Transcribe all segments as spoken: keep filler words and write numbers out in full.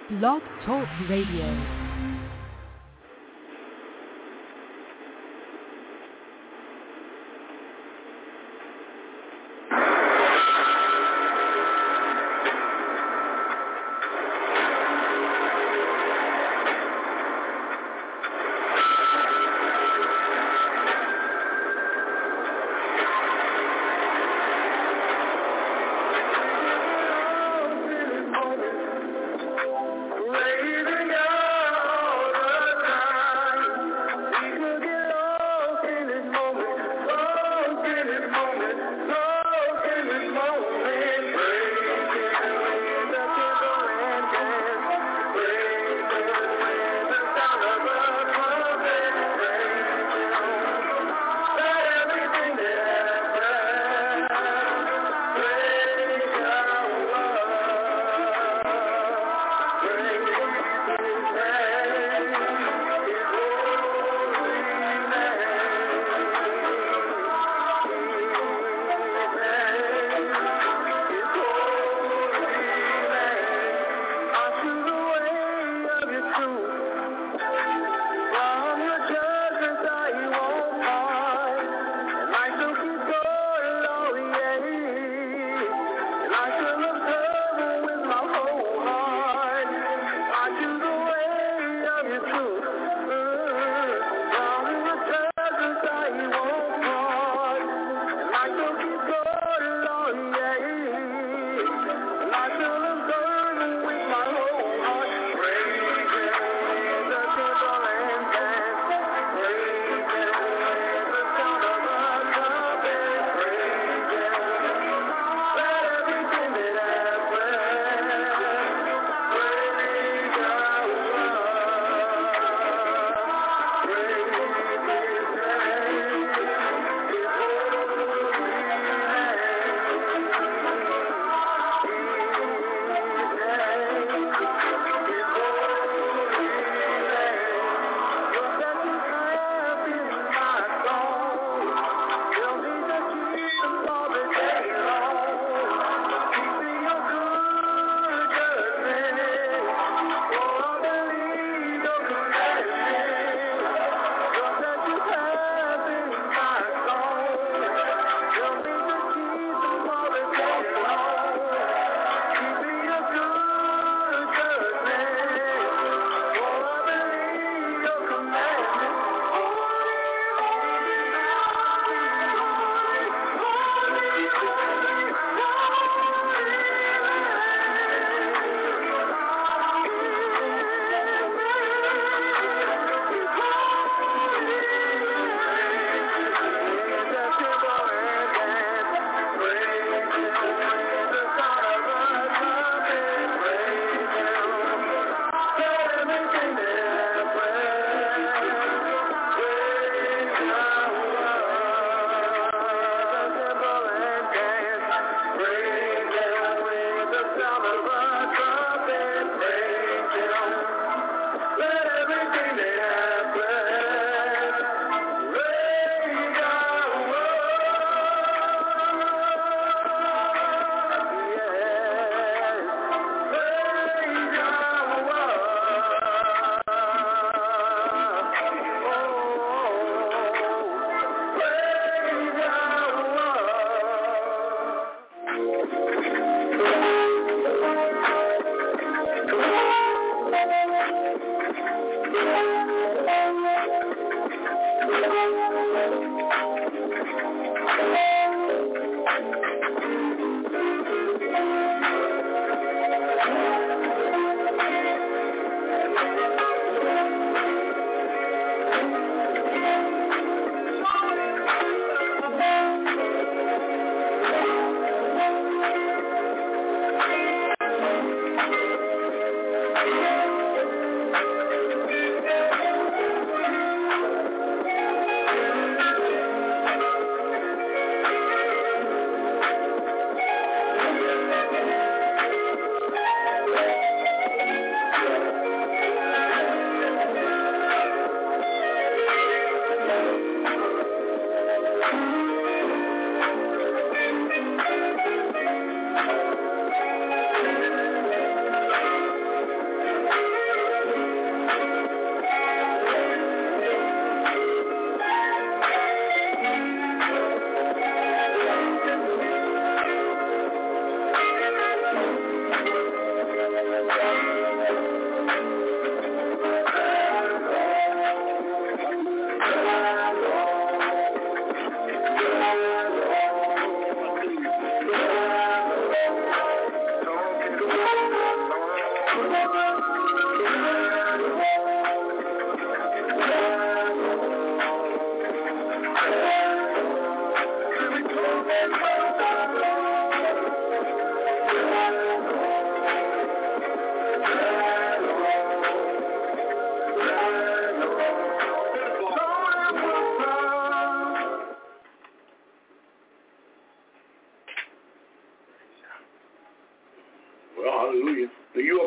Blog Talk Radio. Raising up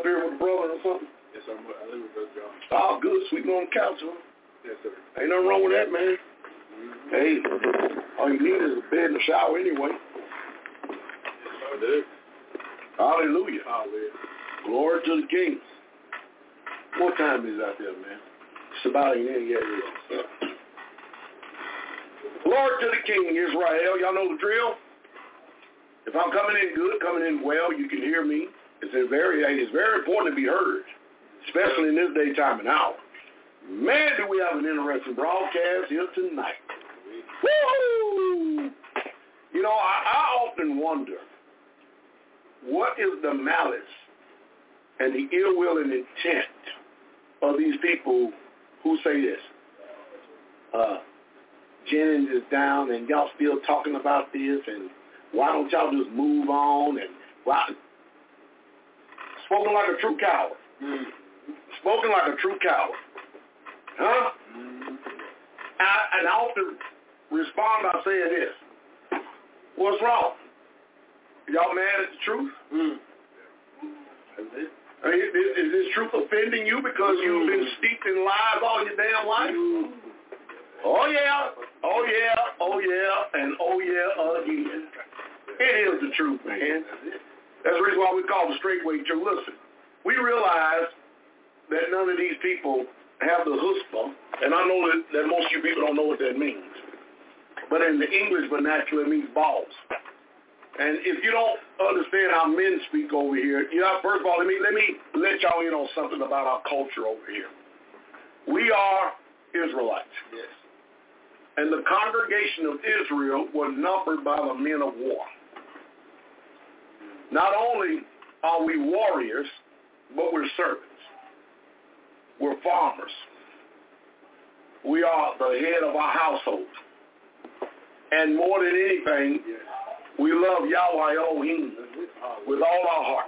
up here with the brother or something? Yes, I'm, I live with Brother John. Oh, good. Sleeping on the couch, huh? Yes, sir. Ain't nothing wrong with that, man. Mm-hmm. Hey, all you need is a bed and a shower anyway. Yes, I do. Hallelujah. Hallelujah. Glory to the King. What time is it out there, man? It's about in yet. Glory to the King, Israel. Y'all know the drill? If I'm coming in good, coming in well, you can hear me. It's a very, it's very important to be heard, especially in this daytime and hour. Man, do we have an interesting broadcast here tonight. Woo! You know, I, I often wonder, what is the malice and the ill will and intent of these people who say this? Uh, Jennings is down and y'all still talking about this, and why don't y'all just move on? And why? Spoken like a true coward. Mm. Spoken like a true coward. Huh? Mm. I, and I often respond by saying this. What's wrong? Y'all mad at the truth? Mm. Is, is this truth offending you because mm. you've been steeped in lies all your damn life? Mm. Oh, yeah. Oh, yeah. Oh, yeah. And oh, yeah again. It is the truth, man. That's the reason why we call the straightway truth. Listen, we realize that none of these people have the chutzpah, and I know that, that most of you people don't know what that means. But in the English vernacular, it means balls. And if you don't understand how men speak over here, you know, first of all, let me let me let y'all in on something about our culture over here. We are Israelites. Yes. And the congregation of Israel were numbered by the men of war. Not only are we warriors, but we're servants. We're farmers. We are the head of our household. And more than anything, we love Yahweh Elohim with all our heart,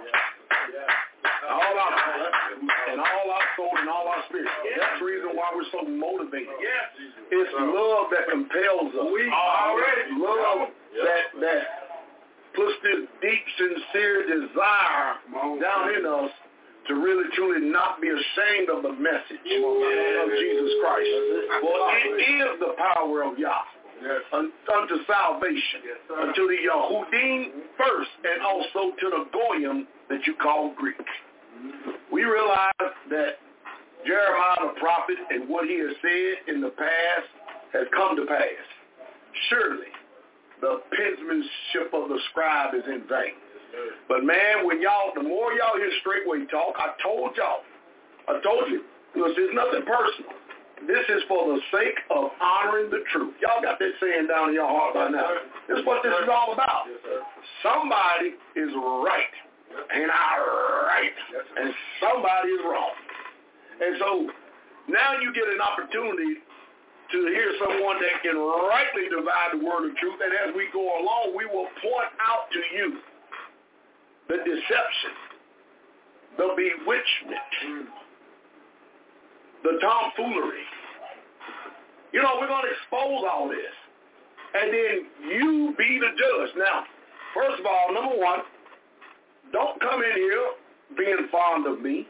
all our heart, and all our soul, and all our spirit. That's the reason why we're so motivated. It's love that compels us. Love that that puts this deep, sincere desire down in us to really, truly not be ashamed of the message of Jesus Christ. For it is the power of Yah. Yes. Unto salvation, yes, unto the Yahudim first, and also to the Goyim that you call Greek. Mm-hmm. We realize that Jeremiah the prophet and what he has said in the past has come to pass. Surely the penmanship of the scribe is in vain. Yes, but man, when y'all, the more y'all hear straightway talk, I told y'all, I told you, listen, it's nothing personal. This is for the sake of honoring the truth. Y'all got that saying down in your heart by now. This is what this is all about. Somebody is right, and I right, and somebody is wrong. And so now you get an opportunity to hear someone that can rightly divide the word of truth, and as we go along, we will point out to you the deception, the bewitchment, the tomfoolery. You know, we're going to expose all this. And then you be the judge. Now, first of all, number one, don't come in here being fond of me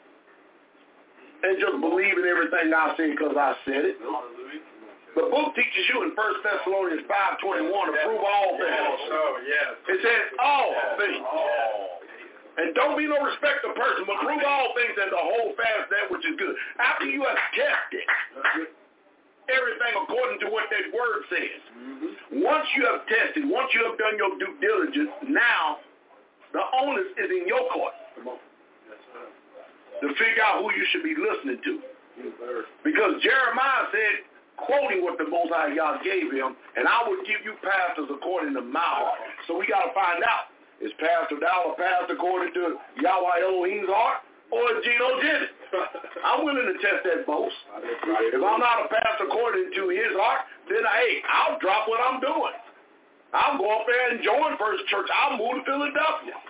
and just believing everything I say because I said it. The book teaches you in First Thessalonians five twenty-one to prove all things. It says all things. And don't be no respecter of person, but prove all things and to hold fast that which is good. After you have tested everything according to what that word says, mm-hmm. once you have tested, once you have done your due diligence, now the onus is in your court. Come on. Yes, sir. To figure out who you should be listening to. Yes, sir. Because Jeremiah said, quoting what the Most High God gave him, and I will give you pastors according to my heart. So we got to find out. Is Pastor Dow a pastor according to Yahweh Elohim's heart, or is Geno Jennings? I'm willing to test that both. If I'm not a pastor according to his heart, then hey, I'll drop what I'm doing. I'll go up there and join First Church. I'll move to Philadelphia.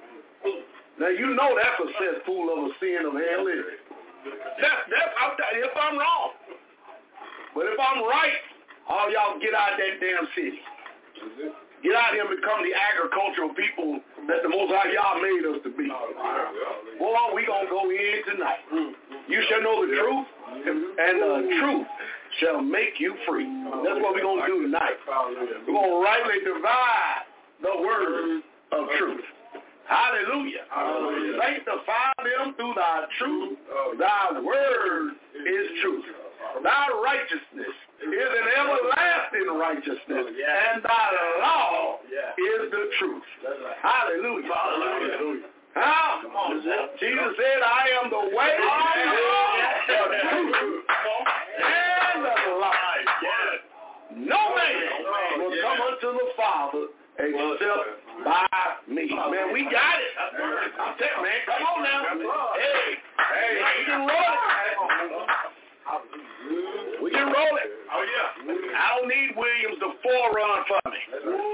Now you know that's a cesspool of a sin of hell, is it? That's that's I'm, if I'm wrong. But if I'm right, all y'all get out of that damn city. Get out here and become the agricultural people that the Most High Yah made us to be. Boy, we going to go in tonight. You shall know the truth, and the truth shall make you free. That's what we're going to do tonight. We're going to rightly divide the word of truth. Hallelujah. Hallelujah. Sanctify them through thy truth. Thy word is truth. Thy righteousness is an everlasting righteousness, and thy law is the truth. Hallelujah. Hallelujah. How? Jesus said, I am the way, the truth, and the life. No man will come unto the Father except by me. Man, we got it. I'm telling you, man, come on now. Hey, hey, we can roll it. We can roll it. Oh, yeah. I don't need Williams to forerun for me.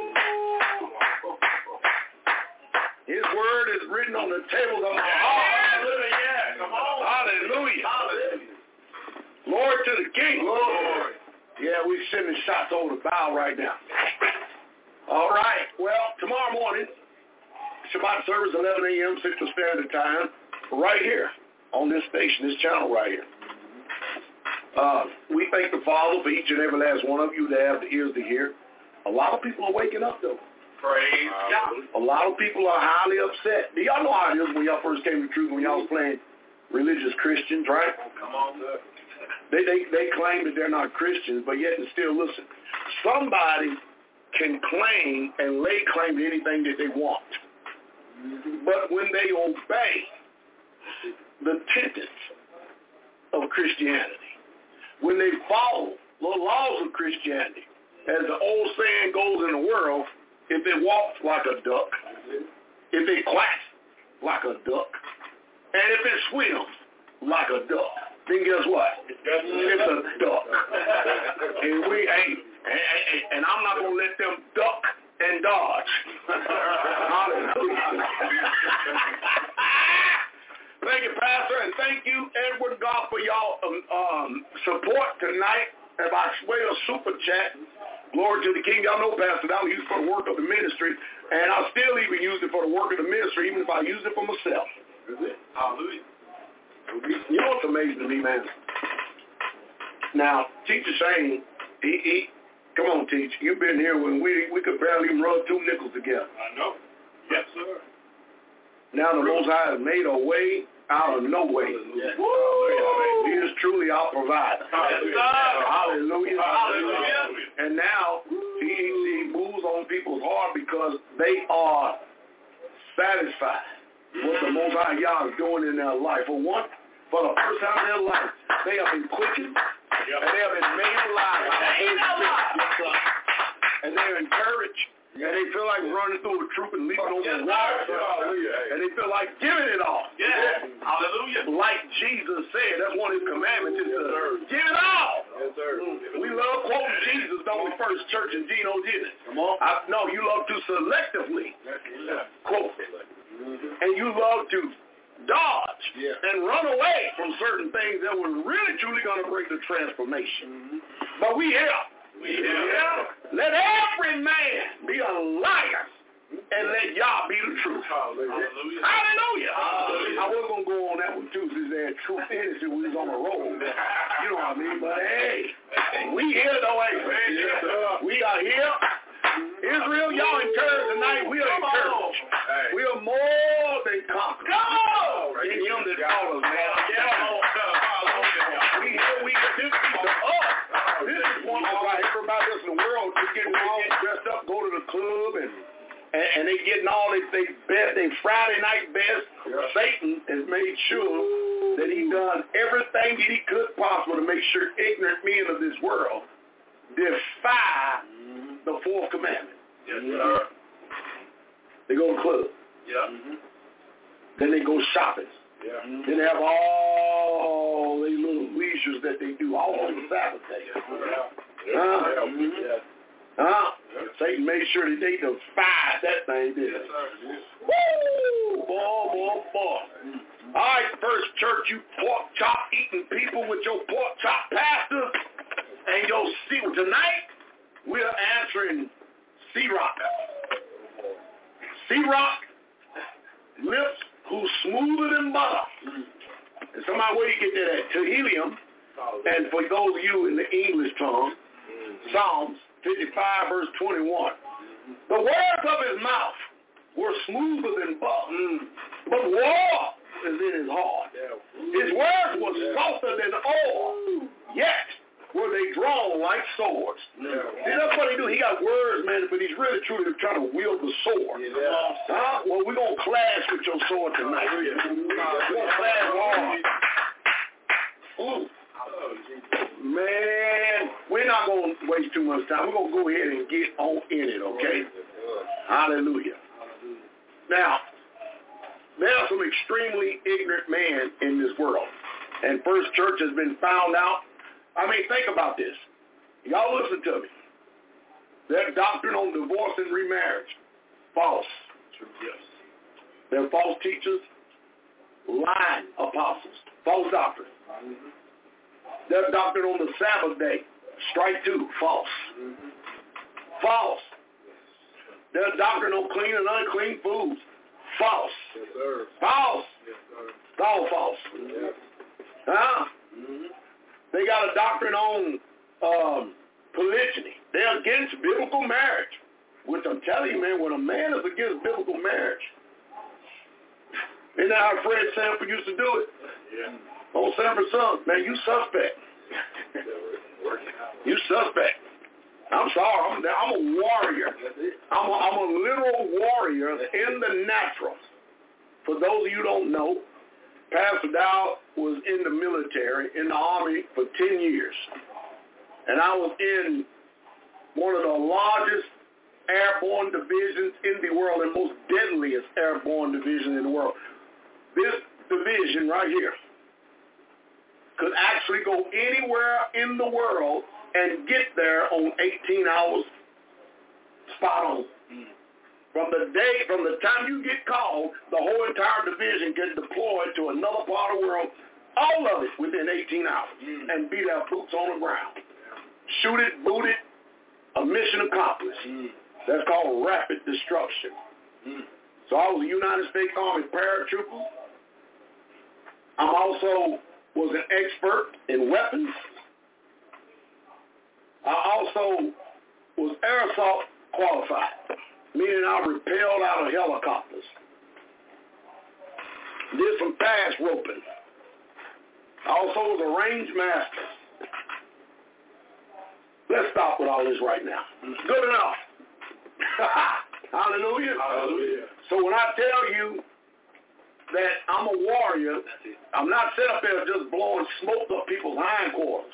His word is written on the tables of my heart. Hallelujah. Come on. Hallelujah. Hallelujah. Lord to the King. Lord. Yeah, we're sending shots over the bow right now. All right. Well, tomorrow morning, Shabbat service, eleven a.m., Central Standard Time, right here on this station, this channel right here. Uh, we thank the Father for each and every last one of you that have the ears to hear. A lot of people are waking up, though. Praise God. A lot of people are highly upset. Do y'all know how it is when y'all first came to truth, when y'all was playing religious Christians, right? Come on, sir. They, they, they claim that they're not Christians, but yet and still listen. Somebody can claim and lay claim to anything that they want. Mm-hmm. But when they obey the tenets of Christianity, when they follow the laws of Christianity, as the old saying goes in the world, if it walks like a duck, if it quacks like a duck, and if it swims like a duck, then guess what? It's a duck. And we ain't, and, and I'm not going to let them duck and dodge. Hallelujah. Thank you, Pastor, and thank you, Edward God, for y'all um, um, support tonight by way of Super Chat. Glory to the King. Y'all know, Pastor, I use it for the work of the ministry, and I still even use it for the work of the ministry, even if I use it for myself. Hallelujah. You know what's amazing to me, man? Now, Teacher Shane, he, he, come on, Teacher, you've been here when we we could barely even rub two nickels together. I know. Yes, sir. Now the Most High has made a way out of no way. Yes. He is truly our provider. Hallelujah. Hallelujah. Hallelujah. And now he, he moves on people's heart because they are satisfied with the Most High Yah is doing in their life. For one, for the first time in their life, they have been quickened and they have been made alive. And they're encouraged. And they feel like running through a troop and leaping over the water. And they feel like giving it all. Yeah. Hallelujah. Like Jesus said, that's one of his commandments is to give it all. Yes, sir. We love quoting Jesus, don't we? First Church and Gino did it. Come on. I, no, you love to selectively quote. And you love to dodge yeah. and run away from certain things that were really truly going to bring the transformation. Mm-hmm. But we here. We here. Yeah. Let every man be a liar and let Yah be the truth. Hallelujah. Hallelujah. Hallelujah. I was going to go on that one too, since that truth is we was on a roll. You know what I mean? But hey, we here though, ain't we? Yes, we are here. Israel, y'all encouraged tonight. We are encouraged. Hey. We are more than conquerors. Come on! In him that called us, man. Yeah. We here, we this is the us. This is one of why everybody else in the world is getting all dressed up, go to the club, and and, and they getting all they, they best, they Friday night best. Yeah. Satan has made sure that he done everything that he could possible to make sure ignorant men of this world defy the fourth commandment. Yes, sir. They go to the club. Yeah. Mm-hmm. Then they go shopping. Yeah. Mm-hmm. Then they have all these little leisures that they do all on the Sabbath day. Yeah. Yeah. Huh? Mm-hmm. Yeah. Huh? Yeah. Satan made sure that they defied that thing, didn't yes, sir. Yes. Woo! Boy, boy, boy. Mm-hmm. All right, First Church, you pork chop eating people with your pork chop pastors and your seal tonight. We're answering C-Rock. C-Rock, lips who's smoother than butter. And somebody, where you get that at? Tehillim. And for those of you in the English tongue, Psalms fifty-five, verse twenty-one. The words of his mouth were smoother than butter, but war is in his heart. His words were softer than oil, yet were they drawn like swords. See, that's what he do. He got words, man, but he's really truly trying to wield the sword. Huh? Well, we're going to clash with your sword tonight. We're going to clash hard. Ooh. Man, we're not going to waste too much time. We're going to go ahead and get on in it, okay? Hallelujah. Now, there are some extremely ignorant men in this world. And First Church has been found out. I mean, think about this. Y'all listen to me. Their doctrine on divorce and remarriage, false. Yes. They're false teachers, lying apostles, false doctrine. Mm-hmm. Their doctrine on the Sabbath day, strike two, false. Mm-hmm. False. Their doctrine on clean and unclean foods, false. Yes, sir. False. Yes, sir. It's all false. Yes. Huh? Mm-hmm. They got a doctrine on um, polygyny. They're against biblical marriage, which I'm telling you, man, when a man is against biblical marriage, isn't that how Fred Sanford used to do it? Yeah. On Sanford Sons, man, you suspect. You suspect. I'm sorry. I'm, I'm a warrior. I'm a, I'm a literal warrior in the natural. For those of you who don't know, Pastor Dow was in the military, in the Army for ten years. And I was in one of the largest airborne divisions in the world and most deadliest airborne division in the world. This division right here could actually go anywhere in the world and get there on eighteen hours spot on. Mm. From the day, from the time you get called, the whole entire division gets deployed to another part of the world, all of it within eighteen hours, mm. and be there boots on the ground. Shoot it, boot it, a mission accomplished. Mm. That's called rapid destruction. Mm. So I was a United States Army paratrooper. I'm also was an expert in weapons. I also was air assault qualified, meaning I rappelled out of helicopters. Did some fast roping. I also was a range master. Let's stop with all this right now. Good enough. Hallelujah. Hallelujah. So when I tell you that I'm a warrior, I'm not set up there just blowing smoke up people's hindquarters.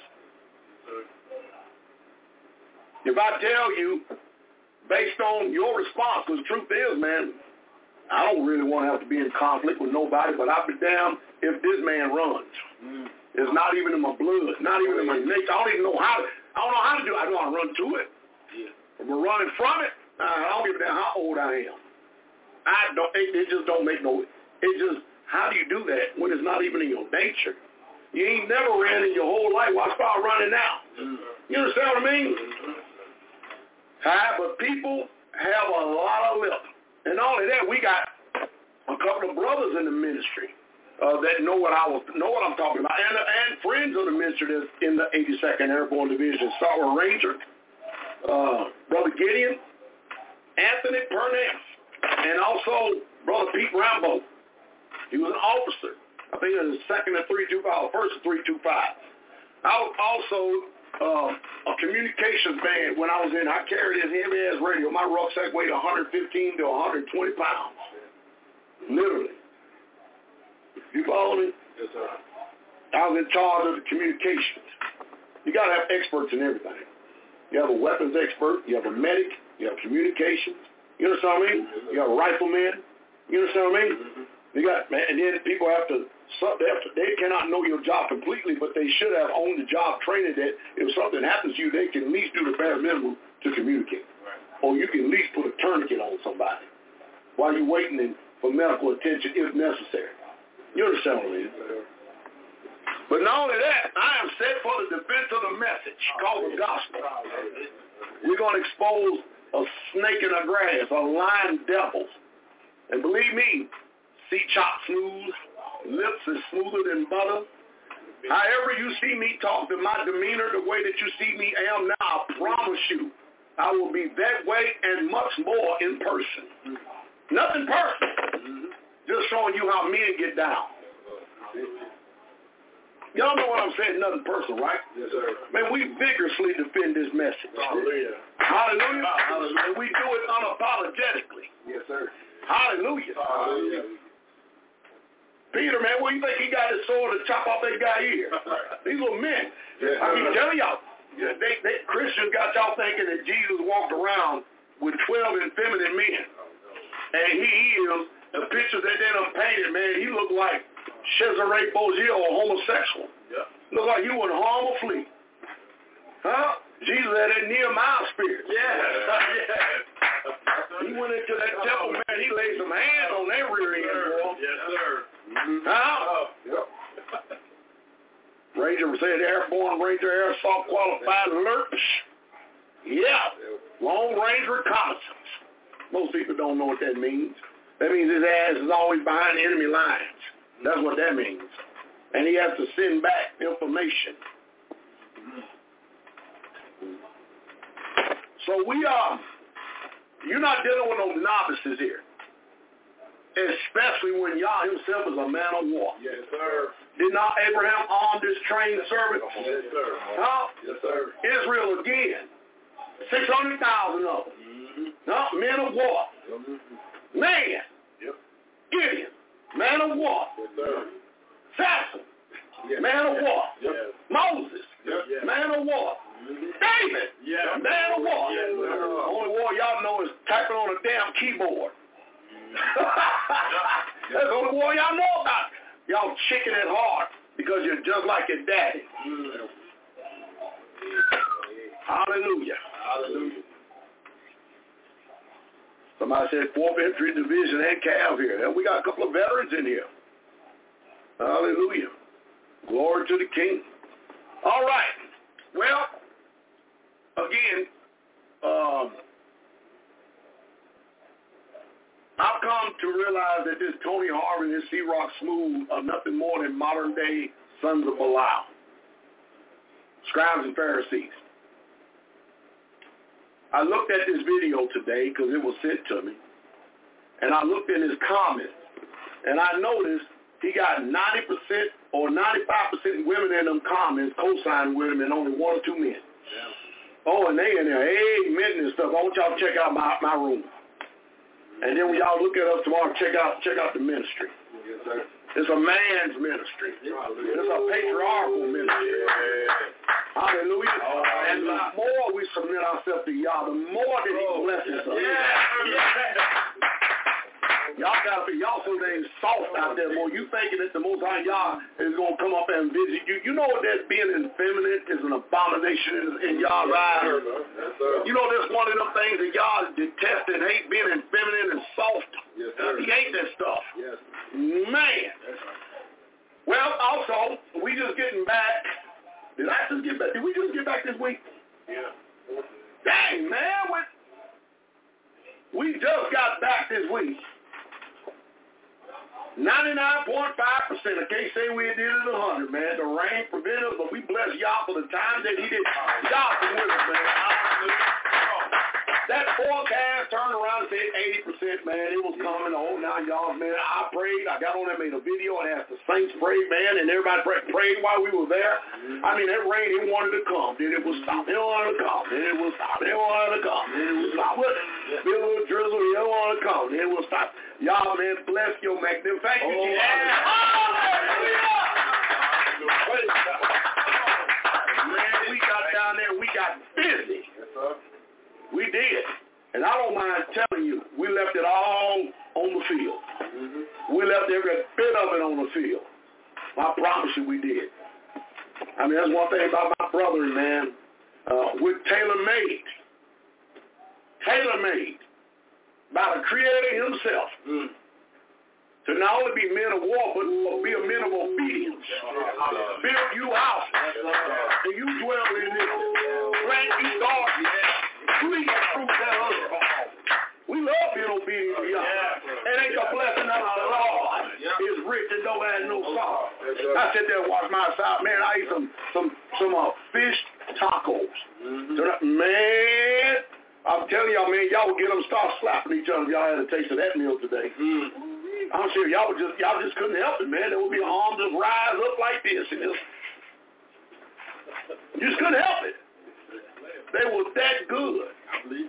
If I tell you, based on your response, because the truth is, man, I don't really want to have to be in conflict with nobody, but I'll be damned if this man runs. Mm. It's not even in my blood, not even in my nature. I don't even know how to, I don't know how to do it. I know how to run to it. Yeah. If we're running from it, I don't give a damn how old I am. I don't, it, it just don't make no, it just, how do you do that when it's not even in your nature? You ain't never ran in your whole life. Why start running now? Mm. You understand what I mean? Mm-hmm. Hi, but people have a lot of lip. And not only that, we got a couple of brothers in the ministry uh, that know what I was know what I'm talking about, and, and friends of the ministry that's in the eighty-second Airborne Division, Sergeant Ranger, uh, Brother Gideon, Anthony Purnell, and also Brother Pete Rambo. He was an officer. I think it was second and three two five, first and three two five. I was also uh, a communications man when I was in. I carried this heavy-ass radio. My rucksack weighed one hundred fifteen to one hundred twenty pounds. Literally. You follow me? Yes, sir. I was in charge of the communications. You got to have experts in everything. You have a weapons expert. You have a medic. You have communications. You understand what I mean? Yes, you have a rifleman. You understand what I mean? Mm-hmm. You got, man, and then people have to, they, have to, they cannot know your job completely, but they should have on-the-job training that if something happens to you, they can at least do the bare minimum to communicate. Right. Or you can at least put a tourniquet on somebody while you're waiting in, for medical attention if necessary. You understand what I mean? But not only that, I am set for the defense of the message called the gospel. We're going to expose a snake in the grass, a lying devil. And believe me, see chop smooth, lips is smoother than butter. However you see me talk, to my demeanor, the way that you see me am now, I promise you, I will be that way and much more in person. Nothing personal. Mm-hmm. Just showing you how men get down. Y'all know what I'm saying, nothing personal, right? Yes, sir. Man, we vigorously defend this message. Hallelujah. Hallelujah. Hallelujah. And we do it unapologetically. Yes, sir. Hallelujah. Hallelujah. Peter, man, where you think he got his sword to chop off that guy ear? These were men. Yes, I keep telling y'all, they, they, Christians got y'all thinking that Jesus walked around with twelve effeminate men. And he is, the picture that they done painted, man, he looked like Cesare Borgia or homosexual. Yeah. Looked like he wouldn't harm or flee. Huh? Jesus had that Nehemiah spirit. Yeah. He went into that temple, man, he laid some hands on their rear end, boy. Yes, sir. Mm-hmm. Huh? Oh, yep. Ranger said airborne Ranger air assault qualified alerts. Yeah. Long range reconnaissance. Most people don't know what that means. That means his ass is always behind enemy lines. That's what that means. And he has to send back information. So we are, you're not dealing with no novices here. Especially when Yah himself is a man of war. Yes, sir. Did not Abraham arm this trained servant? Yes, sir. Huh? Yes, sir. Israel again. six hundred thousand of them. Mm-hmm. No, men of war. Mm-hmm. Man. Yep. Gideon. Man of war. Yes, sir. Samson. Yes. Man of war. Yes. Moses. Yes. Man of war. Mm-hmm. David. Yes. Man of war. Yes, sir. The only war y'all know is typing on a damn keyboard. That's the only war y'all know about. Y'all chicken at heart because you're just like your daddy. Mm. Hallelujah. Hallelujah. Somebody said fourth Infantry Division and Cav here. And we got a couple of veterans in here. Hallelujah. Glory to the King. All right. Well, again, um, I've come to realize that this Tony Harvey and this C-Rock Smooth are nothing more than modern-day sons of Belial, scribes and Pharisees. I looked at this video today because it was sent to me, and I looked in his comments, and I noticed he got ninety percent or ninety-five percent women in them comments co-signing with him and only one or two men. Yeah. Oh, and they in there, amen and stuff. I want y'all to check out my, my room. And then when y'all look at us tomorrow, check out check out the ministry. Yes, sir. It's a man's ministry. Hallelujah. It's a patriarchal ministry. Yeah. Hallelujah. Oh, and the more we submit ourselves to Yah, the more that he blesses us. Yeah. Yeah. Y'all gotta be, y'all so dang soft out there, boy. You thinking that the Most High Yah is gonna come up and visit you. You know that being effeminate is an abomination in, in Yah's eyes. Yes, sir. You know that's one of them things that Yah detest and hate, being effeminate and soft. Yes, sir. He hate that stuff. Yes. Man. Well, also, we just getting back. Did I just get back? Did we just get back this week? Yeah. Dang, man. What? We just got back this week. ninety-nine point five percent. I can't say we did it one hundred, man. The rain prevented us, but we bless Yah for the time that he did. Yah was with us, man. That forecast turned around and said eighty percent, man. It was coming. Oh, now y'all, man. I prayed. I got on there, made a video, and asked the saints pray, man, and everybody prayed, prayed while we were there. I mean, that rain, it wanted to come. Then it would stop. It wanted to come. Then it would stop. It wanted to come. Then it would stop. It would drizzle. It wanted to come. Then it would stop. Y'all, man, bless your magnificent. Thank you, oh, Jesus. Hallelujah. Man, we got down there. We got busy. Yes, sir. We did. And I don't mind telling you, we left it all on the field. Mm-hmm. We left every bit of it on the field. I promise you we did. I mean, that's one thing about my brother, man. Uh, we're tailor-made. Tailor-made by the Creator himself. Mm. To not only be men of war, but be a men of obedience. Uh, build you house. And you dwell in this. Plant you garden. Please fruit thereof. I sit there and watch my side. Man, I ate some some some uh, fish tacos. Mm-hmm. Man, I'm telling y'all, man, y'all would get them start slapping each other if y'all had a taste of that meal today. Mm-hmm. I'm sure y'all would just y'all just couldn't help it, man. There would be arms just rise up like this and just you just couldn't help it. They were that good. I believe.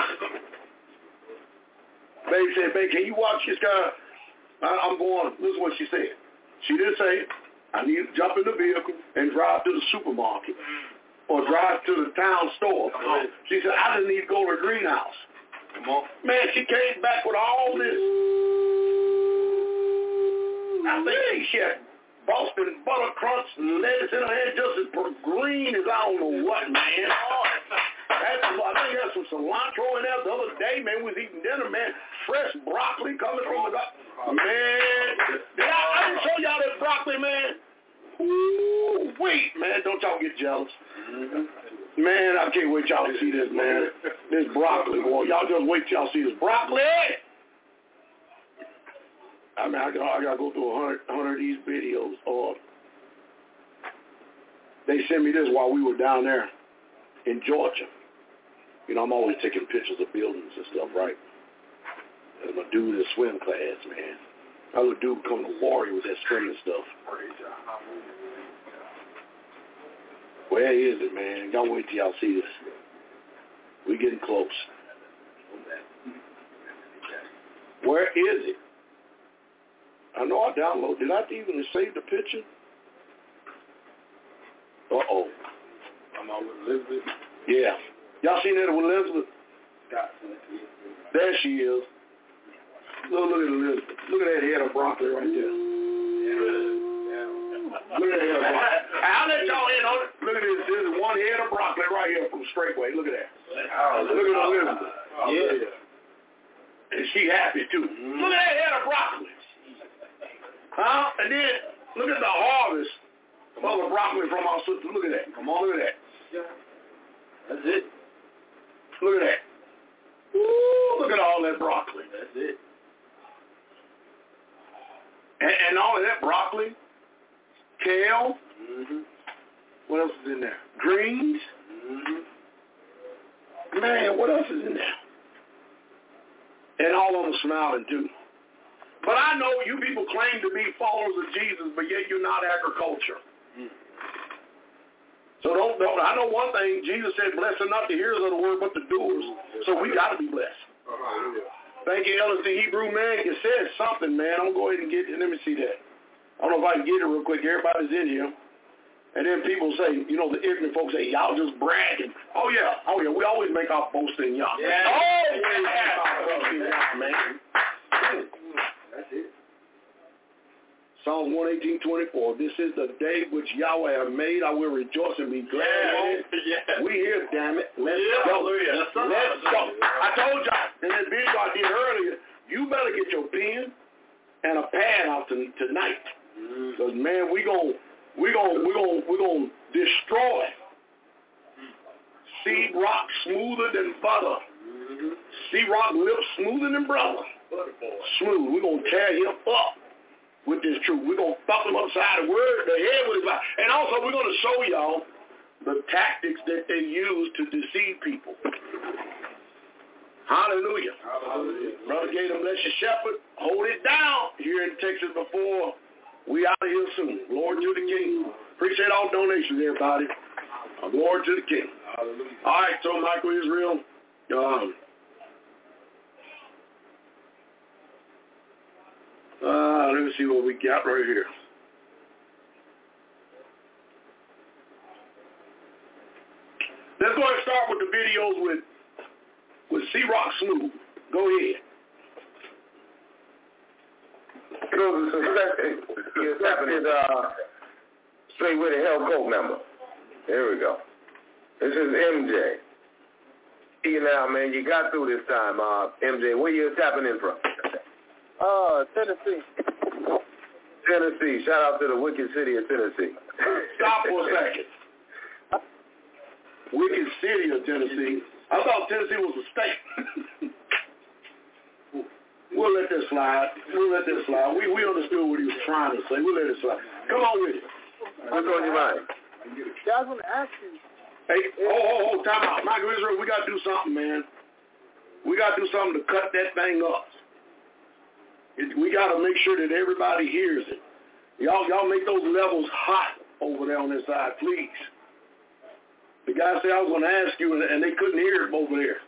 Baby said, "Baby, can you watch this guy?" I, I'm going. Listen what she said. She didn't say, "I need to jump in the vehicle and drive to the supermarket or drive to the town store." Uh-huh. She said, "I just need to go to the greenhouse." Come on. Man, she came back with all this. I think she had Boston butter crunch and lettuce in her head just as green as I don't know what, man. That's, I think there's some cilantro in there the other day, man. We was eating dinner, man. Fresh broccoli coming from the man. Did I, I didn't show y'all that broccoli, man. Ooh, wait, man. Don't y'all get jealous. Mm-hmm. Man, I can't wait y'all to see this, man. This broccoli, boy. Y'all just wait till y'all see this broccoli. I mean, I got, I got to go through a hundred, a hundred of these videos. Or they sent me this while we were down there in Georgia. You know, I'm always taking pictures of buildings and stuff, right? And I'm a dude in swim class, man. I was a dude becoming a warrior with that swimming stuff. Where is it, man? Y'all wait till y'all see this. We getting close. Where is it? I know I downloaded. Did I even save the picture? Uh-oh. I'm out with Elizabeth. Yeah. Y'all seen that with Elizabeth? There she is. Look, look at Elizabeth. Look at that head of broccoli right there. Look at that head of broccoli. I'll let y'all in on it. Look at this. This is one head of broccoli right here from Straightway. Look at that. Look at Elizabeth. Yeah. And she happy too. Look at that head of broccoli. Huh? And then look at the harvest of the broccoli from our sister. Look at that. Come on, look at that. That's it. Look at that. Ooh, look at all that broccoli. That's it. And, and all of that broccoli, kale. Mm-hmm. What else is in there? Greens. Mm-hmm. Man, what else is in there? And all of them smiling too. But I know you people claim to be followers of Jesus, but yet you're not agriculture. Mm. So don't, don't, I know one thing, Jesus said, blessed are not the hearers of the word, but the doers. So we got to be blessed. Uh-huh. Thank you, Ellis, the Hebrew man. You said something, man. I'm going to go ahead and get it. Let me see that. I don't know if I can get it real quick. Everybody's in here. And then people say, you know, the ignorant folks say, y'all just bragging. Oh, yeah. Oh, yeah. We always make our boast in y'all. Yeah. Oh, yeah. Man. That's it. Psalm one eighteen twenty-four. This is the day which Yahweh have made. I will rejoice and be glad in it. Yeah. We here, damn it. Let's yeah. go. Let's go. I told y'all in that video I did earlier, you better get your pen and a pad out to, tonight. Because, mm. man, we gon' we gon' we gon' we gon' destroy seed rock smoother than butter. Mm-hmm. Seed rock lips smoother than brother. Smooth. We're going to tear him up with this truth. We're going to fuck him upside the word, the head with his mouth. And also we're going to show y'all the tactics that they use to deceive people. Hallelujah. Hallelujah. Brother Gator, bless your shepherd. Hold it down here in Texas before we out of here soon. Glory to the King. Appreciate all donations, everybody. Glory to the King. Hallelujah. All right, so Michael Israel, um, Uh, let me see what we got right here. Let's go ahead and start with the videos with with C-Rock Smooth. Go ahead. You're accepted uh, straight with a Hell Coke member. There we go. This is M J. You now, man, you got through this time. Uh, M J, where you tapping in from? Uh, Tennessee. Tennessee. Shout out to the wicked city of Tennessee. Stop for a second. Wicked city of Tennessee. I thought Tennessee was a state. We'll let that slide. We'll let that slide. We we understood what he was trying to say. We'll let it slide. Come on with it. What's on your mind? Yeah, I was going to ask you. Hey, oh, oh, oh, time out. Michael Israel, we got to do something, man. We got to do something to cut that thing up. It, we got to make sure that everybody hears it. Y'all, y'all make those levels hot over there on this side, please. The guy said I was going to ask you, and, and they couldn't hear it over there.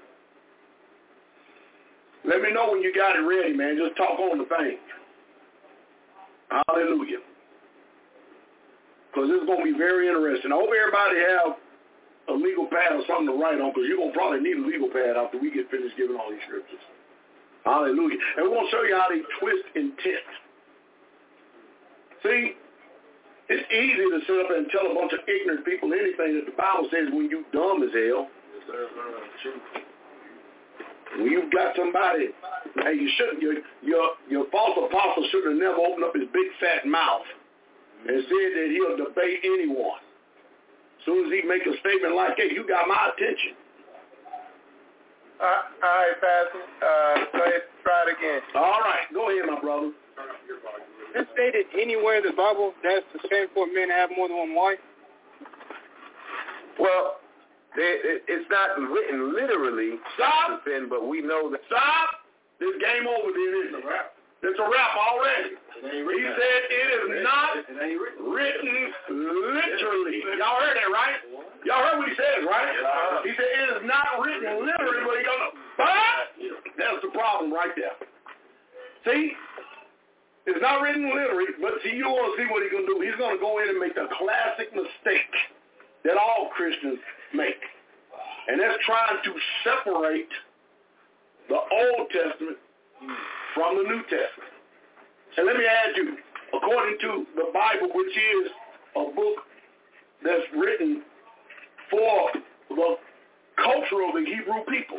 Let me know when you got it ready, man. Just talk on the thing. Hallelujah. Because this is going to be very interesting. I hope everybody have a legal pad or something to write on, because you're going to probably need a legal pad after we get finished giving all these scriptures. Hallelujah. And we're going to show you how they twist intent. See, it's easy to sit up and tell a bunch of ignorant people anything that the Bible says when you dumb as hell. Yes, sir. When you've got somebody, hey, you shouldn't, your, your, your false apostle should have never opened up his big fat mouth and said that he'll debate anyone. As soon as he make a statement like, hey, you got my attention. Uh, all right, Pastor. Uh, go ahead, try it again. All right, go ahead, my brother. Is it stated anywhere in the Bible that it's a sin for a man to have more than one wife? Well, they, it, it's not written literally. Stop. Sin, but we know that. Stop. This game over, then, isn't it? It's a wrap already. He said it is not written literally. Y'all heard that, right? Y'all heard what he said, right? He said it is not written literally, but he's going to, but that's the problem right there. See? It's not written literally, but see, you want to see what he's going to do. He's going to go in and make the classic mistake that all Christians make. And that's trying to separate the Old Testament from the New Testament. And let me add you, according to the Bible, which is a book that's written for the culture of the Hebrew people,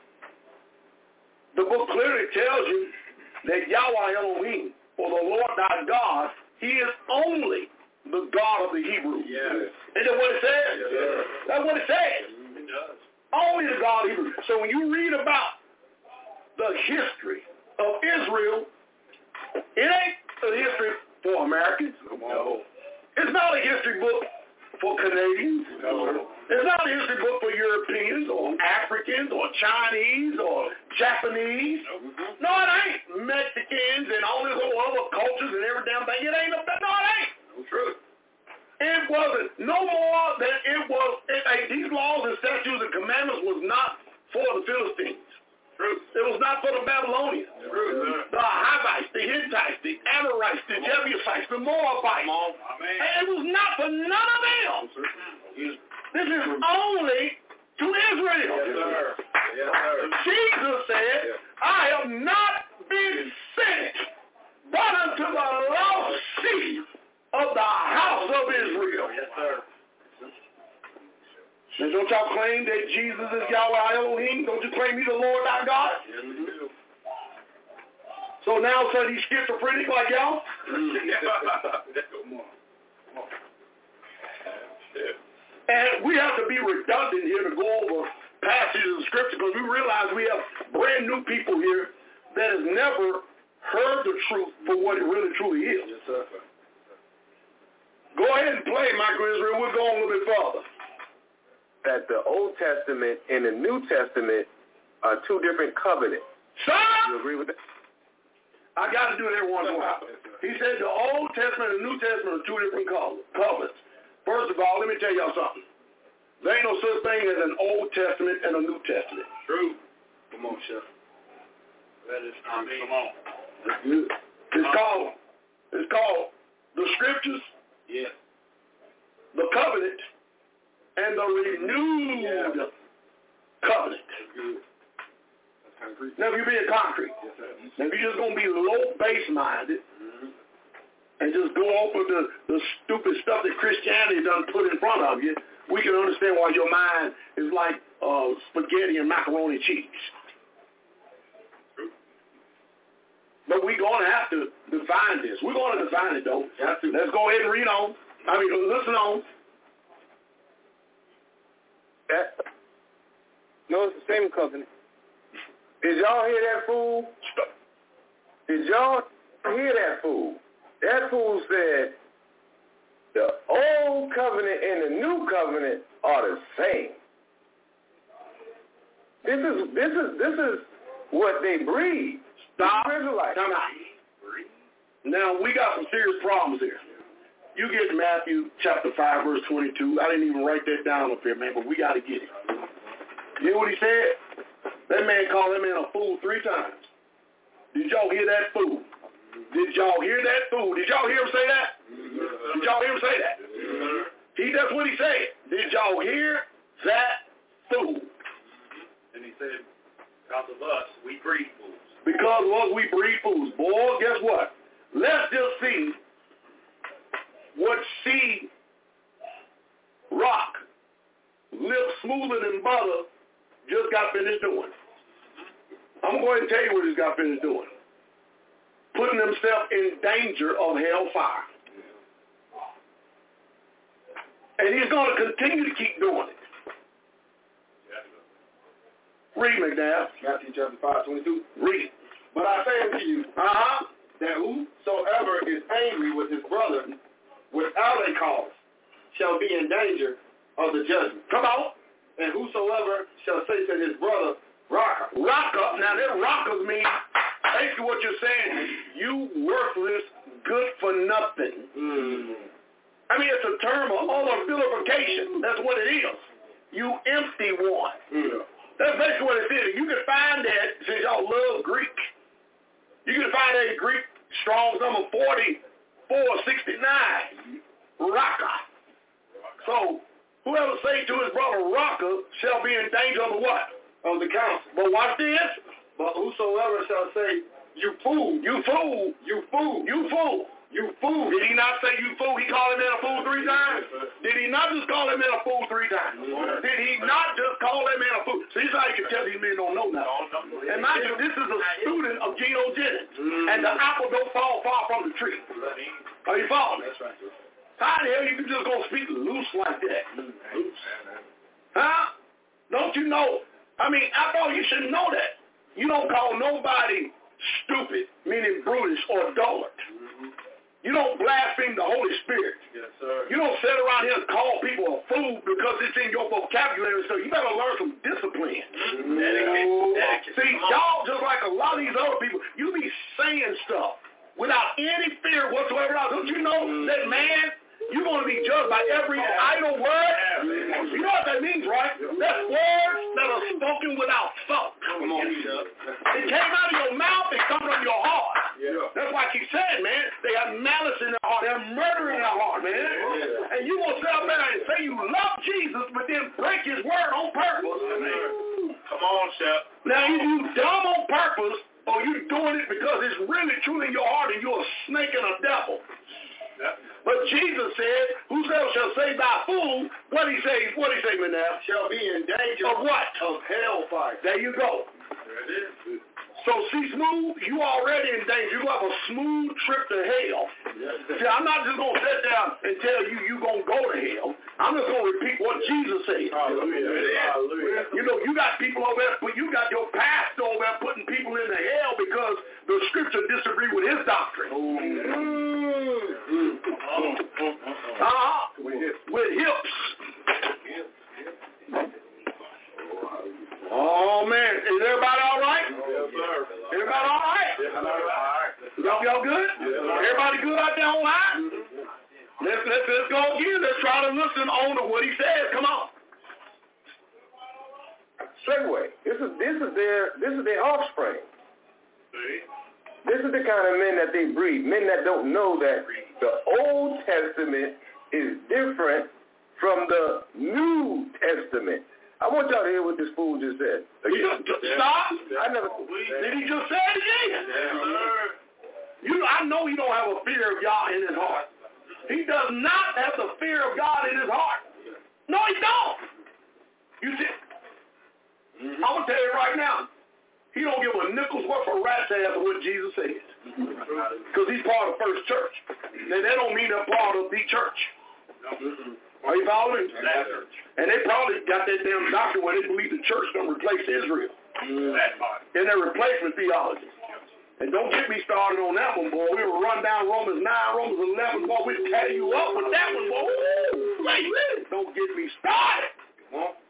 the book clearly tells you that Yahweh Elohim, or the Lord thy God, he is only the God of the Hebrews. Yes. Isn't that what it says? Yes. That's what it says. It does. Only the God of the Hebrews. So when you read about the history of Israel, it ain't a history for Americans. No. It's not a history book for Canadians. No. It's not a history book for Europeans or Africans or Chinese or Japanese. No, no it ain't. Mexicans and all these other cultures and every damn thing. It ain't no, no it ain't. No truth. It wasn't no more than it was. It, it, these laws and statutes and commandments was not for the Philistines. True. It was not for the Babylonians. True. The Hivites, the Hittites, the Amorites, the Jebusites, the Moabites. It was not for none of them. This is only to Israel. Yes, sir. Yes, sir. Jesus said, I have not been sent but unto the lost sheep of the house of Israel. Yes, sir. And don't y'all claim that Jesus is Yahweh Elohim? Don't you claim he's the Lord thy God? Yes, we do. So now, so he's schizophrenic like y'all? And we have to be redundant here to go over passages of Scripture, because we realize we have brand new people here that has never heard the truth for what it really truly is. Yes, sir. Go ahead and play, Michael Israel. We'll go on a little bit further. That the Old Testament and the New Testament are two different covenants. Stop! You agree with that? I got to do it every once in a while. He said the Old Testament and the New Testament are two different covenants. First of all, let me tell y'all something. There ain't no such thing as an Old Testament and a New Testament. True. Come on, Chef. That is, I mean, come on. That's good. It's called, it's called the Scriptures, yeah, the covenant, and the renewed yeah. covenant. That's good. That's concrete. Now, if you're being concrete, yes, sir. Now, if you're just going to be low base-minded, mm-hmm. and just go over the, the stupid stuff that Christianity done put in front of you, we can understand why your mind is like uh, spaghetti and macaroni cheese. True. But we're going to have to define this. We're going to define it, though. Let's go ahead and read on. I mean, listen on. That, no, it's the same covenant. Did y'all hear that fool? Did y'all hear that fool? That fool said covenant and the new covenant are the same. This is this is this is what they breathe. Stop. Israelites. Come out. Now we got some serious problems here. You get Matthew chapter five, verse twenty-two. I didn't even write that down up here, man, but we got to get it. You know what he said? That man called that man a fool three times. Did y'all hear that fool? Did y'all hear that fool? Did y'all hear him say that? Did y'all hear him say that? He, that's what he said. Did y'all hear that fool? And he said, because of us, we breed fools. Because of us, we breed fools. Boy, guess what? Let's just see what C Rock, lips smoother than butter, just got finished doing. I'm going to tell you what he's got finished doing. Putting himself in danger of hellfire. And he's going to continue to keep doing it. Read, McNabb. Matthew chapter five, twenty-two. Read. But I say unto you, Uh-huh. that whosoever is angry with his brother without a cause shall be in danger of the judgment. Come on. And whosoever shall say to his brother, rocker. Rocker. Now, them rockers mean basically what you're saying, you worthless, good for nothing. Mm. I mean, it's a term of vilification. That's what it is. You empty one. Mm. That's basically what it is. You can find that, since y'all love Greek, you can find that in Greek Strong's number forty-four sixty-nine, rocker. So, whoever say to his brother rocker shall be in danger of the what? Of the council. But watch this. But whosoever shall say, you fool, You fool. you fool, You fool. you fool. Did he not say you fool? He called him man a fool three times? Did he not just call him man a fool three times? Did he not just call that man a fool? See, this is how you can tell these men don't know nothing. And mind you, this is a student of Geno Jennings. And the apple don't fall far from the tree. Are you following me? That's right. How the hell you can just go speak loose like that? Huh? Don't you know? I mean, after all, you should know that. You don't call nobody stupid, meaning brutish or dullard. You don't blaspheme the Holy Spirit. Yes, sir. You don't sit around here and call people a fool because it's in your vocabulary. So you better learn some discipline. Etiquette. See, y'all, just like a lot of these other people, you be saying stuff without any fear whatsoever. Now, don't you know that, man, you're going to be judged by every idle word? You know what that means, right? That's words that are spoken without thought. Come on, It came out of your mouth, it comes from your heart. Yeah. That's why I keep saying, man, they have malice in their heart. They have murder in their heart, man. Yeah. And you won't sit up there and say you love Jesus, but then break his word on purpose. Come on, Shep. Now, if you dumb on purpose, or you doing it because it's really truly in your heart and you're a snake and a devil. But Jesus said, whosoever shall say thy fool, what he say, what he say, Manel? Shall be in danger Of what? of hellfire. There you go. There it is. So see, smooth, you already in danger. You have a smooth trip to hell. See, I'm not just going to sit down and tell you you're going to go to hell. I'm just going to repeat what Jesus said. Hallelujah. Hallelujah. You know, you got people over there, but you got your pastor over there putting people into hell because the scripture disagree with his doctrine. Uh-huh. With hips. Oh, man. Is everybody all right? Yes, sir. Everybody all right? Y'all, y'all good? Everybody good out there online? Let's, let's, let's go again. Let's try to listen on to what he says. Come on. Straightway. This is this is their this is their offspring. See? This is the kind of men that they breed. Men that don't know that the Old Testament is different from the New Testament. I want y'all to hear what this fool just said. He just, just stop. I never. Did he just say it again? Yes, sir. You, I know you don't have a fear of God in his heart. He does not have the fear of God in his heart. No, he don't. You see, mm-hmm. I'm going to tell you right now, he don't give a nickel's worth of rat's ass of what Jesus says. Because he's part of First Church. Now, that don't mean they're part of the church. Are you following? And they probably got that damn doctrine where they believe the church don't replace Israel. That part. In their replacement theology. And don't get me started on that one, boy. We will run down Romans nine, Romans eleven, boy. We'll tear you up with that one, boy. Ooh, wait a minute. Don't get me started. Come on.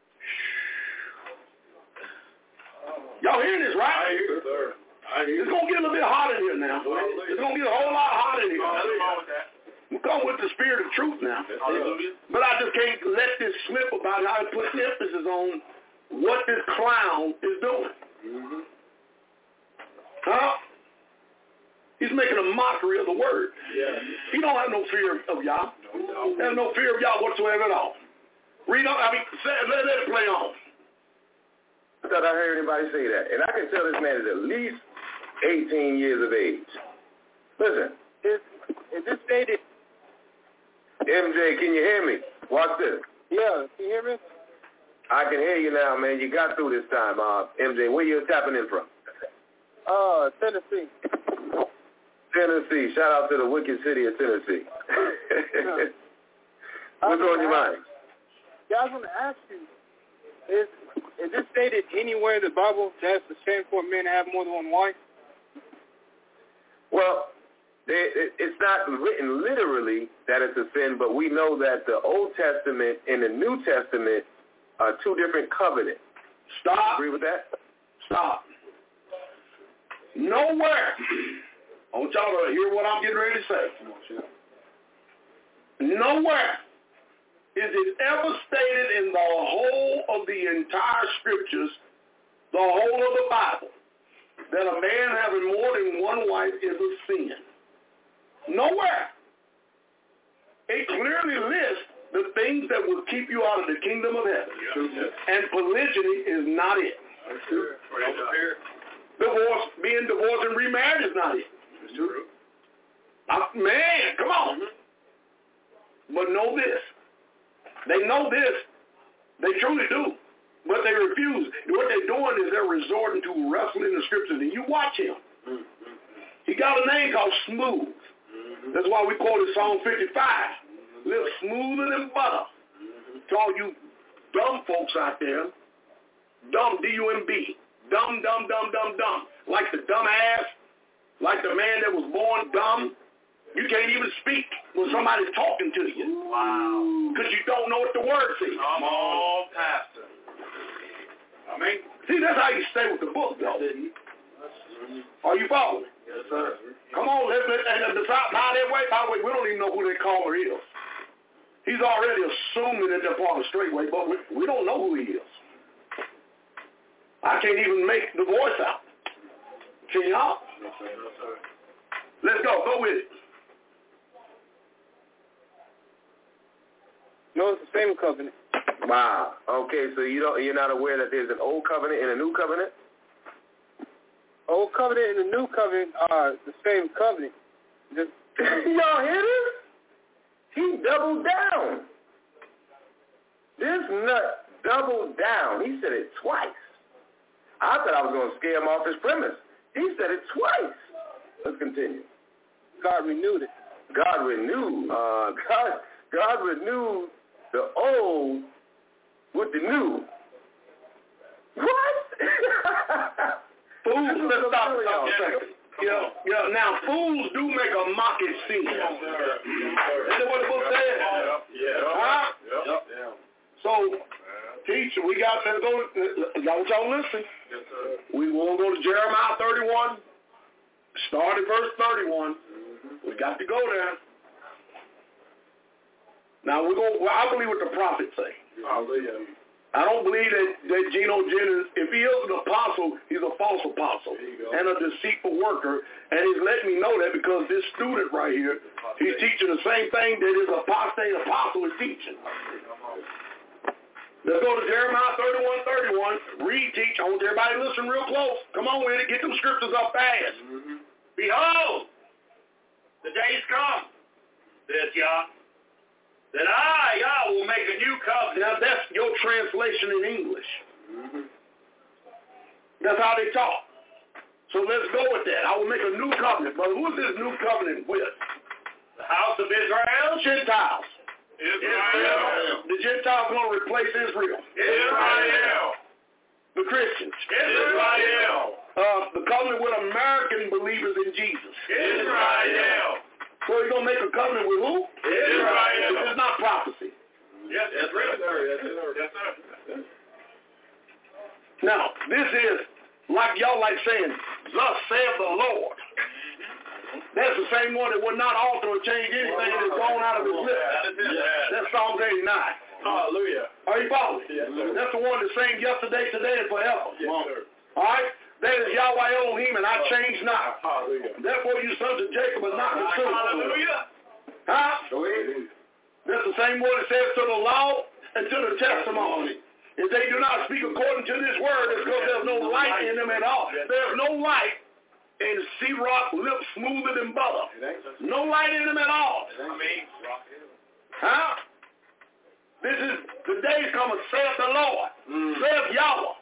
Y'all hearing this, right? I hear it, sir. I hear it. It's going to get a little bit hot in here now. It's going to get a whole lot hot in here. Nothing wrong with that. We come with the spirit of truth now. Hallelujah. But I just can't let this slip about how it puts emphasis on what this clown is doing. Mm-hmm. Huh? He's making a mockery of the word. Yeah. He don't have no fear of y'all. No, He has no fear of y'all whatsoever at all. Read on. I mean, say, let, let it play on. I thought I heard anybody say that. And I can tell this man is at least eighteen years of age. Listen. Is, is this stated? M J, can you hear me? Watch this. Yeah, can you hear me? I can hear you now, man. You got through this time. Uh, M J, where you tapping in from? Uh, Tennessee. Tennessee. Shout out to the wicked city of Tennessee. What's on your mind? Yeah, I was going to ask you, is, is this stated anywhere in the Bible that it's a sin for men to have more than one wife? Well, they, it, it's not written literally that it's a sin, but we know that the Old Testament and the New Testament are two different covenants. Stop. Agree with that? Stop. Nowhere. I want y'all to hear what I'm getting ready to say. Nowhere is it ever stated in the whole of the entire scriptures, the whole of the Bible, that a man having more than one wife is a sin. Nowhere. It clearly lists the things that will keep you out of the kingdom of heaven. Yeah. And polygyny is not it. Sure. Divorce, being divorced and remarried is not it. It's true. I, man, come on. But know this. They know this. They truly do. But they refuse. What they're doing is they're resorting to wrestling the scriptures. And you watch him. Mm-hmm. He got a name called Smooth. Mm-hmm. That's why we quoted Psalm fifty-five. Mm-hmm. Live smoother than butter. Mm-hmm. To all you dumb folks out there, dumb, D U M B, dumb, dumb, dumb, dumb, dumb, like the dumb ass, like the man that was born dumb. You can't even speak when somebody's talking to you. Wow. Because you don't know what the word says. Come on, Pastor. I mean, see, that's how you stay with the book, though. Are you following? Yes, sir. Come on, let's, let's, and besides, by that way, by the way, we don't even know who that caller is. He's already assuming that they're part of Straightway, but we, we don't know who he is. I can't even make the voice out. Can y'all? Yes, sir. Yes, sir. Let's go. Go with it. No, it's the same covenant. Wow. Okay, so you don't, you're not aware that there's an old covenant and a new covenant? Old covenant and the new covenant are the same covenant. Just y'all hear this? He doubled down. This nut doubled down. He said it twice. I thought I was going to scare him off his premise. He said it twice. Let's continue. God renewed it. God renewed. Uh, God, God renewed the old with the new. What? Fools, let's stop for a second. Yeah, yeah. Now, fools do make a mocking scene. Is that what the book says? Yeah. Huh? Yep. Yeah. So, teacher, we got to go. Y'all, y'all listen. Yes, sir. We want to go to Jeremiah thirty-one. Start at verse thirty-one. Mm-hmm. We got to go there. Now, we're going. Well, I believe what the prophets say. Hallelujah. I don't believe that, that Geno Jennings, if he is an apostle, he's a false apostle and a deceitful worker. And he's letting me know that because this student right here, he's teaching the same thing that his apostate apostle is teaching. Let's go to Jeremiah thirty-one thirty-one. Read, teach. I want everybody to listen real close. Come on with it. Get them scriptures up fast. Mm-hmm. Behold, the days come, says Yah, that I, Yah, will make a new covenant. Now, that's your translation in English. Mm-hmm. That's how they talk. So let's go with that. I will make a new covenant. But who is this new covenant with? The house of Israel? Gentiles. Israel. Israel. The Gentiles want to replace Israel. Israel. The Christians. Israel. uh, the covenant with American believers in Jesus. Israel. So he's going to make a covenant with who? Israel. This is not prophecy. Yes, that's right, sir. Yes, sir. Yes, sir. Now, this is, like y'all like saying, thus saith the Lord. That's the same one that would not alter or change anything that's gone out of his lips. That's Psalms eighty-nine. Hallelujah. Are you following? Yes, sir. That's the one that same yesterday, today, and forever. Yes, sir. All right? That is Yahweh Elohim, and I change not. Hallelujah. Therefore you sons of Jacob are not consumed. Hallelujah. Huh? Go ahead. That's the same word that says to the law and to the testimony. If they do not speak according to this word, it's because there's no light in them at all. There's no light in sea rock, lips smoother than butter. No light in them at all. Huh? This is the days coming, saith the Lord, mm. saith Yahweh.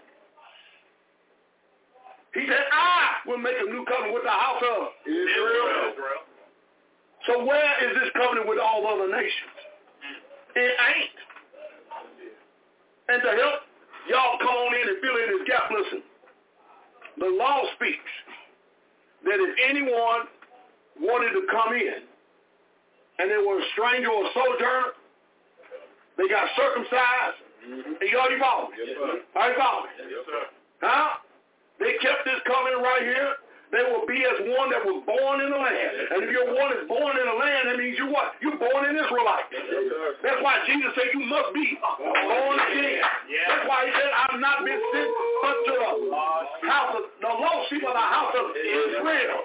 He said, I will make a new covenant with the house of Israel. Israel. So where is this covenant with all other nations? It ain't. And to help y'all come on in and fill in this gap, listen. The law speaks that if anyone wanted to come in and they were a stranger or a sojourner, they got circumcised. Mm-hmm. And y'all, you follow me? Yes, sir. Are you follow me? Yes, sir. Huh? They kept this covenant right here. They will be as one that was born in the land. And if you're one that's born in the land, that means you what? You're born an Israelite. Yes, that's why Jesus said you must be born again. Yes. That's why he said, I've not been sent unto the house of the lost sheep of the house of Israel.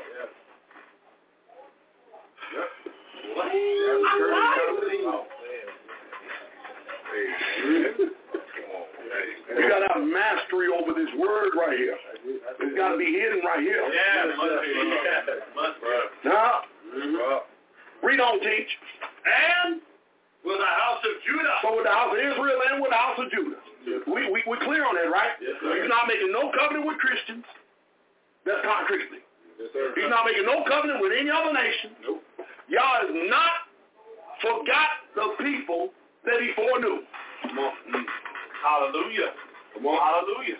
You got to have mastery over this word right here. It's got to be hidden right here. Yeah, it must be. Yeah, it must be. Now, Mm-hmm. read on, teach. And with the house of Judah. So with the house of Israel and with the house of Judah. Yes. We, we, we're clear on that, right? Yes, sir. He's not making no covenant with Christians. That's concretely. Yes, sir. He's not making no covenant with any other nation. Nope. Y'all has not forgot the people that he foreknew. Come on. Mm. Hallelujah. Come on. Hallelujah.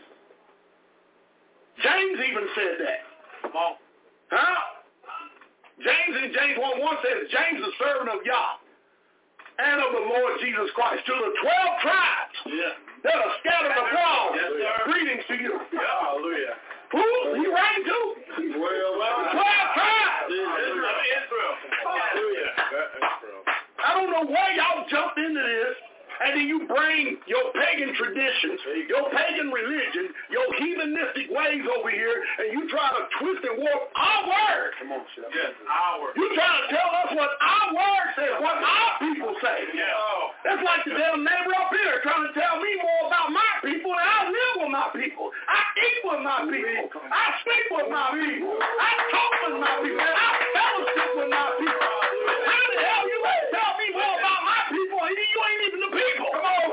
James even said that. Come on. Huh? James in James one one says, James the servant of Yah and of the Lord Jesus Christ, to the twelve tribes yeah. that are scattered abroad. Yes, greetings to you. Yeah, hallelujah. Who? He writing to? Well, well, twelve tribes. Israel. Israel. Hallelujah. I don't know where y'all jumped into this. And then you bring your pagan traditions, your pagan religion, your heathenistic ways over here, and you try to twist and warp our word. Come on, Chef. Yes, our word. You try to tell us what our word says, what our people say. Yeah. That's like the damn neighbor up here trying to tell me more about my people, and I live with my people. I eat with my people. I sleep with my people. I talk with my people. And I fellowship with my people. How the hell you gonna tell me more about my people, and you ain't even the people? Come on.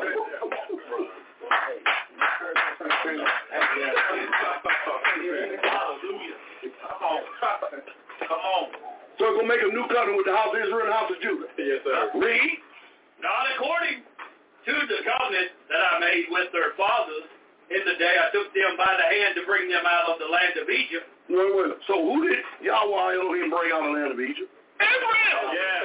Come on. So we're going to make a new covenant with the house of Israel and the house of Judah. Yes, sir. Read. Not according to the covenant that I made with their fathers in the day I took them by the hand to bring them out of the land of Egypt. Wait, wait. So who did Yahweh Elohim bring out of the land of Egypt? Israel! Yeah.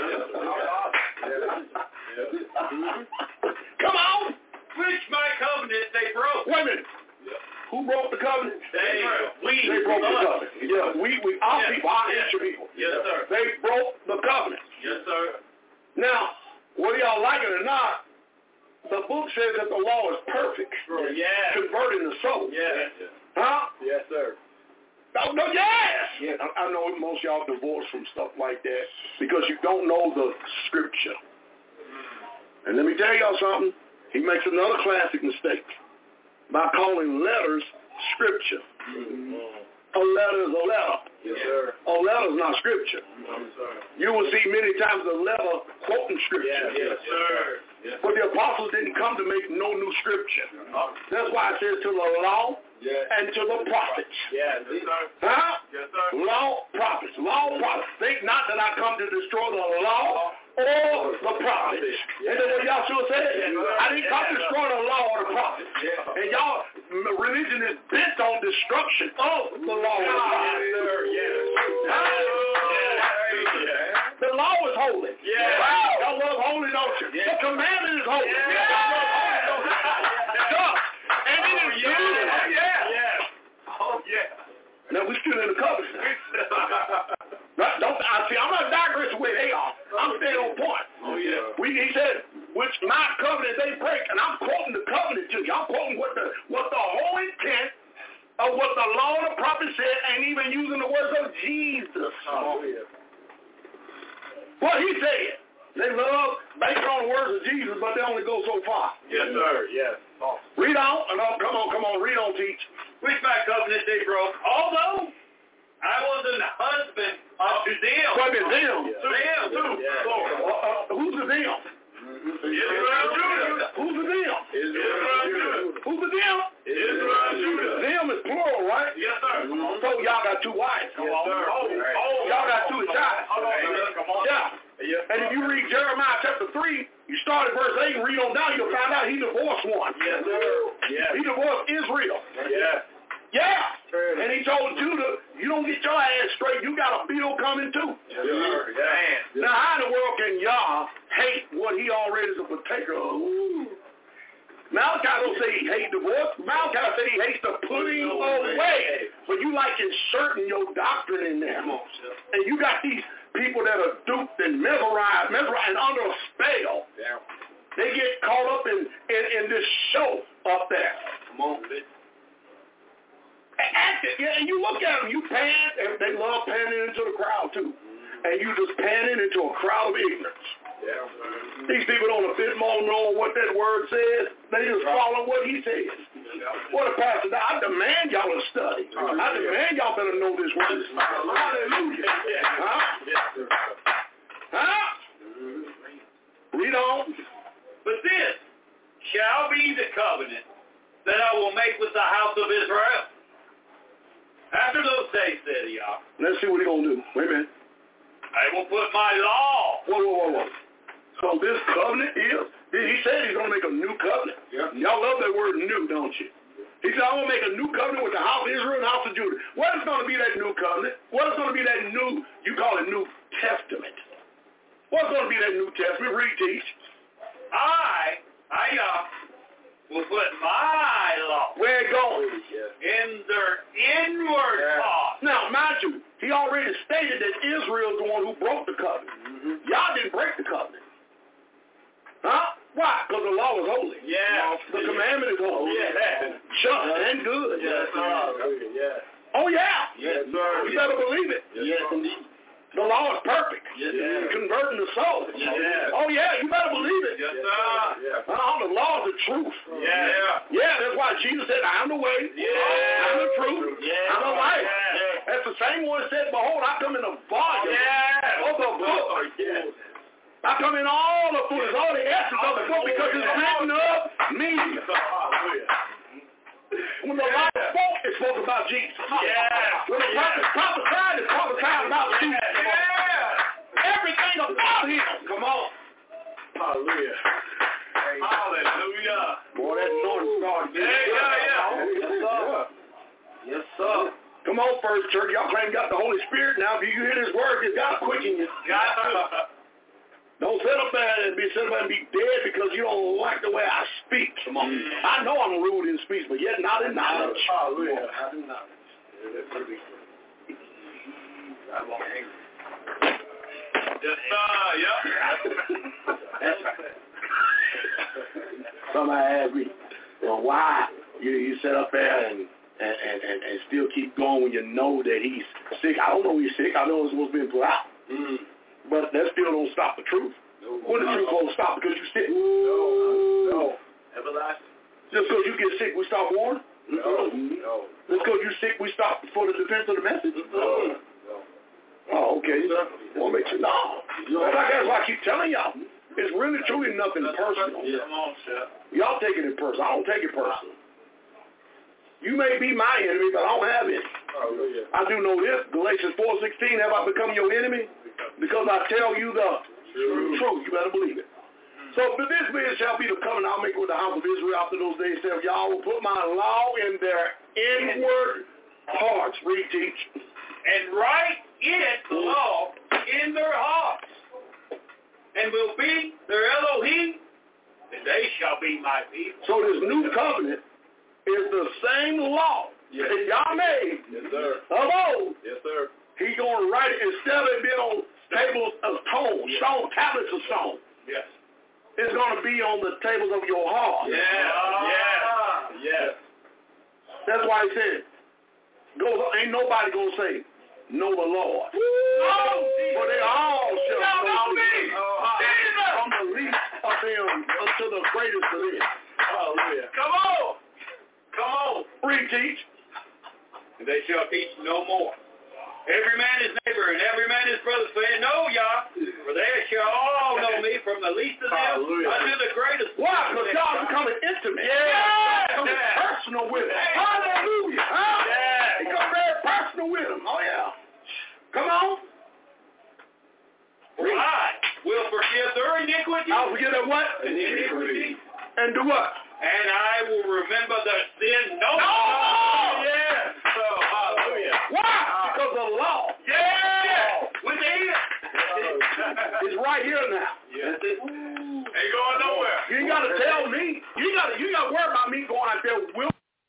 Come on! Which my covenant they broke. Wait a minute. Yeah. Who broke the covenant? They, we, they broke the covenant. Yeah, we, we, our yes. people, our yes. ancient people. Yes, sir. They broke the covenant. Yes, sir. Now, whether y'all like it or not, the book says that the law is perfect. Yeah. Converting the soul. Yes. Huh? Yes, sir. No, no, yes! Yeah, I, I know most of y'all divorced from stuff like that because you don't know the scripture. And let me tell y'all something. He makes another classic mistake by calling letters scripture. Mm-hmm. A letter is a letter. Yes, sir. A letter is not scripture. Yes, sir. You will see many times a letter quoting scripture. Yes, yes sir. Yes. But the apostles didn't come to make no new scripture. That's why it says to the law yes. and to the prophets. Yes, yes sir. Huh? Yes, sir. Law, prophets. Law, prophets. Think not that I come to destroy the law or the prophets. Ain't that what Yahshua said? I didn't come to destroy the law or the prophets. And y'all, religion is bent on destruction of the law or the prophets. The law is holy. Y'all love holy, don't you? The commandment is holy. Y'all love holy, don't you? Just. And it is good. Oh, yeah. Now, we're still in the covenant. Right, don't, I see, I'm not digressing where they are. I'm staying on point. Oh, yeah. We, he said, which my covenant they break, and I'm quoting the covenant to you. I'm quoting what the what the whole intent of what the law and the prophet said, and even using the words of Jesus. Oh, yeah. What he said. They love banking on the words of Jesus, but they only go so far. Yes, sir. Yes. Oh. Read on. And oh, come on, come on. Read on, teach. Which my covenant they broke, although I was an husband unto them. What is them? To them, too. Yeah. Uh, uh, who's the them? Israel, Judah. Who's the them? Israel, Judah. Who's the them? Israel, Judah. Them is plural, right? Yes, sir. Mm-hmm. So y'all got two wives. Yes, sir. Oh, oh, y'all got two shots. Come on. Yeah. Yes, and if you read Jeremiah chapter three, you start at verse eight and read on down, you'll find out he divorced one. Yes, sir. Yes. He divorced Israel. Yes. Yeah. And he told Judah, you don't get your ass straight, you got a bill coming too. Yes, sir. Yeah. Now, how in the world can Yah hate what he already is a partaker of? Ooh. Malachi don't say he hates divorce. Malachi say he hates the putting away. But you like inserting your doctrine in there. And you got these people that are duped and mesmerized, mesmerized and under a spell. Yeah. They get caught up in, in, in this show up there. Come on, bitch. Acting, yeah, and you look at them, you pan, and they love panning into the crowd too. And you just panning into a crowd of ignorance. Yeah. These people don't a bit more know what that word says. They just follow what he says. What a pastor, I demand y'all to study. I demand y'all better know this word. Hallelujah. Huh? Huh? Read on. But this shall be the covenant that I will make with the house of Israel. After those days, said Yah. Let's see what he's going to do. Wait a minute. I will put my law. Whoa, whoa, whoa, whoa. So this covenant is, he said he's going to make a new covenant. Yeah. Y'all love that word new, don't you? He said, I'm going to make a new covenant with the house of Israel and the house of Judah. What is going to be that new covenant? What is going to be that new, you call it New Testament? What's going to be that New Testament? Read, teach. I, I, uh, will put my law. Where it going? In their inward yeah. thoughts. Now, mind you, he already stated that Israel is the one who broke the covenant. Mm-hmm. Y'all didn't break the covenant. Huh? Why? Because the law is holy. Yeah. The yeah. commandment is holy. Yeah. Just and good. Yes, sir. Yeah. Oh, yeah. Yes, sir. You better believe it. Yes, indeed. The law is perfect. Yes, it's converting the soul. Yes. Oh, yeah, you better believe it. Yes, sir. Yeah. Oh, the law is the truth. Yeah. Yeah, that's why Jesus said, I'm the way, yeah. I'm the truth, yeah. I'm the life. Yeah. That's the same one that said, behold, I come in the volume yeah. of the book. Oh, yeah. I come in all the fullness, all the essence of the book, because it's written of me. When the law spoke, it spoke about Jesus. Yeah. When the prophet prophesied, it prophesied about Jesus. Yeah. Everything about him. Come on. Hallelujah. Hallelujah. Boy, that Northern Star. Yeah, yeah, yeah. Yes, sir. Yes, sir. Come on, First Church. Y'all claim you got the Holy Spirit. Now, if you hear this word, it's got to quicken you. Got to. Don't sit up there and be sit up there and be dead because you don't like the way I speak. Come on. Mm. I know I'm rude in speech, but yet not in knowledge. Hallelujah. Not in knowledge. Yes, sir. Yeah. Somebody asked me, well, why you you sit up there and and, and, and and still keep going when you know that he's sick? I don't know he's sick. I know it's what's been put out. Mm. But that still don't stop the truth. No, when the truth won't stop because you're sick. No, no. Everlasting. Just because you get sick, we stop warning? No, no. Just because you're sick, we stop for the defense of the message? No, no. Oh, okay. Well, make sure. No. no. That's why I keep telling y'all. It's really, truly nothing personal. Yeah. Come on, Chef. Y'all take it in person. I don't take it personal. You may be my enemy, but I don't have any. Oh, yeah. I do know this. Galatians four sixteen, have I become your enemy? Because I tell you the truth. truth. You better believe it. So but this man shall be the covenant I'll make with the house of Israel after those days. Say, y'all will put my law in their inward hearts. Read, teach. And write it, the law, in their hearts, and will be their Elohim, and they shall be my people. So this new covenant is the same law yes. that y'all made. Yes, sir. Of old. Yes, sir. He's going to write it instead of it being on tables of stone, yes. stone, tablets of stone. Yes. It's going to be on the tables of your heart. Yeah. Ah. Yes. Yes. That's why he said, go, ain't nobody going to say, know the Lord. Oh, for they all shall know me. Uh, from the least of them unto the greatest of them. Hallelujah. Come on. Come on. Read, teach. And they shall teach no more. Every man his neighbor and every man his brother, saying, know Yah, for they shall all know me, from the least of them Hallelujah. Unto the greatest. Why? Because y'all becoming intimate. Yeah. Becoming yeah. personal with him. Hey. Hallelujah. Huh? Yeah. Become very personal with him. Oh, yeah. Come on. For I will forgive their iniquity. I'll forgive their what? Iniquity. And do what? And I will remember their sin no more. No. Yes. So, hallelujah. Why? Because of the law. Yeah. Within. It's right here now. Yeah. Ain't going nowhere. You ain't got to tell me. You got to. You got to worry about me going out there. Will.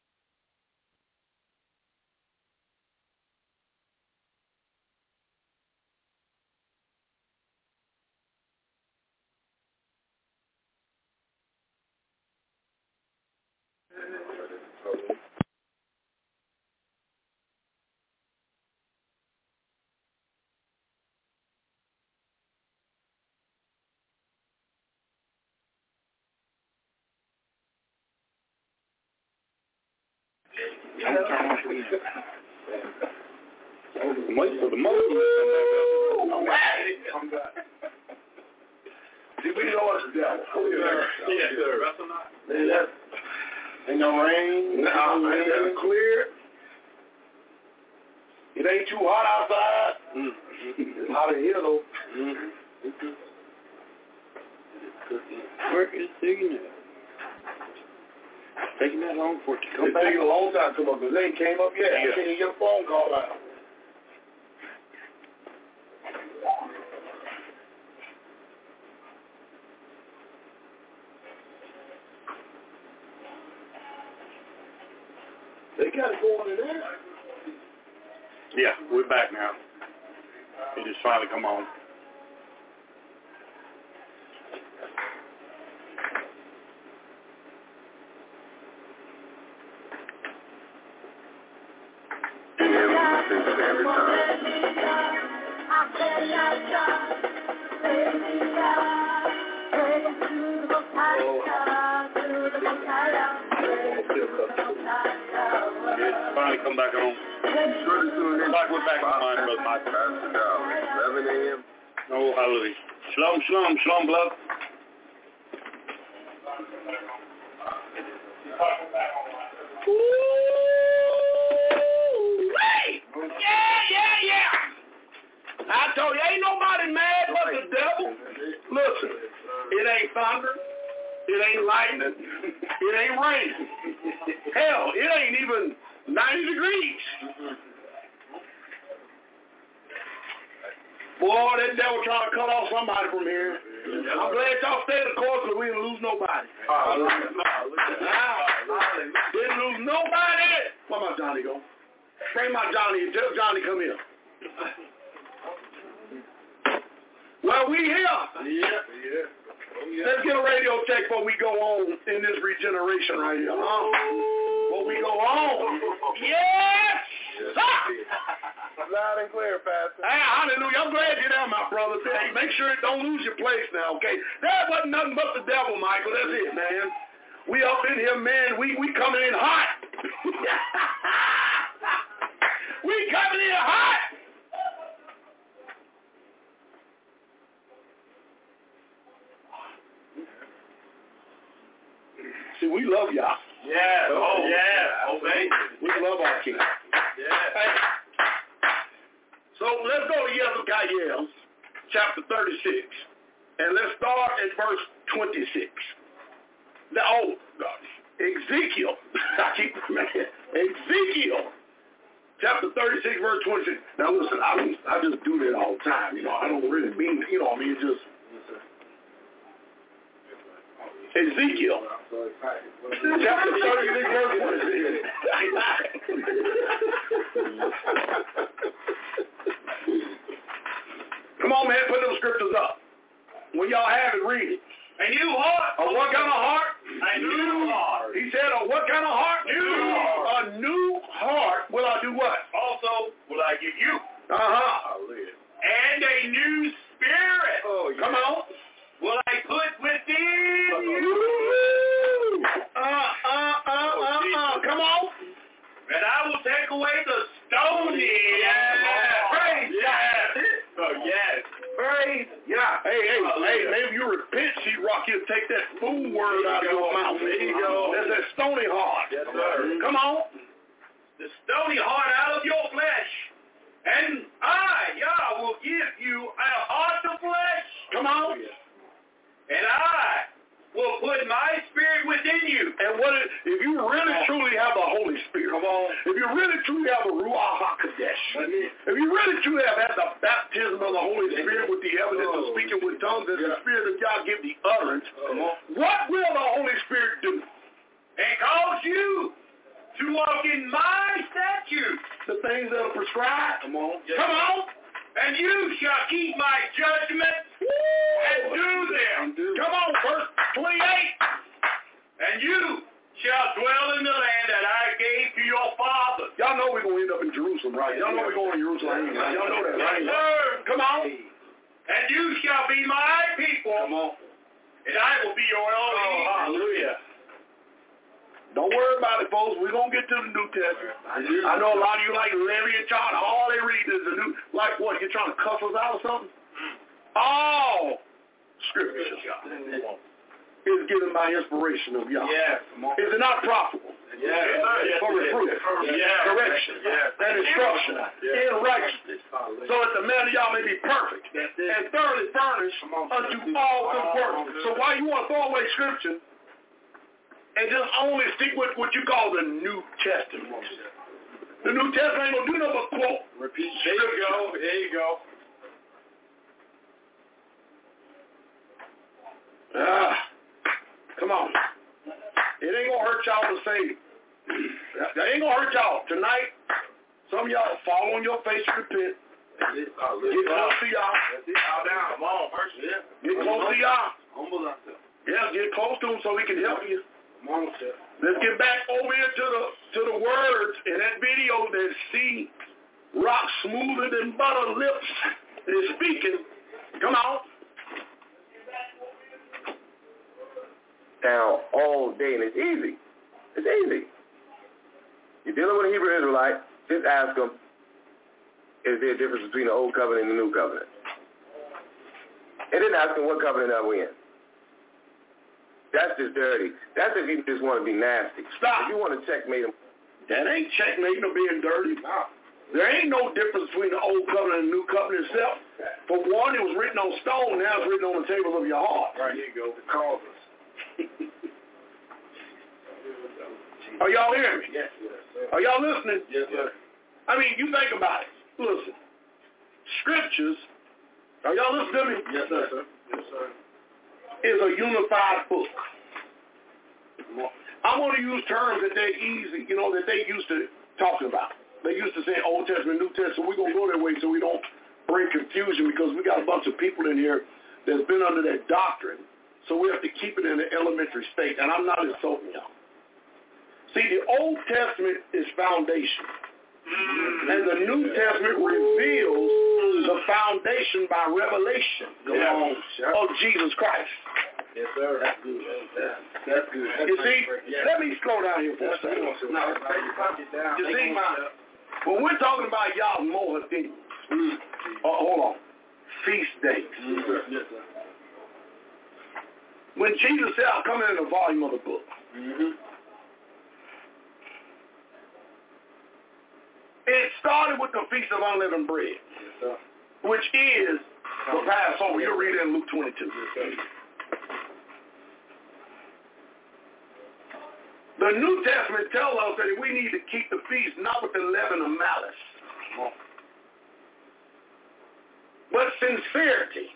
Wait for the moment. See, we know it's the devil. Yes, sir. Man, that ain't no rain. No, ain't nothing clear. It ain't too hot outside. Mm-hmm. It's hot in here, though. Mm-hmm. Where is digging it? Taking that long for it to come it's back? taking a long time to come up because they ain't came up yet. Yeah. I can't even get a phone call out. They got it going in there. Yeah, we're back now. It just finally come on. Finally come back on. Like we're back on mine, brother Mike. eleven a.m. Oh, hallelujah. Shalom, shalom, shalom, blood. Yeah, yeah, yeah. I told you, ain't nobody mad but the devil. Listen, it ain't thunder. It ain't lightning. It ain't raining. Hell, it ain't even ninety degrees. Boy, that devil trying to cut off somebody from here. I'm glad y'all stayed the course because we didn't lose nobody. Nah, didn't lose nobody. Where my Johnny go? Bring my Johnny. Tell Johnny come here. Well, we here. Yeah, yeah. Let's get a radio check before we go on in this regeneration right here. Huh? Before we go on. Yes! Loud and clear, Pastor. Hey, hallelujah. I'm glad you're there, my brother. Hey, make sure you don't lose your place now, okay? That wasn't nothing but the devil, Michael. That's it, man. We up in here, man. We we coming in hot. we coming in hot. See, we love y'all. Yeah. Oh, yeah. Obey. We love our king. Yeah. Hey. So let's go to Hezekiah, chapter thirty-six. And let's start at verse twenty-six. Now, oh, God. Ezekiel. I keep remembering. Ezekiel. Chapter thirty-six, verse twenty-six. Now, listen, I, don't, I just do that all the time. You know, I don't really mean, you know, I mean, it's just. Ezekiel. Chapter thirty-six, verse twenty-six. Come on, man, put those scriptures up. When y'all have it, read it. A new heart. A what kind of heart? A new heart. He said, a what kind of heart? New heart. A new heart. Will I do what? Also, will I give you? Uh-huh. And a new spirit. Oh, yeah. Come on. Will I put within you? Uh, uh, uh, uh, uh. Come on. And I will take away the stony. Yeah. Praise yes. Oh, yes. Praise. Yeah. Hey, hey, Hallelujah. Hey, maybe you repent, She-Rock. He'll take that fool word out of your mouth. There you go. That's that stony heart. Yes, sir. Come on. The stony heart out of your flesh. And I, Yah, will give you a heart of flesh. Come on. And I will put my spirit within you. And what is, if you really truly have the Holy Spirit, come on, if you really truly have the Ruach HaKodesh, if you really truly have had the baptism of the Holy Spirit with the evidence of speaking with tongues, and the Spirit of God give the utterance, what will the Holy Spirit do? And cause you to walk in my statutes. The things that are prescribed. Come on. Yes. Come on. And you shall keep my judgments and do them. Come on, verse twenty-eight. And you shall dwell in the land that I gave to your fathers. Y'all know we're going to end up in Jerusalem, right? Y'all know we're going to Jerusalem. Y'all know that, right? Yes, sir. Come on. And you shall be my people. Come on. And I will be your Elohim. Oh, hallelujah. Don't worry about it, folks. We're going to get to the New Testament. I know a lot of you like Larry and John. All they read is the New. Like what? You're trying to cuss us out or something? All Scripture is given by inspiration of Yah. Yes. Is it not profitable? Yes. For reproof, yes. correction, yes. and instruction yes. in righteousness, so that the man of y'all may be perfect and thoroughly furnished unto all good works. So why you want to throw away Scripture and just only stick with what you call the New Testament? The New Testament ain't going to do nothing but quote. Repeat. There you go. There you go. Ah, come on. It ain't going to hurt y'all to say, that ain't going to hurt y'all. Tonight, some of y'all fall on your face and repent. Get close to y'all. Come on. Get close to y'all. Humble ourselves. Yeah, get close to them so we can help you. Come on, sir. Let's get back over here to the to the words in that video that see rock smoother than butter lips is speaking. Come on. Now all day, and it's easy. It's easy. You're dealing with a Hebrew Israelite, just ask them, is there a difference between the old covenant and the new covenant? And then ask them, what covenant are we in? That's just dirty. That's if you just want to be nasty. Stop. If you want to checkmate them. That ain't checkmating or being dirty. No. There ain't no difference between the old covenant and the new covenant itself. For one, it was written on stone. Now it's written on the tables of your heart. Right, here you go. The causes. Are y'all hearing me? Yes, sir. Are y'all listening? Yes, sir. I mean, you think about it. Listen. Scriptures, are y'all listening to me? Yes, sir. Yes, sir. Is a unified book. I'm going to use terms that they're easy, you know, that they used to talking about. They used to say Old Testament, New Testament. We're going to go that way so we don't bring confusion, because we got a bunch of people in here that's been under that doctrine. So we have to keep it in the elementary state. And I'm not insulting y'all. See, the Old Testament is foundation. And the New Testament reveals the foundation by revelation Yeah. of Jesus Christ. Yes, sir. That's good. That's, that's good. That's You see, yeah. let me slow down here for a second. No, You see, when we're talking about Yah Mohadim, oh, hold on, feast days. Yes, sir. When Jesus said, I'll come in the volume of the book, Mm-hmm. it started with the Feast of Unleavened Bread, Yes, sir. which is the Passover. You'll read it in Luke twenty-two. The New Testament tells us that we need to keep the feast not with the leaven of malice, but sincerity.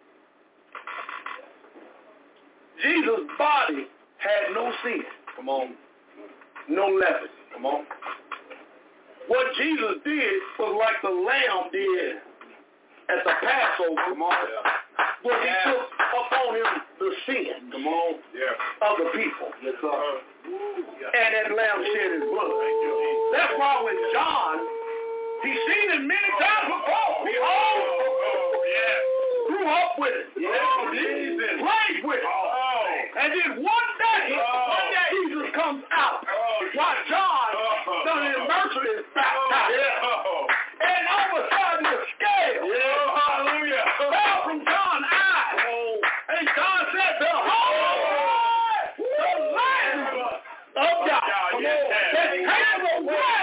Jesus' body had no sin. Come on. No leaven. Come on. What Jesus did was like the lamb did at the Passover. Come on. Yeah. Where he took upon him the sin Come on. Yeah. of the people. Yes, sir. And that lamb shed his blood. That's why when John, he's seen it many times before. He oh, yeah. grew up with it. Yeah. Played with it. Oh. And then one day, oh. one day Jesus comes out while John oh. done immersion is baptized. Yeah. Oh. And all of a sudden the scale yeah. hallelujah. fell from John's eyes. Oh. And John said, behold, the Lamb of God. Come on. That takes away.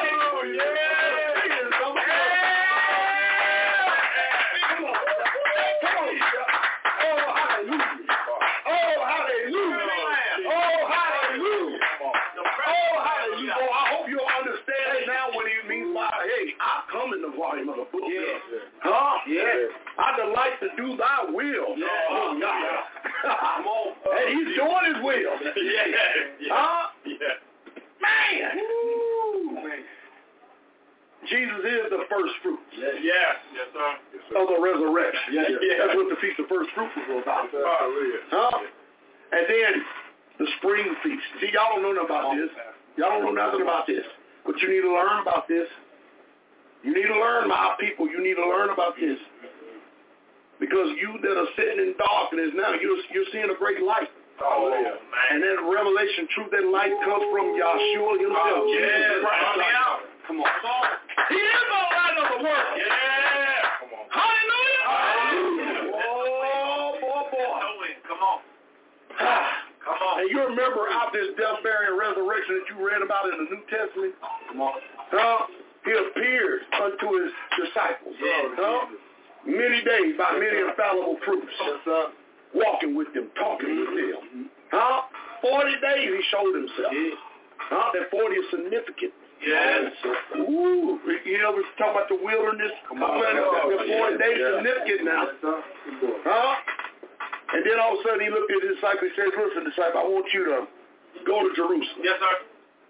Come in the volume of the book. Yeah. Huh? Yeah. I delight to do thy will. Yeah. Oh, God. Come on. And he's doing his will. Yeah. Yeah. Huh? Yeah. Man. Woo. Man. Jesus is the first fruit. Yes. Yeah. Yes, sir. Yes, sir. Of the resurrection. Yeah. Yeah. That's what the Feast of First Fruits was about. Hallelujah. Huh? And then the spring feast. See, y'all don't know nothing about this. Y'all don't know nothing about this. But you need to learn about this. You need to learn, my people. You need to learn about this. Because you that are sitting in darkness now, you're, you're seeing a great light. Oh, man. And that revelation, truth, that light comes from Yahshua himself. Oh, Jesus yeah, Christ. out. Come on. Come on. He is the light of the world. Yeah. Come on. Hallelujah. Hallelujah. Oh, boy, boy. Come on. Come on. And you remember out this death, burial, and resurrection that you read about in the New Testament? Come on. Huh? He appeared unto his disciples. Yeah. Huh? Many days by many infallible proofs. Yes, sir. Walking with them, talking with them. Huh? Forty days he showed himself. Yeah. Huh? That forty is significant. Yes. Ooh. You know, we talk about the wilderness. Come on. The forty Yeah. days Yeah. significant now. Huh? And then all of a sudden he looked at his disciple and said, listen, disciple, I want you to go to Jerusalem. Yes, sir.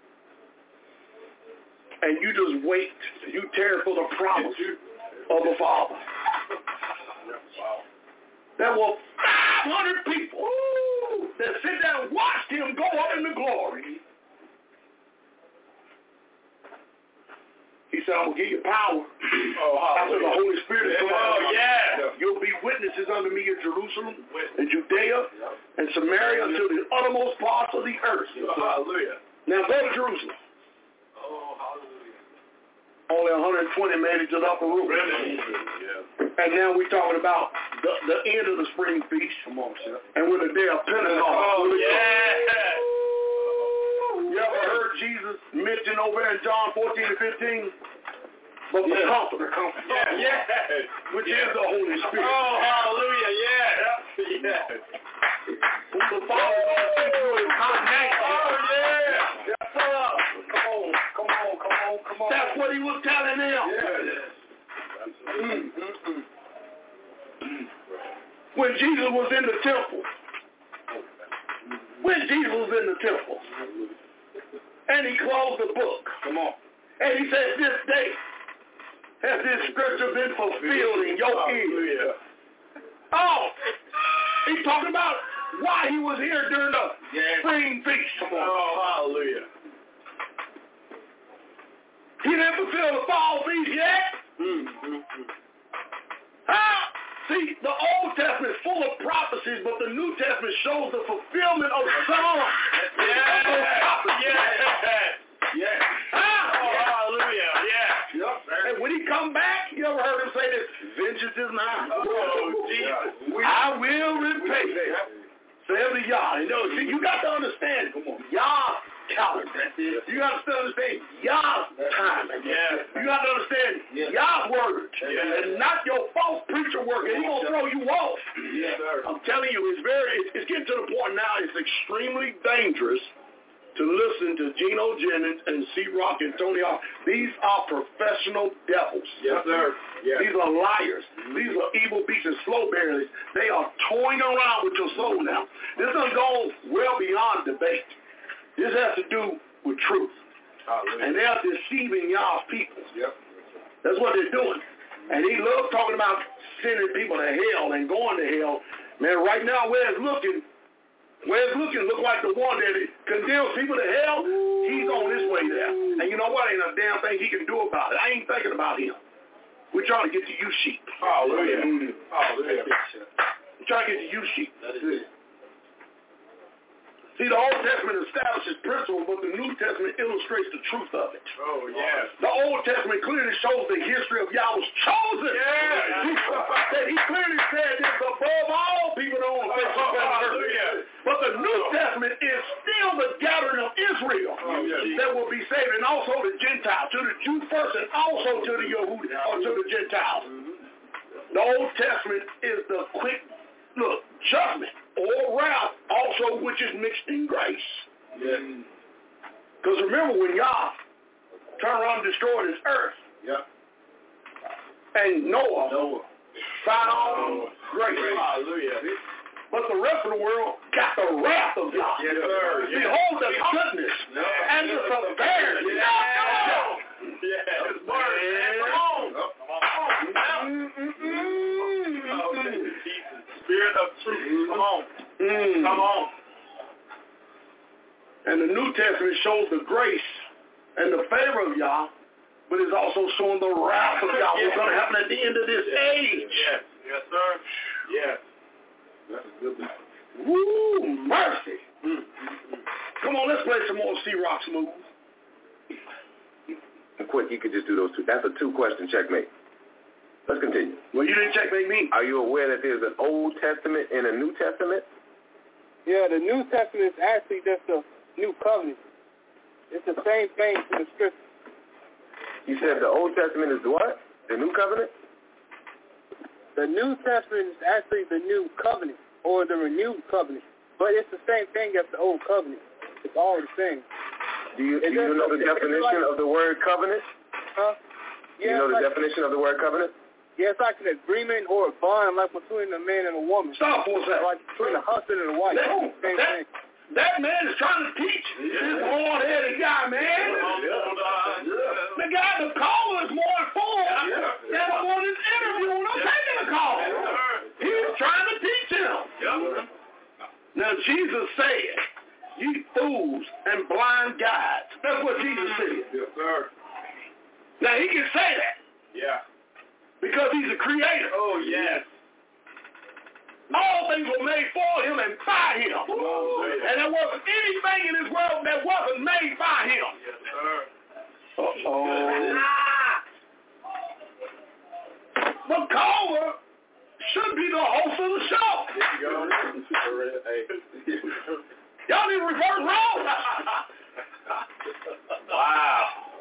And you just wait. You tarry for the promise of the Father. There were five hundred people ooh, that sit there and watched him go up into glory. He said, I'm going to give you power. Oh, after the Holy Spirit is come Oh, yeah. You'll be witnesses unto me in Jerusalem, in Judea, and Samaria, until the uttermost parts of the earth. Hallelujah. Now go to Jerusalem. Oh, hallelujah. Only one hundred twenty made it to the upper room. Yeah. And now we're talking about the, the end of the spring feast. Come on, sir. And with the day of Pentecost. Oh, yeah. You ever heard Jesus mention over in John fourteen and fifteen? But the yeah. Comforter, yeah. yeah. which yeah. is the Holy Spirit. Oh, hallelujah, yeah. yeah. Who the Father is going to send you in contact. Oh, yeah. Yes, sir. Come on, come on, come on, come on. That's what he was telling them. Yeah. Mm, mm, mm. When Jesus was in the temple, when Jesus was in the temple, and he closed the book, come on, and he said, this day has this scripture been fulfilled in your ears. Oh, he's talking about why he was here during the yeah. spring feast. Come on. Oh, hallelujah. He didn't fulfill the fall feast yet. Mm-hmm. Ah, see, the Old Testament is full of prophecies, but the New Testament shows the fulfillment of some. Yeah. Yeah. Yeah. Ah, oh, yeah. Hallelujah. Yeah. Yep. And when he come back, you ever heard him say this? Vengeance is mine. Oh, Jesus. I will repay. Say every Yah. You know, see, you got to understand. Come on. Yah calendar. You got to understand Yah's timing. Yeah. You got to understand yeah. Yah's word. Yeah. And not your false preacher work. And he's going to throw you off. Yeah. I'm telling you, it's very, it's getting to the point now, it's extremely dangerous to listen to Geno Jennings and C-Rock and Tony Hawk. These are professional devils. Yes, sir. Yes. These are liars. Mm-hmm. These are evil beasts and slow bearers. They are toying around with your soul now. This doesn't go well beyond debate. This has to do with truth. Hallelujah. And they're deceiving y'all's people. Yep. That's what they're doing. And he loves talking about sending people to hell and going to hell. Man, right now where it's looking, where it's looking, look like the one that condemns people to hell. He's on his way there. And you know what? Ain't a damn thing he can do about it. I ain't thinking about him. We're trying to get to you sheep. Hallelujah. Hallelujah. We're trying to get to you sheep. That is it. See, the Old Testament establishes principle, but the New Testament illustrates the truth of it. Oh, yes. The Old Testament clearly shows the history of Yahweh's chosen. Yeah. He, he clearly said this above all people on the face of the earth. But the New Testament is still the gathering of Israel oh, yes. that will be saved, and also the Gentiles, to the Jew first, and also to the Yehudi, or to the Gentiles. Mm-hmm. The Old Testament is the quick, look, judgment or wrath, also which is mixed in grace. Because yeah. remember when Yah turned around and destroyed his earth, yeah. and Noah, Noah. found all grace. Hallelujah. But the rest of the world got the wrath of God. Yes, sir. Behold the goodness yeah. and the severity. Yeah. Yeah. Yeah. His word. Come on. Come on. Spirit of truth. Come on. Mm. Come on. And the New Testament shows the grace and the favor of Yah, but it's also showing the wrath of Yah. What's going to happen at the end of this age? Yes. Yes, sir. Yes. That's a good one. Woo, mercy. Mm. Come on, let's play some more C-Rock Smooth. Quick, you could just do those two. That's a two-question checkmate. Let's continue. Well, you didn't checkmate me. Are you aware that there's an Old Testament and a New Testament? Yeah, the New Testament is actually just a new covenant. It's the same thing to the scripture. You said the Old Testament is what? The New Covenant? The New Testament is actually the new covenant, or the renewed covenant. But it's the same thing as the old covenant. It's all the same. Do you, do you know the definition like, of the word covenant? Huh? Do you yeah, know the like, definition of the word covenant? Yeah, it's like an agreement or a bond, like between a man and a woman. Stop for a second. Like between a husband and a wife. That, same that, thing. that man is trying to teach yeah. this hard-headed guy, man. Yeah. The guy, the caller is more informed yeah. than the one that's interviewing or yeah. taking the call. Yeah. He's trying to teach him. Yeah. Now, Jesus said, ye fools and blind guides. That's what Jesus said. Yes, sir. Now, he can say that. Yeah. Because he's a creator. Oh, yes. All things were made for him and by him. Oh, and there wasn't anything in this world that wasn't made by him. Yes, sir. Uh-oh. The caller should be the host of the show. There you go. Hey. Y'all need to reverse roles. Wow.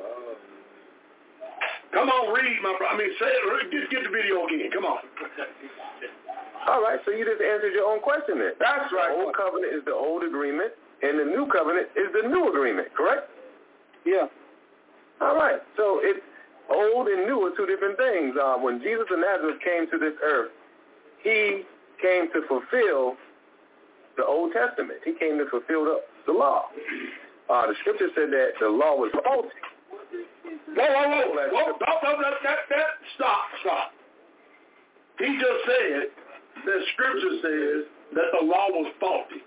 Come on, read, my brother. I mean, say it. Just get the video again. Come on. All right, so you just answered your own question then. That's right. The old covenant is the old agreement, and the new covenant is the new agreement, correct? Yeah. All right, so it's old and new are two different things. Uh, when Jesus of Nazareth came to this earth, he came to fulfill the Old Testament. He came to fulfill the, the law. Uh, the scripture said that the law was faulty. Whoa, whoa, whoa. whoa don't, don't, that, that, that, stop, stop. He just said that scripture says that the law was faulty.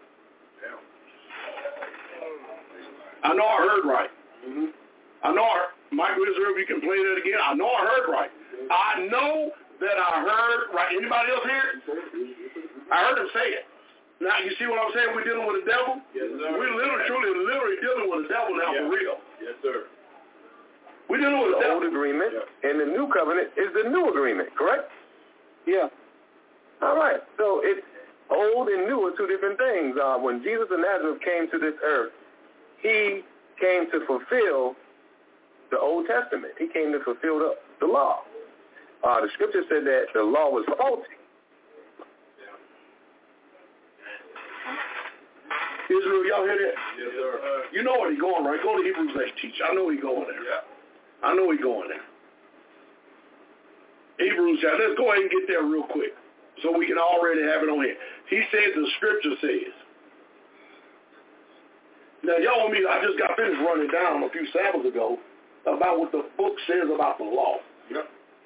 I know I heard right. Mm-hmm. I know I, Michael Israel, you can play that again. I know I heard right. I know that I heard right. Anybody else hear it? I heard him say it. Now, you see what I'm saying? We're dealing with the devil? Yes, sir. We're literally, truly, literally dealing with the devil now, yeah. for real. Yes, sir. We're dealing with the, the old agreement, yeah. and the new covenant is the new agreement, correct? Yeah. All right. So it's old and new are two different things. Uh, when Jesus of Nazareth came to this earth, he came to fulfill the Old Testament. He came to fulfill the, the law. Uh, the scripture said that the law was faulty. Israel, y'all hear that? Yes, sir. You know where he's going, right? Go to Hebrews eight, teacher. I know he's going there. Yeah. I know he's going there. Hebrews, let's go ahead and get there real quick so we can already have it on here. He said the scripture says. Now, y'all want me, I just got finished running down a few Sabbaths ago about what the book says about the law. Yep.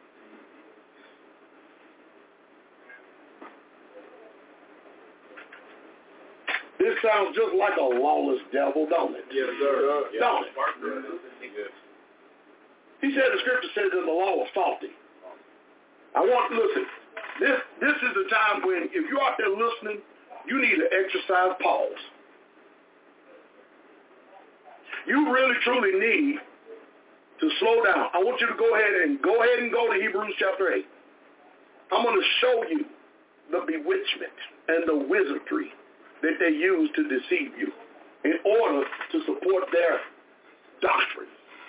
This sounds just like a lawless devil, don't it? Yes, sir. Don't it? Yes. He said the scripture says that the law was faulty. I want, listen, this this is the time when, if you're out there listening, you need to exercise pause. You really, truly need to slow down. I want you to go ahead and go ahead and go to Hebrews chapter eight. I'm going to show you the bewitchment and the wizardry that they use to deceive you in order to support their doctrine.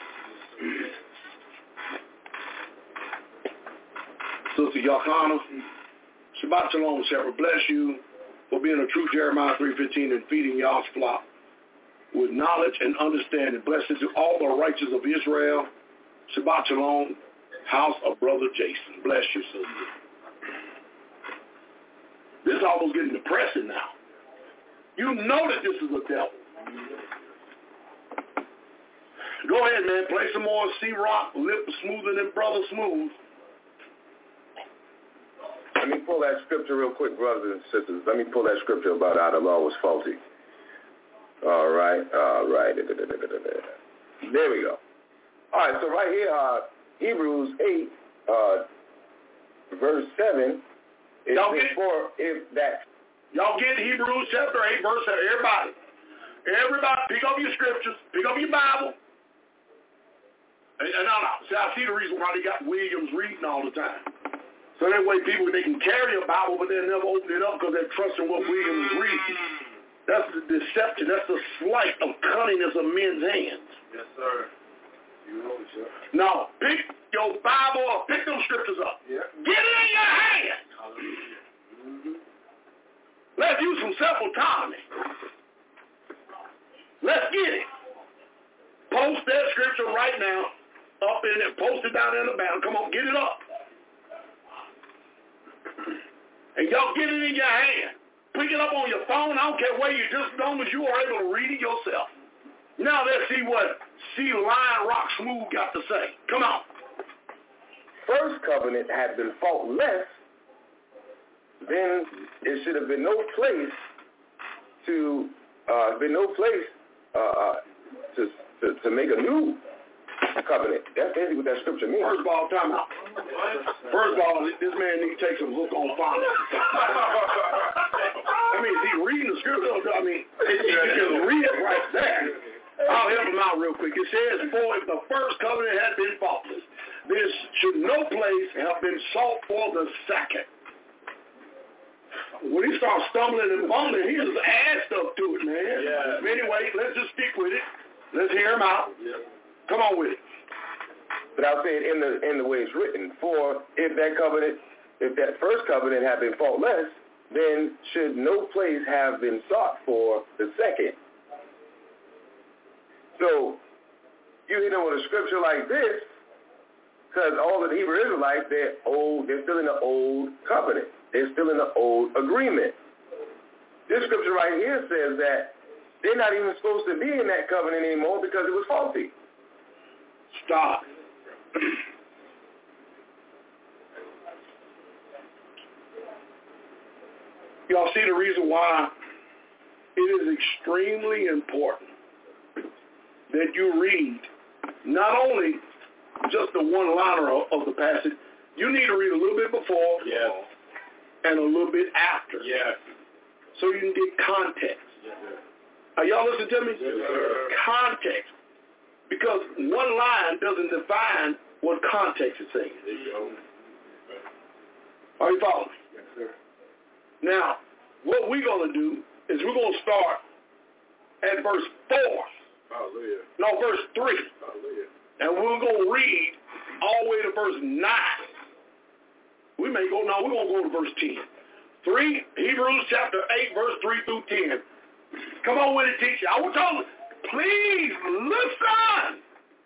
Sister Yakana, Shabbat Shalom, Shepherd, bless you for being a true Jeremiah three fifteen and feeding Yah's flock with knowledge and understanding. Blessings to all the righteous of Israel. Shabbat Shalom, house of Brother Jason. Bless you, sister. This is almost getting depressing now. You know that this is a devil. Go ahead, man. Play some more C-Rock, lip smoother than Brother Smooth. Let me pull that scripture real quick, brothers and sisters. Let me pull that scripture about how the law was faulty. All right, all right. There we go. All right, so right here, uh, Hebrews eight, uh, verse seven, is for if that. Y'all get Hebrews chapter eight, verse seven. Everybody. Everybody, pick up your scriptures. Pick up your Bible. And, and no, no. See, I see the reason why they got Williams reading all the time. So that way people, they can carry a Bible, but they'll never open it up because they're trusting what Williams is reading. That's the deception. That's the sleight of cunningness of men's hands. Yes, sir. You know it, sir. Now, pick your Bible up. Pick them scriptures up. Yeah. Get it in your hand. Mm-hmm. Let's use some self-autonomy. Let's get it. Post that scripture right now up in it. Post it down in the banner. Come on, get it up. And y'all get it in your hand. Pick it up on your phone. I don't care where you just as long as you are able to read it yourself. Now let's see what C. Lion Rock Smooth got to say. Come on. First covenant had been faultless, then it should have been no place to uh, been no place uh, to, to to make a new covenant. That's basically what that scripture means. First of all, time out. First of all, this man needs to take some hook on phonics. I mean, is he reading the scripture? I mean, you can read it right there. I'll help him out real quick. It says, for if the first covenant had been faultless, there should no place have been sought for the second. When he starts stumbling and fumbling, he just adds stuff to it, man. Yeah. Anyway, let's just stick with it. Let's hear him out. Yeah. Come on with it. But I'll say it in the in the way it's written. For if that covenant, if that first covenant had been faultless, then should no place have been sought for the second. So you hit them with a scripture like this, because all of the Hebrew Israelites, they're old, they're still in the old covenant. They're still in the old agreement. This scripture right here says that they're not even supposed to be in that covenant anymore because it was faulty. Stop. Y'all see the reason why it is extremely important that you read not only just the one-liner of, of the passage, you need to read a little bit before yes. and a little bit after. Yes. So you can get context. Yes, sir. Are y'all listening to me? Yes, sir. Context. Because one line doesn't define what context is saying. There you go. Are you following me? Yes, sir. Now, what we're going to do is we're going to start at verse four. Hallelujah. No, verse three. Hallelujah. And we're going to read all the way to verse nine. We may go, now we're going to go to verse ten. three, Hebrews chapter eight, verse three through ten. Come on with it, teacher. I will tell you, please listen.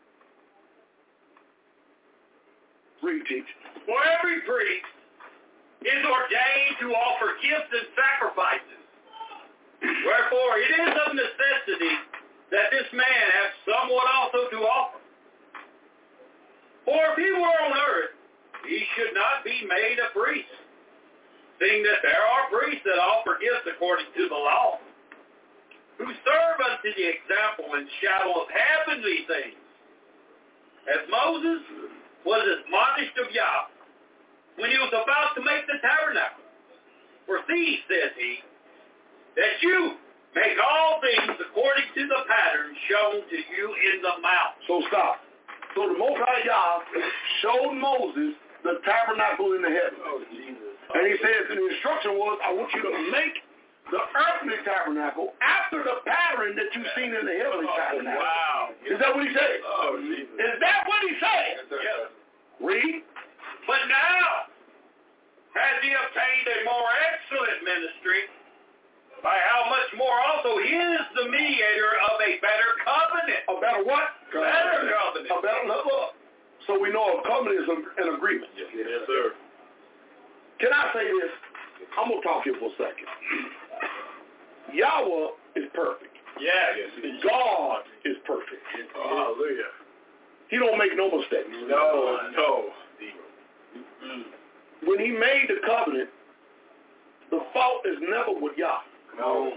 Read, teacher. For every priest is ordained to offer gifts and sacrifices. Wherefore it is of necessity that this man have somewhat also to offer. For if he were on earth, he should not be made a priest, seeing that there are priests that offer gifts according to the law, who serve unto the example and shadow of heavenly things. As Moses was admonished of Yah when he was about to make the tabernacle. For see, says he, that you make all things according to the pattern shown to you in the mount. So stop. So the Most High Yah showed Moses the tabernacle in the heavens. Oh, Jesus. And he says, and the instruction was, I want you to make the earthly tabernacle after the pattern that you've seen in the heavenly oh, tabernacle. Wow. Is that what he said? Oh, Jesus. Is that what he said? Yes. Read. But now has he obtained a more excellent ministry, by how much more also he is the mediator of a better covenant. A better what? Better covenant. A better look. So we know a covenant is an agreement. Yes, yes, sir. Can I say this? I'm going to talk here for a second. Yahweh is perfect. Yeah. Yes, God is perfect. Hallelujah. He don't make no mistakes. No, no. When he made the covenant, the fault is never with Yah. No.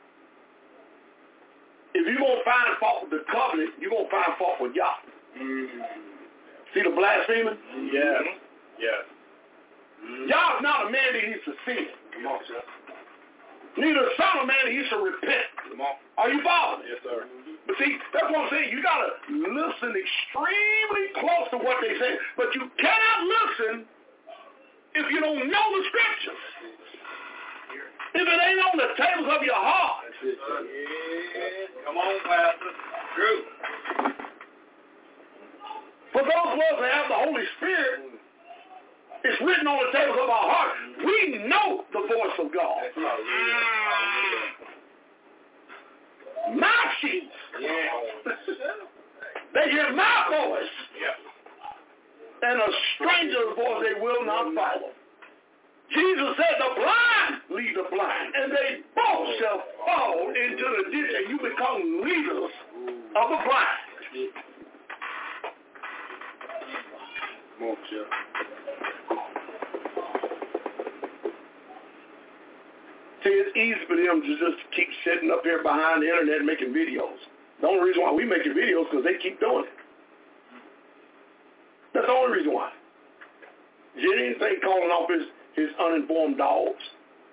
If you're going to find fault with the covenant, you're going to find fault with Yah. Mm. See the blaspheming? Yes. Yes. Mm. Yah's not a man that needs to sin. Come on, sir. Neither the son of man that he should repent. Come on. Are you following? Yes, sir. But see, that's what I'm saying. You got to listen extremely close to what they say. But you cannot listen if you don't know the scriptures. If it ain't on the tables of your heart. Yeah. Come on, Pastor. True. For those of us that have the Holy Spirit, it's written on the tables of our heart. We know the voice of God. My sheep, Yeah. they hear my voice, Yeah. and a stranger's voice they will not follow. Jesus said the blind lead the blind, and they both shall fall into the ditch, and you become leaders of the blind. See, it's easy for them to just keep sitting up here behind the internet making videos. The only reason why we making videos is because they keep doing it. That's the only reason why. You didn't think calling off his, his uninformed dogs.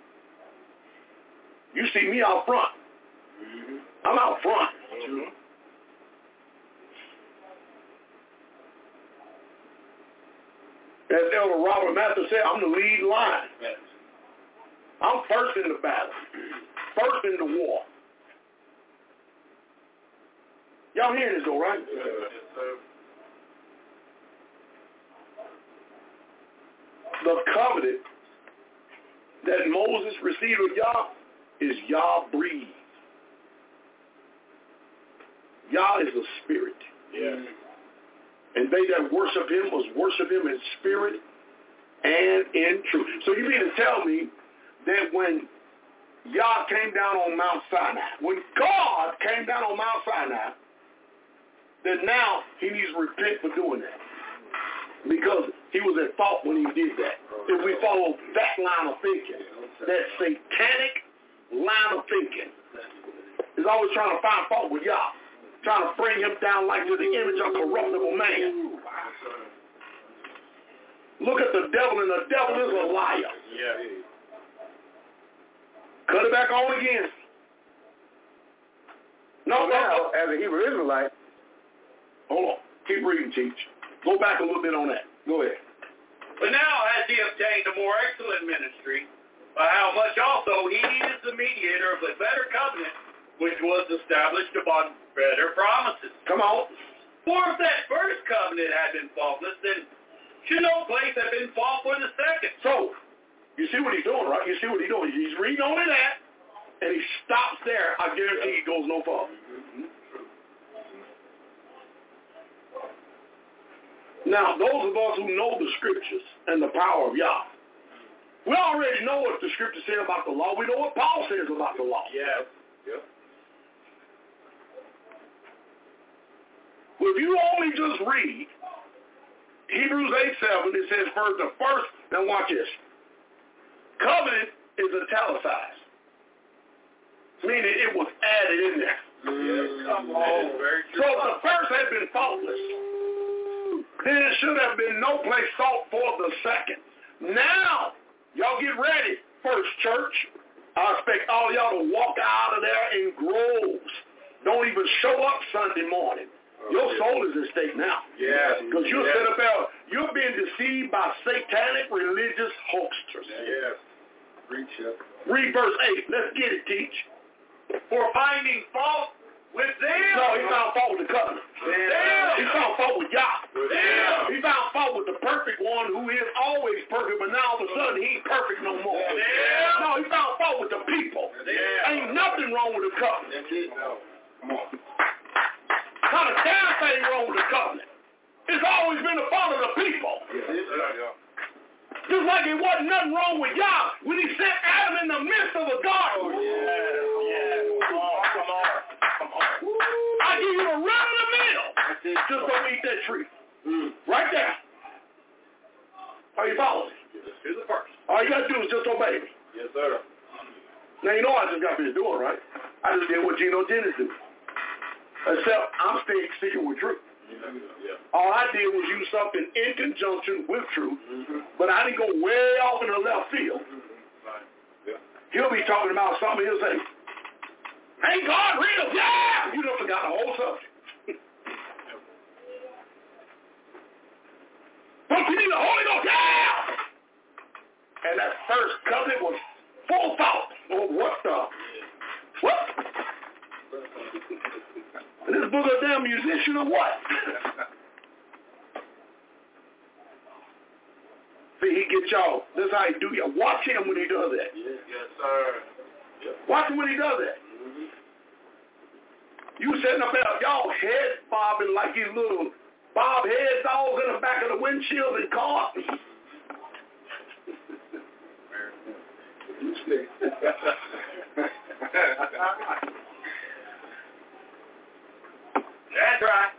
You see me out front. Mm-hmm. I'm out front. Mm-hmm. As Elder Robert Mathis said, I'm the lead line. Yes. I'm first in the battle. First in the war. Y'all hearing this though, right? Yes, sir. The covenant that Moses received of Yah is Yah breathed. Yah is a spirit. Yes. And they that worship him must worship him in spirit and in truth. So you mean to tell me that when Yah came down on Mount Sinai, when God came down on Mount Sinai, that now he needs to repent for doing that? Because he was at fault when he did that. If we follow that line of thinking, that satanic line of thinking, is always trying to find fault with Yah, trying to bring him down like to the image of corruptible man. Look at the devil, and the devil is a liar. Yeah. Cut it back on again. No, so now, as a Hebrew Israelite, hold on. Keep reading, teach. Go back a little bit on that. Go ahead. But now has he obtained a more excellent ministry, by how much also he is the mediator of a better covenant, which was established upon better promises. Come on. For if that first covenant had been faultless, then should no place have been fault for the second. So, you see what he's doing, right? You see what he's doing. He's reading only that, and he stops there. I guarantee he goes no farther. Mm-hmm. Now, those of us who know the scriptures and the power of Yah, we already know what the scriptures say about the law. We know what Paul says about the law. Yes. Yep. Well, if you only just read Hebrews eight seven, it says first, the first, now watch this. Covenant is italicized, meaning it was added in there. Yes, come on. So if the first had been faultless, then it should have been no place sought for the second. Now, y'all get ready, First Church. I expect all y'all to walk out of there in groves. Don't even show up Sunday morning. Your soul is at stake now. Yeah. Because you're yes. set up there. You're being deceived by satanic religious hoaxers. Yes. Reach up. Read verse eight. Let's get it, teach. For finding fault with them. No, he found fault with the covenant. Them. He found fault with Yah. Them. He found fault with the perfect one who is always perfect, but now all of a sudden he ain't perfect no more. Them. No, he found fault with the people. Them. Ain't nothing wrong with the covenant. That's it. No. Come on. Not a damn thing wrong with the covenant. It's always been the fault of the people. Yeah. Just like it wasn't nothing wrong with Yah when he sent Adam in the midst of a garden. Oh, yeah. Yeah. Come on. Come on. Come on. I give you a run of the mill. Just don't eat that tree. Mm. Right there. Are you following? Here's the first. All you got to do is just obey me. Yes, sir. Now, you know I just got finished doing, right? I just did what Geno Jennings did. Except I'm staying sticking with truth. Yeah. All I did was use something in conjunction with truth, Mm-hmm. but I didn't go way off in the left field. Mm-hmm. Right. Yeah. He'll be talking about something, he'll say, ain't God real? Yeah! You done forgot the whole subject. Don't you need the Holy Ghost? Yeah! And that first covenant was full thought. Oh, what the? What? And this book a damn musician or what? See, he gets y'all. This is how he do y'all. Watch him when he does that. Yes, yes sir. Yep. Watch him when he does that. Mm-hmm. You setting up there, y'all head bobbing like these little bob head dogs in the back of the windshield in cars. That's right.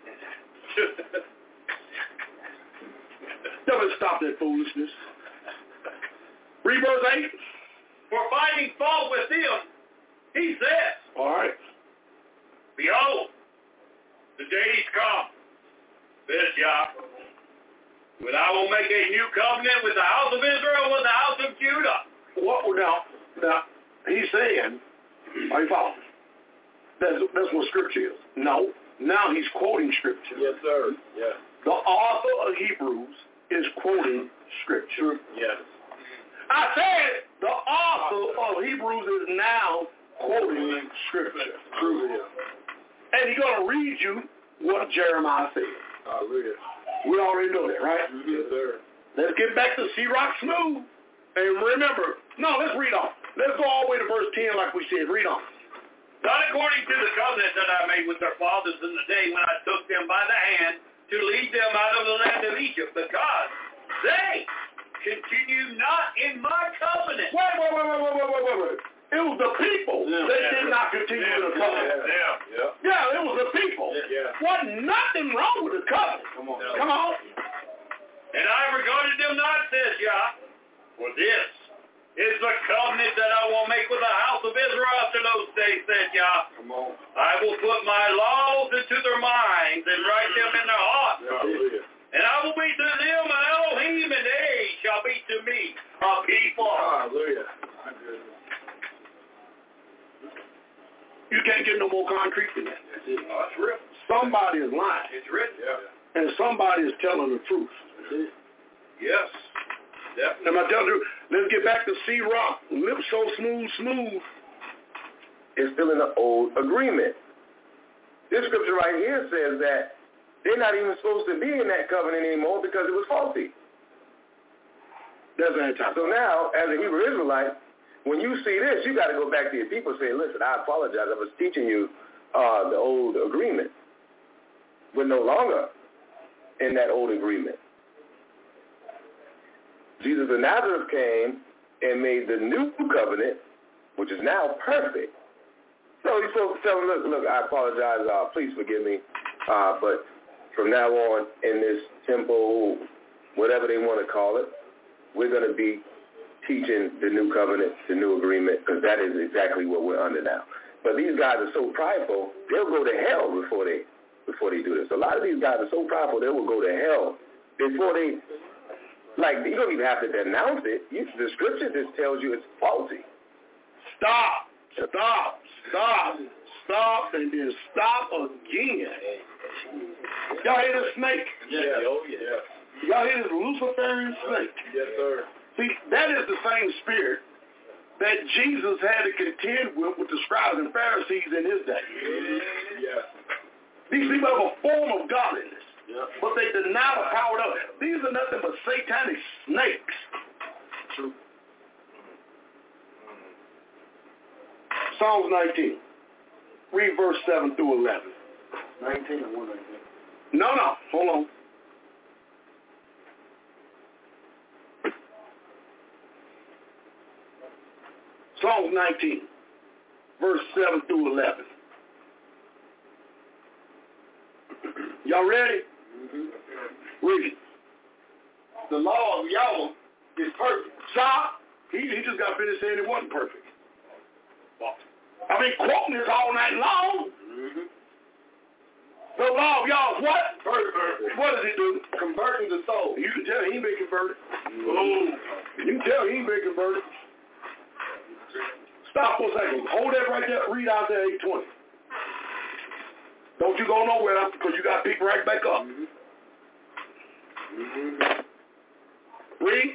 Never stop that foolishness. Read verse eight. For finding fault with them, he says, All right. behold, the days come, says Yah, when I will make a new covenant with the house of Israel and with the house of Judah. What now? Now he's saying, are you following? That's that's what scripture is. No. Now he's quoting scripture. Yes, sir. Yes. The author of Hebrews is quoting scripture. Yes. I said the author of Hebrews is now quoting scripture. True. And he's going to read you what Jeremiah said. Hallelujah. We already know that, right? Yes, sir. Let's get back to C-Rock Smooth. And remember, no, let's read on. Let's go all the way to verse ten like we said. Read on. Not according to the covenant that I made with their fathers in the day when I took them by the hand to lead them out of the land of Egypt, because they continue not in my covenant. Wait, wait, wait, wait, wait, wait, wait, wait, wait. It was the people Yeah, that yeah, did not continue yeah, the covenant. Yeah, yeah. Yeah, it was the people. Yeah. Wasn't nothing wrong with the covenant. Come on. Come on. And I regarded them not, says Yah, for this is the covenant that I will make with the house of Israel after those days, said Yah. Come on. I will put my laws into their minds and write them in their hearts. Hallelujah. And I will be to them an Elohim, and they shall be to me a people. Hallelujah. You can't get no more concrete than that. That's it. Oh, that's real. Somebody is lying. It's written. Yeah. And somebody is telling the truth. Yes. Definitely. Am I telling you? Let's get back to C-Rock. Lips so smooth, smooth. is still in the old agreement. This scripture right here says that they're not even supposed to be in that covenant anymore because it was faulty. That's anti. So now, as a Hebrew Israelite, when you see this, you got to go back to your people and say, listen, I apologize. I was teaching you uh, the old agreement. We're no longer in that old agreement. Jesus of Nazareth came and made the new covenant, which is now perfect. So he's supposed to tell him, look, look, I apologize. Uh, please forgive me. Uh, but from now on, in this temple, whatever they want to call it, we're going to be teaching the new covenant, the new agreement, because that is exactly what we're under now. But these guys are so prideful, they'll go to hell before they before they do this. A lot of these guys are so prideful, they will go to hell before they, like, you don't even have to denounce it. You, the scripture just tells you it's faulty. Stop, stop, stop, stop, and then stop again. Y'all hear this snake? Yeah. Oh, yeah. Y'all hear this Luciferian snake? Yes, sir. See, that is the same spirit that Jesus had to contend with with the scribes and Pharisees in his day. Yeah. These people have a form of godliness, Yeah. but they deny the power of it. These are nothing but satanic snakes. True. Psalms nineteen. Read verse seven through eleven. nineteen or one nineteen? No, no, hold on. Psalms nineteen, verse seven through eleven. Y'all ready? Mm-hmm. Read it. The law of Yahweh is perfect. Stop. He, he just got finished saying it wasn't perfect. I've been quoting this all night long. Mm-hmm. The law of Yahweh is what? Perfect. What does it do? Converting the soul. You can tell he ain't been converted. Mm-hmm. You can tell he ain't been converted. Stop for a second. Hold that right there. Read out there eight twenty. Don't you go nowhere because you got to pick right back up. Mm-hmm. Mm-hmm. Read.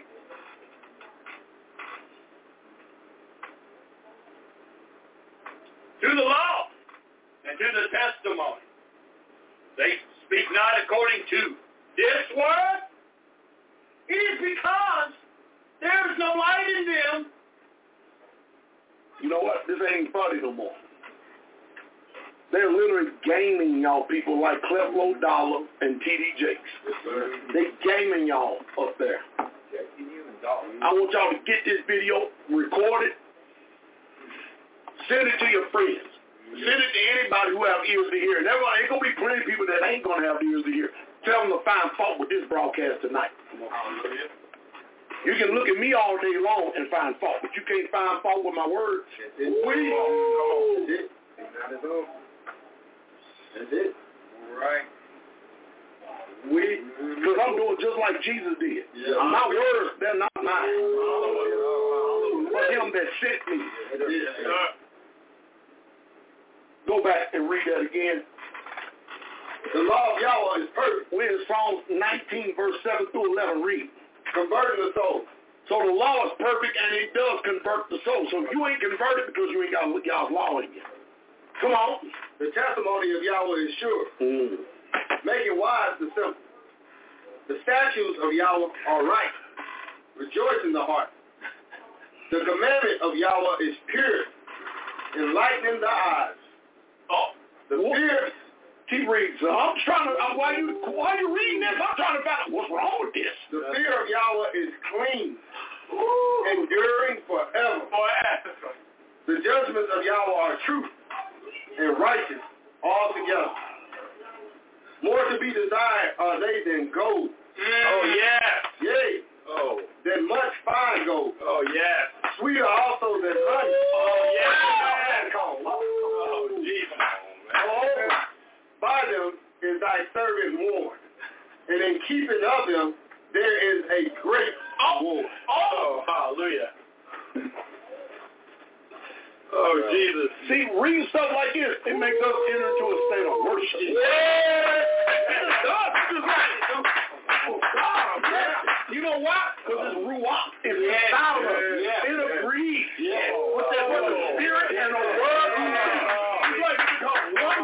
To the law and to the testimony. They speak not according to this word. It is because there is no light in them. You know what? This ain't funny no more. They're literally gaming y'all people like Cleflo Dollar and T D Jakes. Yes, sir. They gaming y'all up there. I want y'all to get this video, record it, send it to your friends. Send it to anybody who have ears to hear. And there ain't going to be plenty of people that ain't going to have ears to hear. Tell them to find fault with this broadcast tonight. You can look at me all day long and find fault, but you can't find fault with my words. That's it. Come on. That's it. That's it. That's it. All right. We, because I'm doing just like Jesus did. Yeah. My words, they're not mine. But him that sent me. Yeah. Go back and read that again. The law of Yahweh is perfect. We're in Psalms nineteen, verse seven through eleven. Read. Converting the soul. So the law is perfect, and it does convert the soul. So you ain't converted because you ain't got y'all's law in you. Come on. The testimony of Yahweh is sure, Mm. making wise the simple. The statutes of Yahweh are right, rejoice in the heart. The commandment of Yahweh is pure, enlightening the eyes. Oh, The what? fear, Keep reading. So I'm trying to. I'm, why you? Why you reading this? I'm trying to find out what's wrong with this. the fear of Yahweh is clean, enduring forever. The judgments of Yahweh are truth and righteous altogether. More to be desired are they than gold. Oh, yes. Yea, Oh, than much fine gold. oh, yes. Sweeter also than honey. Oh, yes. Oh, Oh, Jesus. oh, by them is thy servant warned, and in keeping of them there is a great reward. Oh, hallelujah. Oh, Jesus. See, reading stuff like this, it makes us enter into a state of worship. Yeah. Oh, God, man. You know why? Because it's ruach. It's Yeah. inside of us. Yeah. It agrees Yeah. with, that, with the spirit and the word.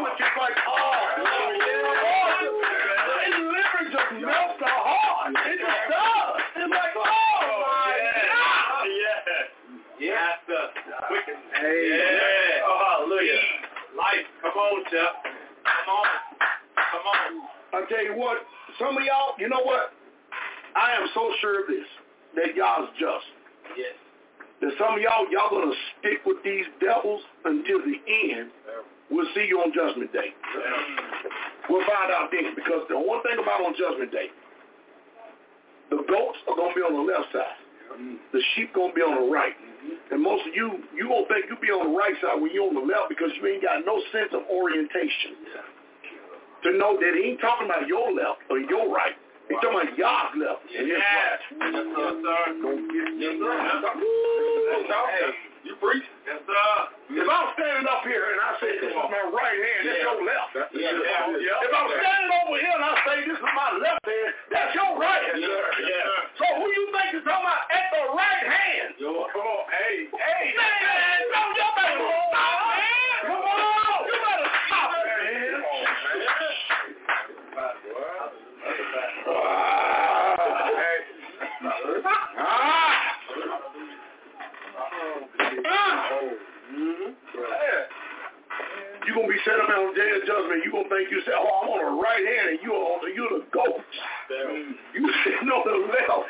much it's like, oh, yeah. It literally just melts the heart. It just does. It's like, oh, my God. Yeah. Yeah. That's the wicked. Hey. Yeah. Oh, hallelujah. Life. Come on, Chef. Come on. Come on. I tell you what, some of y'all, you know what? I am so sure of this, that y'all's just. Yes. That some of y'all, y'all going to stick with these devils until the end. We'll see you on Judgment Day. We'll find out then, because the one thing about on Judgment Day, the goats are going to be on the left side. The sheep going to be on the right. And most of you, you going to think you'll be on the right side when you're on the left because you ain't got no sense of orientation. To know that he ain't talking about your left or your right. He's talking about God's left. And yes. Yes, sir. Don't get yes, sir. Yes, sir. Hey, you preach. Yes, sir. If I'm standing up here and I say this is my right hand, that's yeah. your left. That's yeah. Yeah. Yeah. If I'm standing over here and I say this is my left hand, that's your right hand. Yes, sir. Yeah. So who you think is talking about at the right hand? Yo, come on. Hey. Hey. Man, don't y'all better stop, man. Come on. You better stop it, man. Come on, man. You're going to be set up on the day of judgment. You're going to think you say, oh, I'm on the right hand and you're, on the, you're the goat. You sitting on the left.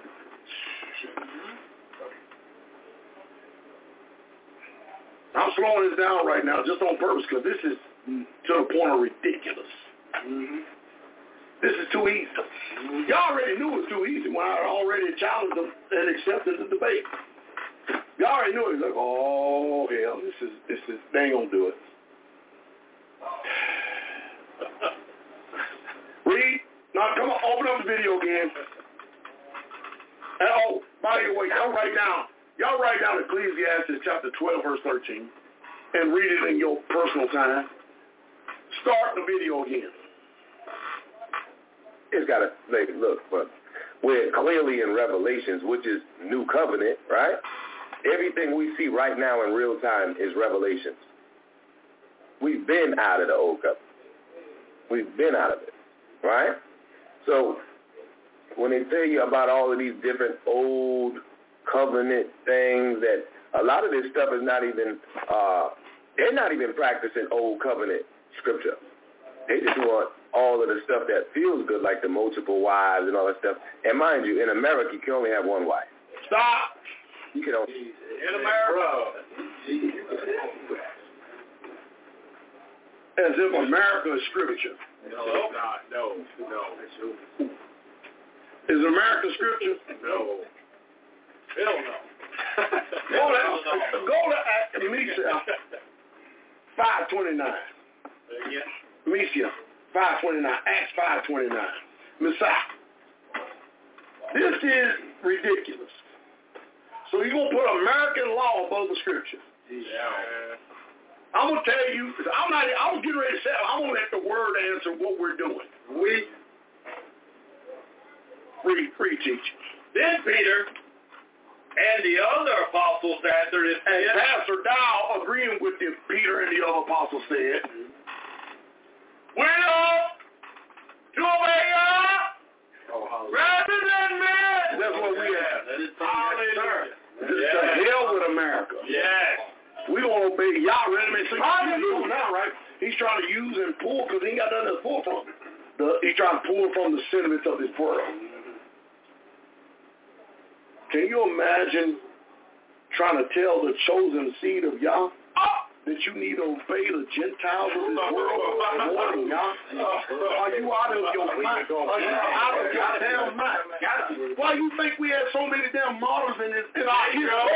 I'm slowing this down right now just on purpose because this is to the point of ridiculous. Mm-hmm. This is too easy. Mm-hmm. Y'all already knew it was too easy when I already challenged them and accepted the debate. Y'all already knew it. Like, oh, hell, this is, this is, they ain't going to do it. Read. Now, come on, open up the video again. And, oh, by the way, y'all write down, y'all write down Ecclesiastes chapter twelve, verse thirteen, and read it in your personal time. Start the video again. It's got to, like, look, but we're clearly in Revelations, which is New Covenant, right? Everything we see right now in real time is Revelations. We've been out of the Old Covenant. We've been out of it, right? So when they tell you about all of these different Old Covenant things, that a lot of this stuff is not even, uh, they're not even practicing Old Covenant scripture. They just want all of the stuff that feels good, like the multiple wives and all that stuff. And mind you, in America, you can only have one wife. Stop. You can only... In America. As if America is scripture. No, God, no, no. Is America scripture? No. Hell no. Go to, go to Misha five twenty-nine. Yeah. Misha five twenty-nine. Acts five twenty-nine. Messiah. This is ridiculous. So you're going to put American law above the scripture. Yeah. I'm going to tell you, I'm not, I was getting ready to say, I'm going to let the word answer what we're doing. We, Read, read, teach. Then Peter and the other apostles answered and And said, Pastor Dow, agreeing with the Peter and the other apostles, said, we ought to obey God oh, rather than men. That's what we have. That is hallelujah. This is the hell with America. Yes. We don't obey y'all ready to make sense. Now, right? He's trying to use and pull because he ain't got nothing to pull from. The, he's trying to pull from the sentiments of this world. Can you imagine trying to tell the chosen seed of Yah that you need to obey the Gentiles of this world more than Yah? Are you out of your mind? Are you out of your damn mind? Why you think we have so many damn models in, this, in our history?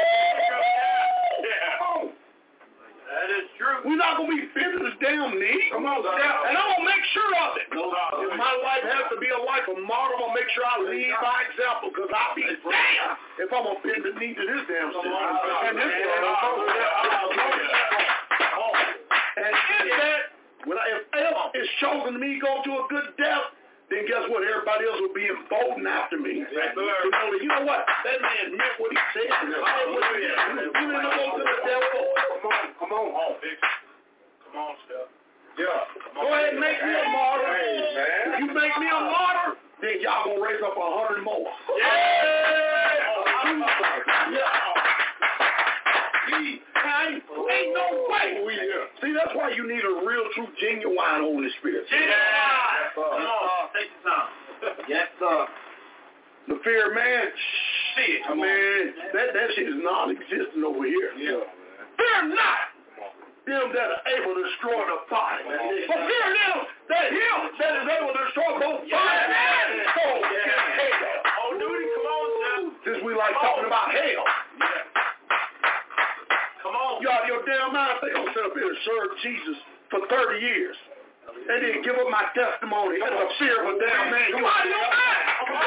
Oh. That is true. We're not going to be fit to this damn need. Come on, and I'm going to make sure of it. If my life has to be a life of model, I'm going to make sure I lead by example because I'll be damn if I'm going to bend the knee to this damn system. And this world. And if that, when I, if L is chosen me to go to a good death, then guess what? Everybody else will be emboldened after me. Yes, you, know, you know what? That man meant what he said. He didn't go to the devil. Come on, come on home, bitch. Come on, Steph. Yeah. Go ahead and make me a martyr. Hey, man. If you make me a martyr, then y'all gonna raise up a hundred more. Yeah. Yeah. Ain't, ain't no way. See, that's why you need a real, true, genuine Holy Spirit. Genuine. Come on, take your time. Yes, sir. The fear of man, shit, I mean, that, that shit is non-existent over here. Yeah. Fear not them that are able to destroy the body. But fear them that him that is able to destroy both body and soul in hell. Oh, duty, come on, sir. Since we like talking about hell. Yeah. Come on. You out of your damn mind, they gonna sit up here and serve Jesus for thirty years. And then give up my testimony as a fear of a damn man. You out of your mind.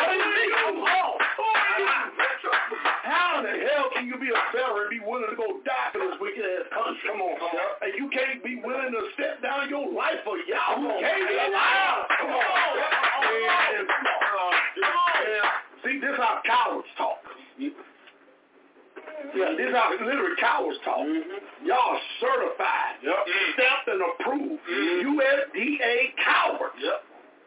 How in the hell can you be a felon and be willing to go die for this wicked ass country? Come on, come on. And you can't be willing to step down your life for y'all. You can't be allowed. Come on. And, and, see, this is how cowards talk. Yeah, this is how literally cowards talk. Mm-hmm. Y'all certified, yep. Stamped and approved. Mm-hmm. U S D A cowards. Yep.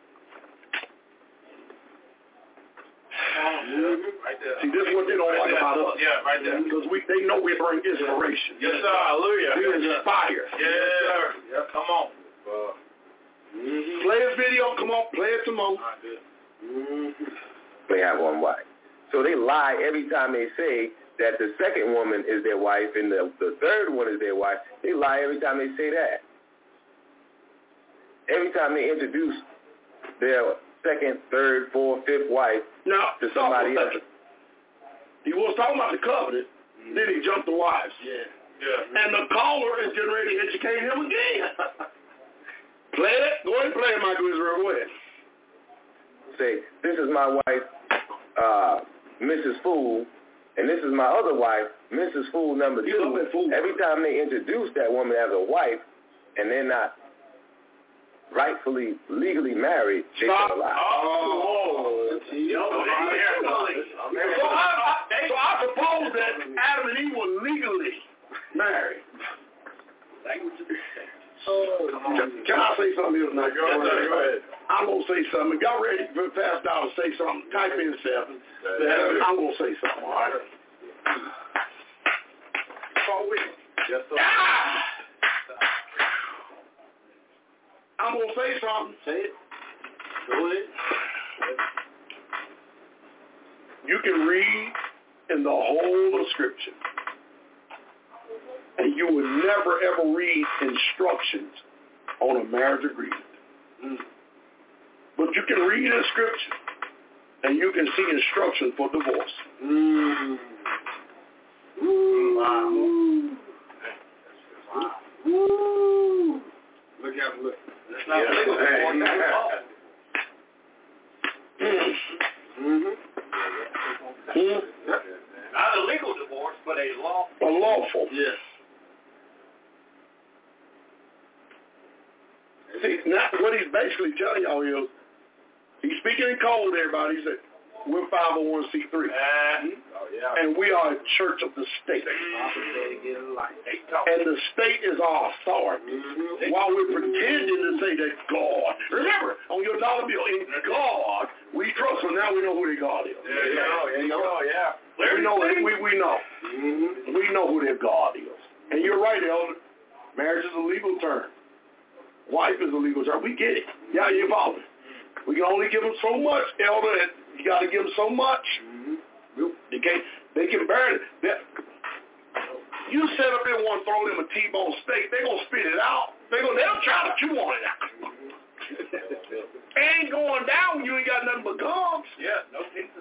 Mm-hmm. Right there. See, this is what they don't right like there. About us. Yeah, right there. Because we, they know we bring inspiration. Yes, sir. Hallelujah. We inspire. Yes, sir. Yep. Come on. Uh, mm-hmm. Play this video. Come on, play it some more. Mm-hmm. They have one wife. So they lie every time they say that the second woman is their wife and the, the third one is their wife. They lie every time they say that. Every time they introduce their second, third, fourth, fifth wife now, to somebody else. He was talking about the covenant, mm-hmm. Then he jumped the wives. Yeah. Yeah. And the caller is getting ready to educate him again. Play it. Go ahead and play it, Michael Israel. Go ahead. Say, this is my wife, uh, Missus Fool, and this is my other wife, Missus Fool number two. Fool. Every time they introduce that woman as a wife, and they're not rightfully, legally married, they Stop. tell a lie. Oh, oh. So, I, so I suppose that Adam and Eve were legally married. Oh, can, can I say something here tonight? Go ahead. I'm going to say something. If y'all ready to pass down to say something, type in seven. I'm going to say something, all right? Yes, sir. Ah! I'm going to say something. Say it. Go ahead. You can read in the whole of Scripture, and you would never, ever read instructions on a marriage agreement. Mm. But you can read in Scripture, and you can see instruction for divorce. Mm. Wow. Wow. Look at him, look. That's not yeah. legal divorce. Mm-hmm. Mm-hmm. Not a legal divorce, but a lawful. A lawful. Yes. See, now what he's basically telling y'all is, he's speaking in code to everybody. He said, we're five oh one c three. Uh-huh. Oh, yeah. And we are a church of the state. Mm-hmm. And the state is our authority. Mm-hmm. While we're pretending to say that God, remember, on your dollar bill, in God, we trust him. Now we know who their God is. Yeah, yeah, yeah. Oh, yeah. We know, we, we know. Mm-hmm. We know who their God is. And you're right, Elder. Marriage is a legal term. Wife is a legal term. We get it. Yeah, you're involved. We can only give them so much, Elder, and you got to give them so much. Mm-hmm. They can't. They can burn it. They, you set up there and want to throw them a T-bone steak, they're going to spit it out. They go, they'll try to chew on it out. Ain't going down when you ain't got nothing but gums. Yeah, no pieces.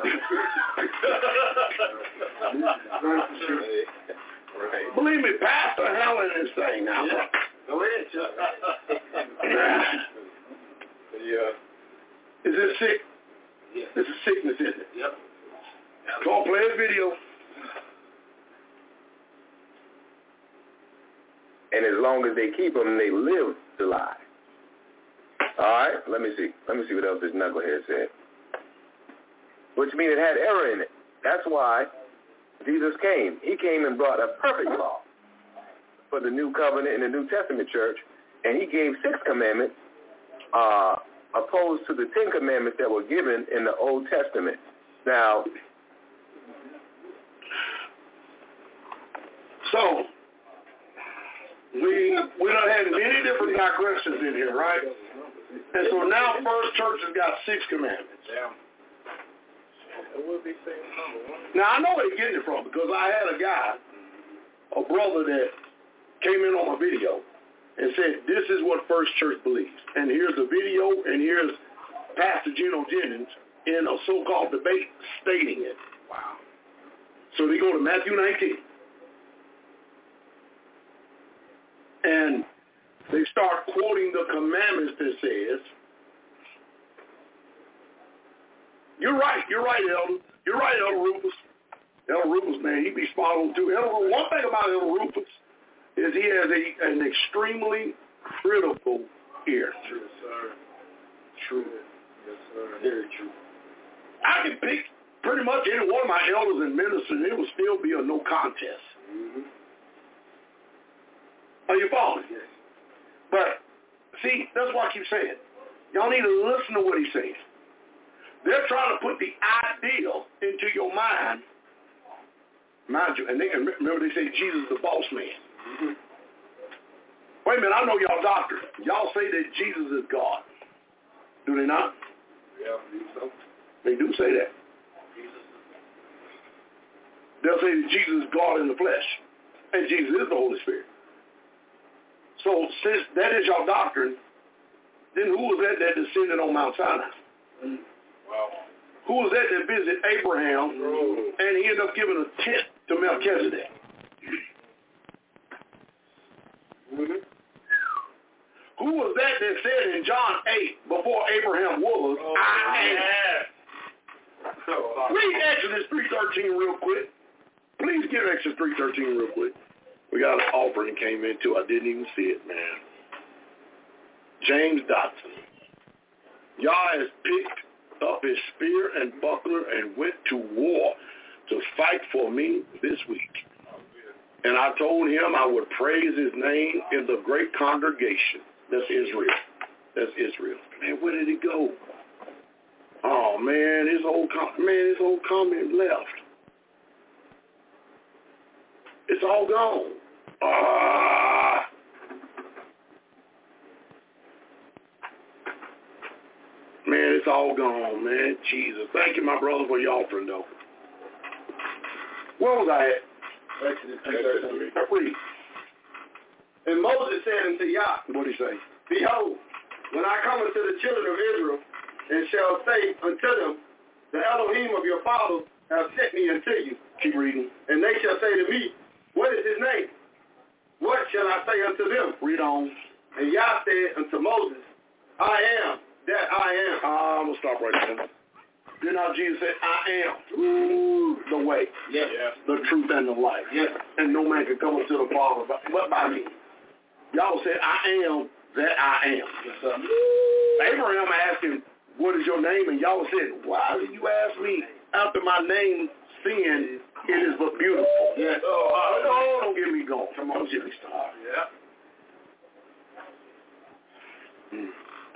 Right. Believe me, Pastor handling this thing now. Yeah. Go ahead, Chuck. Yeah. Is this sick? Yeah. This is sickness, isn't it? Yep. Come on, play this video. And as long as they keep them, they live to lie. All right, let me see. Let me see what else this knucklehead said. Which means it had error in it. That's why Jesus came. He came and brought a perfect law for the new covenant in the New Testament church. and he gave six commandments, uh, opposed to the Ten Commandments that were given in the Old Testament. Now, so we we done had many different digressions in here, right? And so now First Church has got six commandments. Yeah. Now I know where they're getting it from because I had a guy, a brother that came in on my video and said, this is what First Church believes. And here's the video, and here's Pastor Geno Jennings in a so-called debate stating it. Wow. So they go to Matthew nineteen. And they start quoting the commandments that says, you're right, you're right, Elder. You're right, Elder Rufus. Elder Rufus, man, he be spot on too. Elder, one thing about Elder Rufus is he has a, an extremely critical ear. True, sir. True. Yes, sir. Very true. I can pick pretty much any one of my elders and ministers, and it will still be a no contest. Mm-hmm. Are you following? Yes. But, see, that's why I keep saying, y'all need to listen to what he's saying. They're trying to put the ideal into your mind, mind you, and they can remember they say Jesus is the boss man. Mm-hmm. Wait a minute, I know y'all doctor. Y'all say that Jesus is God. Do they not? Yeah, I believe so. They do say that. Jesus. They'll say that Jesus is God in the flesh, and Jesus is the Holy Spirit. So since that is your doctrine, then who was that that descended on Mount Sinai? Mm. Wow. Who was that that visited Abraham oh. and he ended up giving a tent to Melchizedek? Mm-hmm. Who was that that said in John eight, before Abraham was, oh, I am? Oh, Read Exodus three thirteen real quick. Please get Exodus three thirteen real quick. We got an offering came in too. I didn't even see it, man. James Dotson. Yah has picked up his spear and buckler and went to war to fight for me this week. And I told him I would praise his name in the great congregation. That's Israel. That's Israel. Man, where did he go? Oh, man, his whole, com- man, his whole comment left. It's all gone. Ah. Man, it's all gone, man. Jesus. Thank you, my brother, for your offering, though. Where was I at? Exodus three. Read. And Moses said unto Yah, What did he say? Behold, when I come unto the children of Israel, and shall say unto them, the Elohim of your fathers have sent me unto you. Keep reading. And they shall say to me, what is his name? What shall I say unto them? Read on. And Yah said unto Moses, I am that I am. Uh, I'm going to stop right there. You know, Jesus said, I am Ooh, the way, yes. the truth, and the life. Yes. And no man can come up to the Father but, but by me. Y'all said, I am that I am. Yes, sir. Abraham asked him, what is your name? And y'all said, why did you ask me after my name, sin, it is but beautiful. Yes. Oh, oh, don't get me going. Come on, don't get me started. Yeah. Hmm.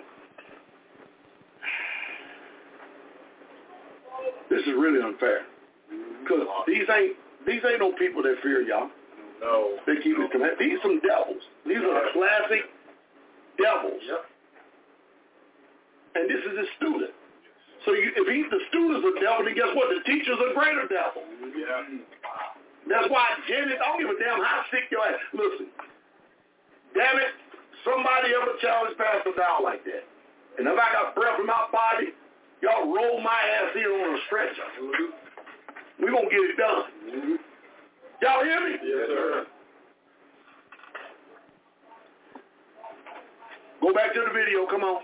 This is really unfair. Because these ain't these ain't no people that fear y'all. No. They keep it connected. These are some devils. These are the classic devils. Yep. And this is his student. So you, if he's the student's a devil, then guess what? The teacher's a greater devil. Yeah. That's why Janet, I don't give a damn how sick your ass. Listen, damn it, somebody ever challenged Pastor Dow like that. And if I got breath in my body, y'all roll my ass in on a stretcher. Mm-hmm. We're going to get it done. Mm-hmm. Y'all hear me? Yes, sir. Go back to the video. Come on.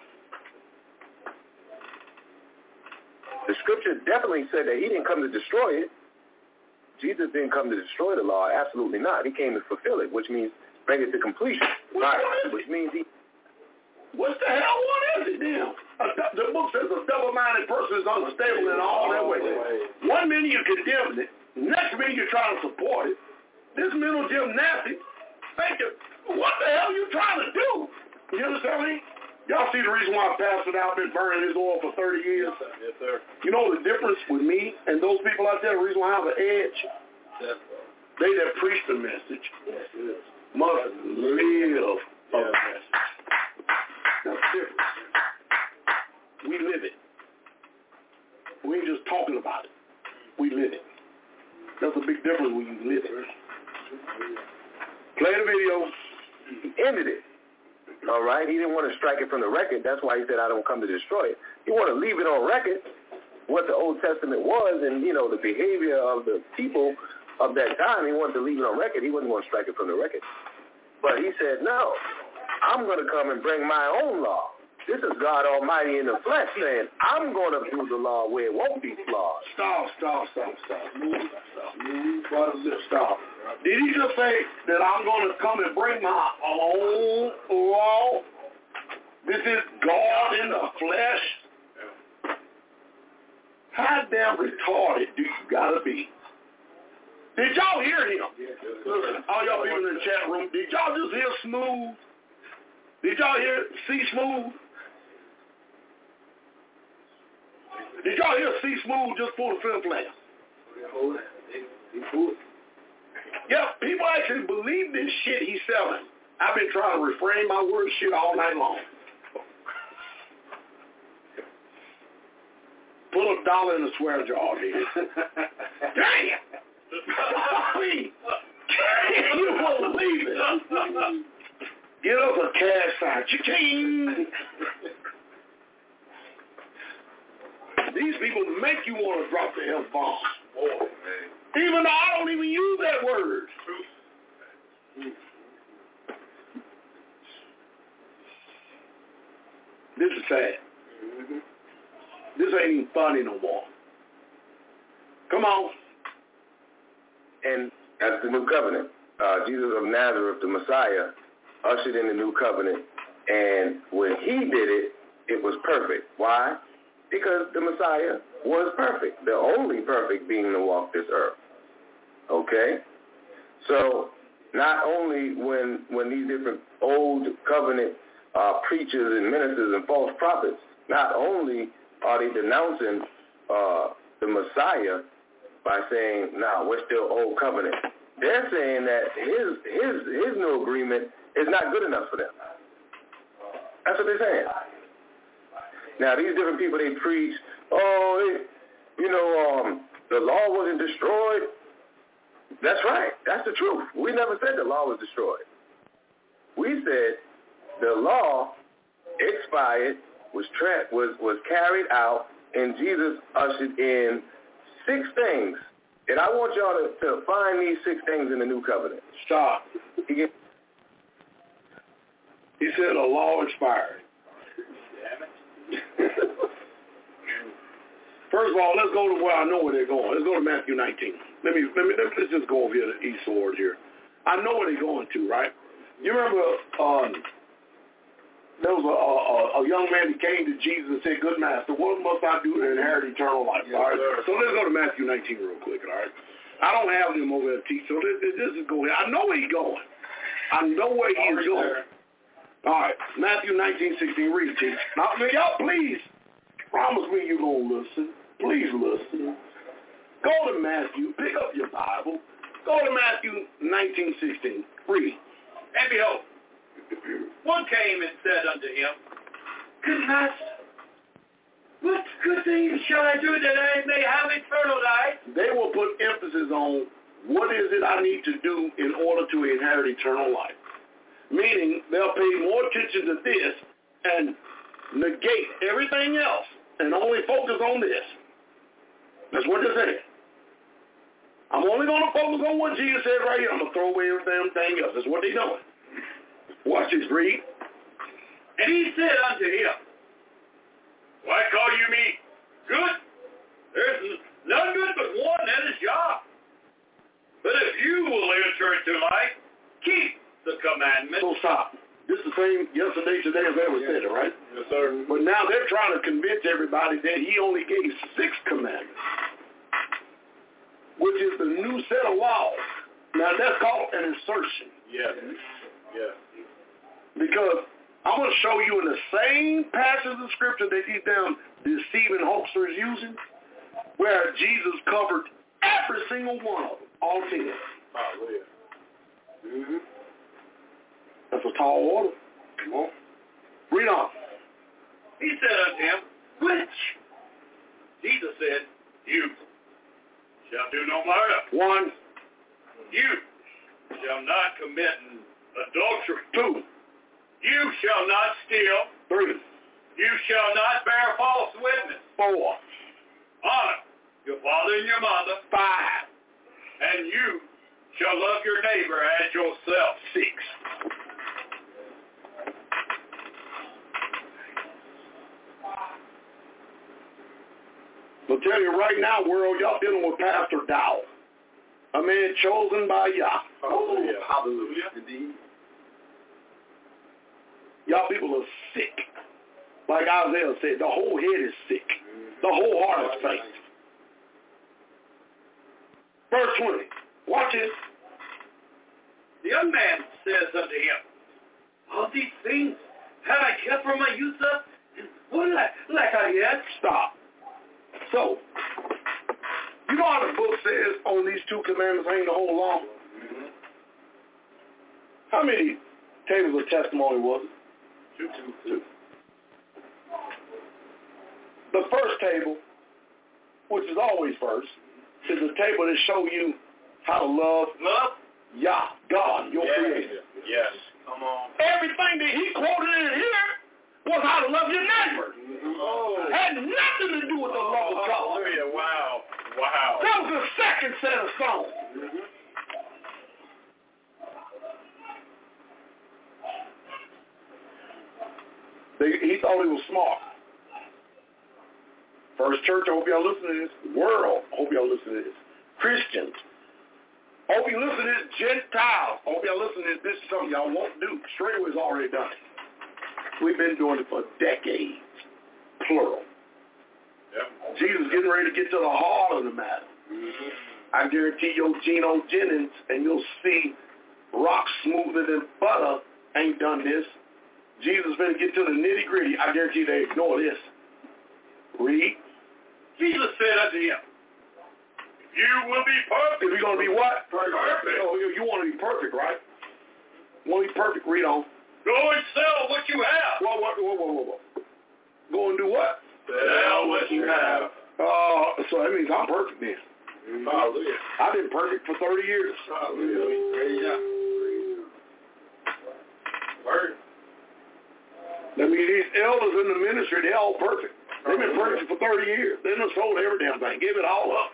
The scripture definitely said that he didn't come to destroy it. Jesus didn't come to destroy the law. Absolutely not. He came to fulfill it, which means bring it to completion. Right. Which means he... What the hell? What is it then? The book says a double-minded person is unstable in all their ways. One minute you're condemning it. Next minute you're trying to support it. This mental gymnastics, think of, what the hell are you trying to do? You understand me? Y'all see the reason why Pastor Al been burning his oil for thirty years? Yes, sir. You know the difference with me and those people out there, the reason why I have an edge? Yes, they that preach the message yes, yes. must live of the message. That's the difference. We live it. We ain't just talking about it. We live it. That's a big difference when you live it. Play the video. He ended it. All right? He didn't want to strike it from the record. That's why he said, I don't come to destroy it. He wanted to leave it on record, what the Old Testament was and, you know, the behavior of the people of that time. He wanted to leave it on record. He wasn't going to strike it from the record. But he said, no, I'm going to come and bring my own law. This is God Almighty in the flesh saying, I'm going to do the law where it won't be flawed. Stop, stop, stop, stop. Move, stop, move, stop, stop. Did he just say that I'm going to come and bring my own law? This is God in the flesh? How damn retarded do you got to be? Did y'all hear him? Listen, all y'all people in the chat room, did y'all just hear Smooth? Did y'all hear C Smooth? Did y'all hear C Smooth just pull the film player? Yeah, people actually believe this shit he's selling. I've been trying to refrain my word shit all night long. Put a dollar in the swear jar, dude. Damn! I mean, can you believe it? Get us a cash sign. Cha-ching! These people make you want to drop the F-bomb. Oh, man. Even though I don't even use that word. This is sad. Mm-hmm. This ain't even funny no more. Come on. And that's the new covenant. Uh, Jesus of Nazareth, the Messiah, ushered in the new covenant. And when he did it, it was perfect. Why? Because the Messiah was perfect, the only perfect being to walk this earth. Okay? So not only when when these different old covenant uh, preachers and ministers and false prophets, not only are they denouncing uh, the Messiah by saying, nah, we're still old covenant. They're saying that his his his new agreement is not good enough for them. That's what they're saying. Now, these different people, they preach, oh, it, you know, um, the law wasn't destroyed. That's right. That's the truth. We never said the law was destroyed. We said the law expired, was tra- was was carried out, and Jesus ushered in six things. And I want y'all to, to find these six things in the new covenant. Stop. He, get- he said the law expired. First of all, let's go to where I know where they're going. Let's go to Matthew nineteen. Let me let me let's just go over here to East Sword here. I know where they're going to, right? You remember um, there was a, a, a young man who came to Jesus and said, "Good master, what must I do to inherit eternal life?" Yes, all right. Sir. So let's go to Matthew nineteen real quick. All right. I don't have him over there to teach, so this, this is go here. I know where he's going. I know where he's going. There. All right, Matthew nineteen sixteen, read, teach. Now, y'all, please, promise me you're going to listen. Please listen. Go to Matthew, pick up your Bible. Go to Matthew nineteen sixteen, read. And behold, one came and said unto him, Good master, what good things shall I do that I may have eternal life? They will put emphasis on what is it I need to do in order to inherit eternal life. Meaning they'll pay more attention to this and negate everything else and only focus on this. That's what they're saying. I'm only going to focus on what Jesus said right here. I'm going to throw away everything else. That's what they're doing. Watch this, read. And he said unto him, Why call you me good? There's none good but one, that is Yah. But if you will enter into life, keep the commandments. So stop. This is the same yesterday, today, as ever said it, right? Yes, sir. But now they're trying to convince everybody that he only gave six commandments, which is the new set of laws. Now that's called an insertion. Yes. Yes. Because I'm going to show you in the same passage of Scripture that these damn deceiving hoaxers using, where Jesus covered every single one of them, all ten. Hallelujah. Mm-hmm. That's a tall order. Come on. Read on. He said unto him, which? Jesus said, you shall do no murder. One. You shall not commit adultery. Two. You shall not steal. Three. You shall not bear false witness. Four. Honor your father and your mother. Five. And you shall love your neighbor as yourself. Six. I'll tell you right now, world, y'all dealing with Pastor Dow, a man chosen by Yah. Hallelujah. Hallelujah. Indeed. Y'all people are sick. Like Isaiah said, the whole head is sick. The whole heart is faint. Verse twenty. Watch it. The young man says unto him, all these things have I kept from my youth up, and what like, like I yet? Stop. So, you know how the book says on these two commandments hang the whole law? Mm-hmm. How many tables of testimony was it? Two, two, two. The first table, which is always first, is a table that show you how to love, love Yah, God, your yes. creator. Yes. Come on. Everything that he quoted in here was how to love your neighbor. Mm-hmm. Oh. Had nothing to do with the love of God. Hallelujah. Wow. Wow. That was the second set of songs. Mm-hmm. They, he thought he was smart. First Church, I hope y'all listen to this. World, I hope y'all listen to this. Christians, I hope you listen to this. Gentiles, I hope y'all listen to this. This is something y'all won't do. Straightway's already done it. We've been doing it for decades, plural. Yep. Jesus getting ready to get to the heart of the matter. Mm-hmm. I guarantee you, Geno Jennings, and you'll see rock smoother than butter ain't done this. Jesus is going to get to the nitty-gritty. I guarantee they ignore this. Read. Jesus said unto him, you will be perfect. If you're going to be what? Perfect. Oh, you want to be perfect, right? You want to be perfect, read on. Go and sell what you have. Whoa, whoa, whoa, whoa, whoa, whoa. Go and do what? Sell what you have. Uh, so that means I'm perfect then. Hallelujah. I've been perfect for thirty years. Hallelujah. Praise Yah. Word. That means these elders in the ministry, they're all perfect. They've been perfect for thirty years. They done sold every damn thing. Give it all up.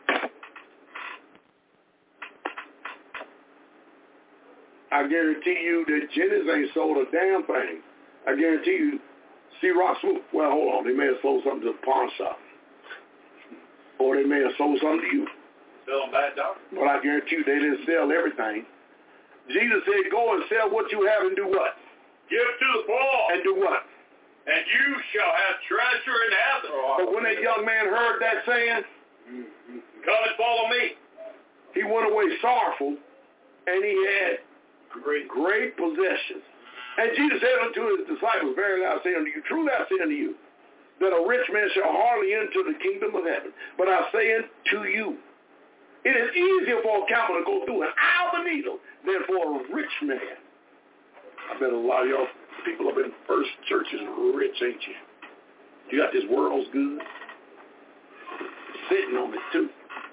I guarantee you that Jennings ain't sold a damn thing. I guarantee you, C. Rock Swoop, well, hold on, they may have sold something to the pawn shop. Or they may have sold something to you. Selling bad dogs. But I guarantee you they didn't sell everything. Jesus said, go and sell what you have and do what? Give to the poor. And do what? And you shall have treasure in heaven. But when that young man heard that saying, come and follow me. He went away sorrowful, and he had great, great possessions. And Jesus said unto his disciples, verily I say unto you, truly I say unto you, that a rich man shall hardly enter the kingdom of heaven. But I say unto you, it is easier for a camel to go through an eye of a needle than for a rich man. I bet a lot of y'all people up in First Churches rich, ain't you? You got this world's good. Sitting on it too.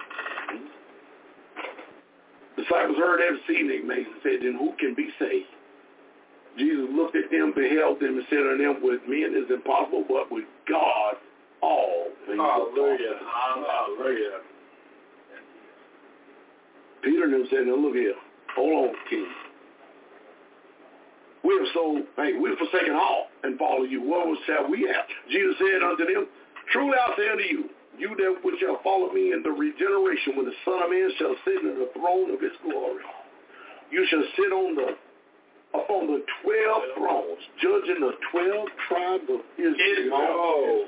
Disciples heard that scene they made and said, then who can be saved? Jesus looked at them, beheld them, and said unto them, with men is impossible, but with God all things are possible. Hallelujah. Peter and them said, now look here. Hold on, King. We have so, hey, we've forsaken all and follow you. What shall we have? Jesus said unto them, truly I say unto you, you that which shall follow me in the regeneration, when the Son of Man shall sit in the throne of his glory, you shall sit on the upon the twelve thrones, judging the twelve tribes of Israel. Oh.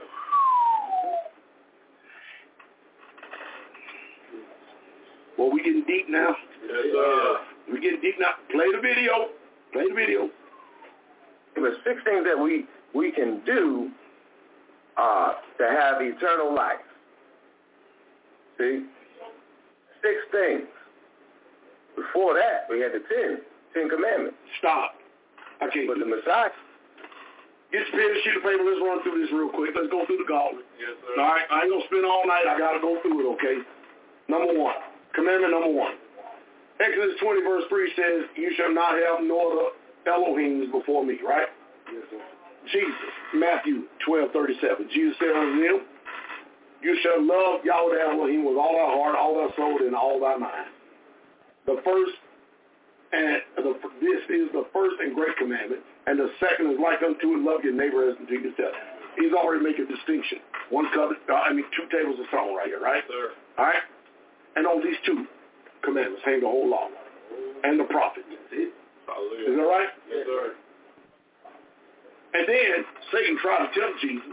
Well, we getting deep now. Yes, sir. We getting deep now. Play the video. Play the video. But six things that we, we can do uh, to have eternal life. See? Six things. Before that, we had the ten, ten commandments. Stop. I can't. But the Messiah. Get your pen and sheet of paper. Let's run through this real quick. Let's go through the gauntlet. Yes, sir. All right? I ain't going to spend all night. I got to go through it, okay? Number one. Commandment number one. Exodus twenty, verse three says, you shall not have no other Elohims before me, right? Yes, sir. Jesus, Matthew twelve, thirty-seven. Jesus said unto them, you shall love Yahweh Elohim with all thy heart, all thy soul, and all thy mind. The first, and the, this is the first and great commandment, and the second is like unto it, love your neighbor as unto yourself. He's already making a distinction. One covenant, I mean, two tables of stone right here, right? Sir. All right? And on these two commandments hang the whole law and the prophets. Is that right? Yes, sir. And then Satan tried to tempt Jesus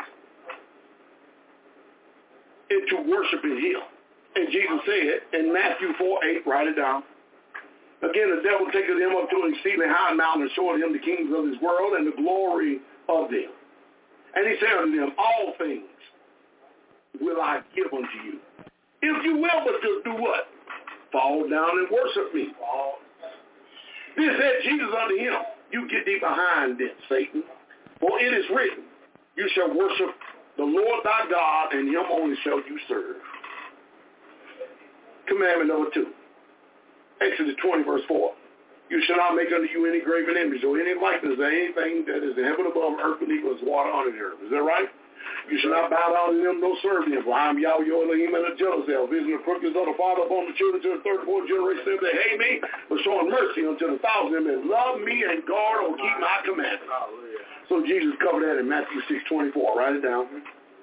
into worshiping him. And Jesus said in Matthew four, eight, write it down. Again, the devil taketh him up to an exceedingly high mountain and showed him the kingdoms of this world and the glory of them. And he said unto them, all things will I give unto you, if you will but just do what? Fall down and worship me. This said Jesus unto him, you get thee behind this, Satan. For it is written, you shall worship the Lord thy God, and him only shall you serve. Commandment number two. Exodus twenty, verse four. You shall not make unto you any graven image or any likeness of anything that is in heaven above, earth beneath, or water under the earth. Is that right? You shall not bow down to them, nor serve them. For I am Yahweh your Elohim, and a jealous elf, visiting the crooked of the father upon the children to the third and fourth generation of them that hate me, but showing mercy unto the thousand of them that love me and guard or keep my commandments. So Jesus covered that in Matthew six, twenty-four. Write it down.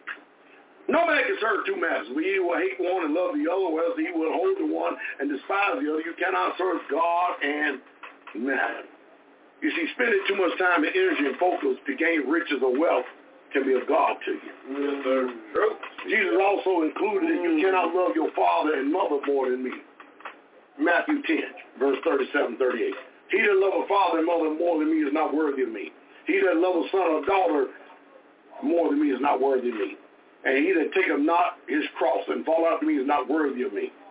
No man can serve two masters. We either will hate one and love the other, or else he will hold the one and despise the other. You cannot serve God and man. You see, spending too much time and energy and focus to gain riches or wealth can be of God to you. Yes, sir. True. Jesus also included that you cannot love your father and mother more than me. Matthew ten, verse thirty-seven, thirty-eight. He that loveth father and mother more than me is not worthy of me. He that loveth son or daughter more than me is not worthy of me. And he that taketh not his cross and fall after me is not worthy of me.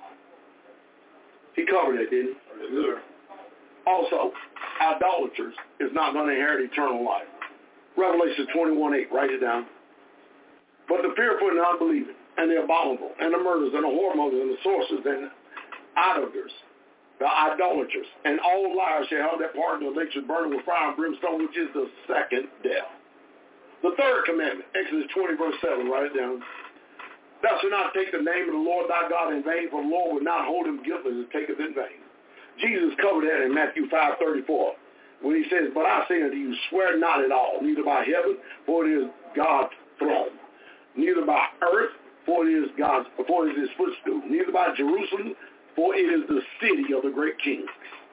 He covered that, didn't he? Yes, sir. Also, idolaters is not going to inherit eternal life. Revelation twenty-one, eight, write it down. But the fearful and unbelieving, and the abominable, and the murderers, and the whoremongers, and the sorcerers, and idolaters, the idolaters, and all liars shall have that part in the lake burning with fire and brimstone, which is the second death. The third commandment, Exodus twenty, verse seven, write it down. Thou shalt not take the name of the Lord thy God in vain, for the Lord will not hold him guiltless and taketh in vain. Jesus covered that in Matthew five, thirty-four, when he says, but I say unto you, swear not at all, neither by heaven, for it is God's throne, neither by earth, for it is God's, for it is his footstool, neither by Jerusalem, for it is the city of the great king.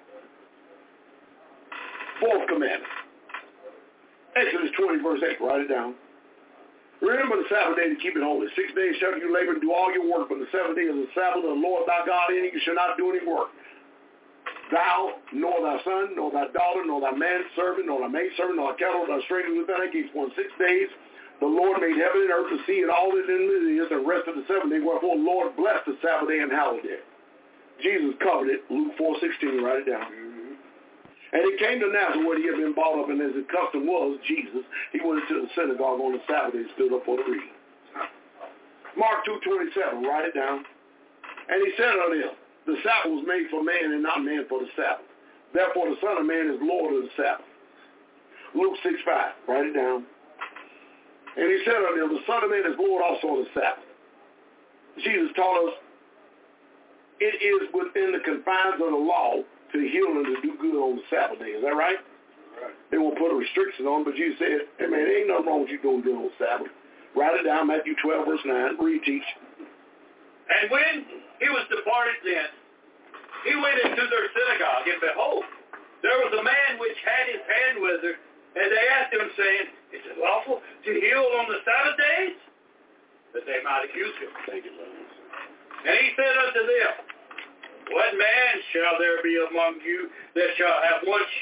Fourth commandment, Exodus twenty, verse eight, write it down. Remember the Sabbath day to keep it holy. Six days shall you labor and do all your work, but the seventh day is the Sabbath of the Lord thy God. In it you shall not do any work. Thou, nor thy son, nor thy daughter, nor thy manservant, nor thy maidservant, nor thy cattle, nor thy stranger within thy gates. For in six days the Lord made heaven and earth, the sea, and all that in it is, and rested the seventh day. Wherefore the Lord blessed the Sabbath day and hallowed it. Jesus covered it. Luke four, sixteen, write it down. Mm-hmm. And it came to Nazareth where he had been brought up, and as his custom was, Jesus, he went into the synagogue on the Sabbath and stood up for the reading. Mark two, twenty-seven, write it down. And he said unto them, the Sabbath was made for man and not man for the Sabbath. Therefore the Son of Man is Lord of the Sabbath. Luke six, five, write it down. And he said unto them, the Son of Man is Lord also of the Sabbath. Jesus taught us it is within the confines of the law to heal and to do good on the Sabbath day. Is that right? Right. They won't put a restriction on, but Jesus said, hey man, there ain't nothing wrong with you doing good on the Sabbath. Write it down, Matthew twelve, verse nine. Read, teach. And when he was departed thence, he went into their synagogue, and behold, there was a man which had his hand withered, and they asked him, saying, is it lawful to heal on the Sabbath days? That they might accuse him. Thank you, Lord. And he said unto them, what man shall there be among you that shall have one sheep,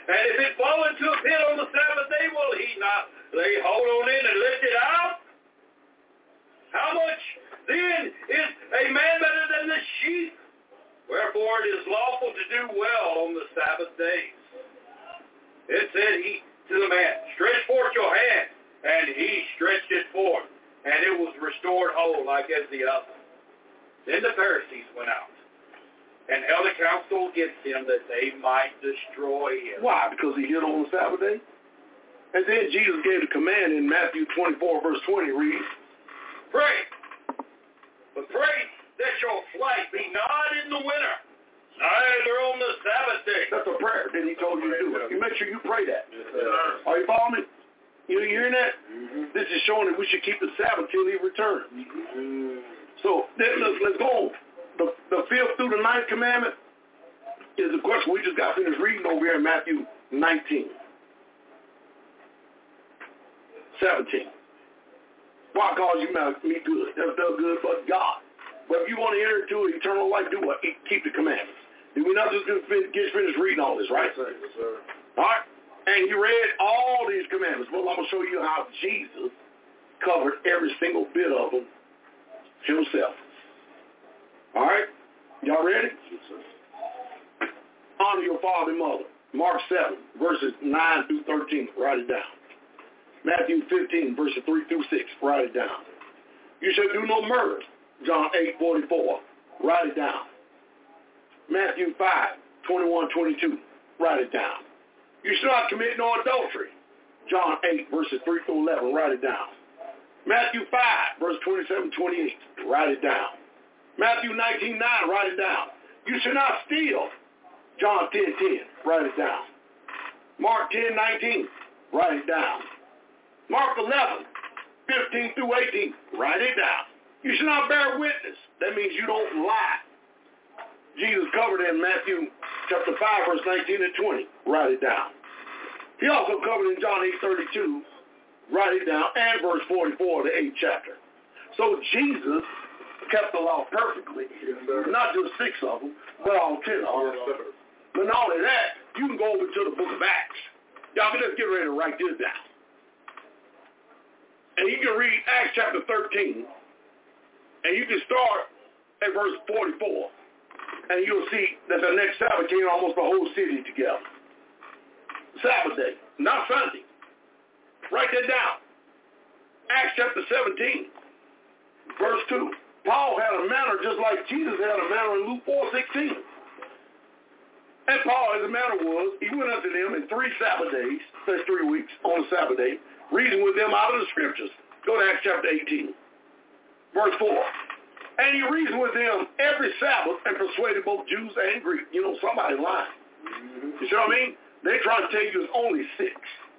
And if it fall into a pit on the Sabbath day, will he not lay hold on it and lift it out? How much then is a man better than the sheep? Wherefore it is lawful to do well on the Sabbath days. It said he to the man, stretch forth your hand, and he stretched it forth, and it was restored whole like as the other. Then the Pharisees went out and held a council against him that they might destroy him. Why? Because he healed on the Sabbath day? And then Jesus gave the command in Matthew twenty-four, verse twenty, read, pray, but pray that your flight be not in the winter, neither on the Sabbath day. That's a prayer that he told you to do. You make sure you pray that. Are you following me? You hearing that? Mm-hmm. This is showing that we should keep the Sabbath till he returns. Mm-hmm. So let's, let's go on. The, the fifth through the ninth commandment is the question we just got finished reading over here in Matthew nineteen. seventeen. Why cause you me good? That's done good for God. But if you want to enter into eternal life, do what? Keep the commandments. Did we not just get finished reading all this, right? Yes, sir. All right. And he read all these commandments. Well, I'm going to show you how Jesus covered every single bit of them himself. All right? Y'all ready? Yes, sir. Honor your father and mother. Mark seven, verses nine through thirteen. Write it down. Matthew fifteen, verses three through six. Write it down. You shall do no murder. John eight, forty-four. Write it down. Matthew five, twenty-one, twenty-two. Write it down. You shall not commit no adultery. John eight, verses three through eleven. Write it down. Matthew five, verse twenty-seven, twenty-eight. Write it down. Matthew nineteen, nine. Write it down. You shall not steal. John ten, ten. Write it down. Mark ten, nineteen. Write it down. Mark eleven, fifteen through eighteen. Write it down. You shall not bear witness. That means you don't lie. Jesus covered it in Matthew chapter five, verse nineteen and twenty. Write it down. He also covered in John eight, thirty-two. Write it down. And verse forty-four, the eighth chapter. So Jesus kept the law perfectly. Yes, not just six of them, but all ten of them. Yes, but not only that, you can go over to the book of Acts. Y'all can just get ready to write this down. And you can read Acts chapter thirteen, and you can start at verse forty-four, and you'll see that the next Sabbath came almost the whole city together. Sabbath day, not Sunday. Write that down. Acts chapter seventeen, verse two. Paul had a manner just like Jesus had a manner in Luke four, sixteen. And Paul, as a manner was, he went unto them in three Sabbath days, that's three weeks on the Sabbath day, reasoning with them out of the scriptures. Go to Acts chapter eighteen, verse four. And he reasoned with them every Sabbath and persuaded both Jews and Greeks. You know, somebody lying. Mm-hmm. You see what I mean? They try to tell you it's only six.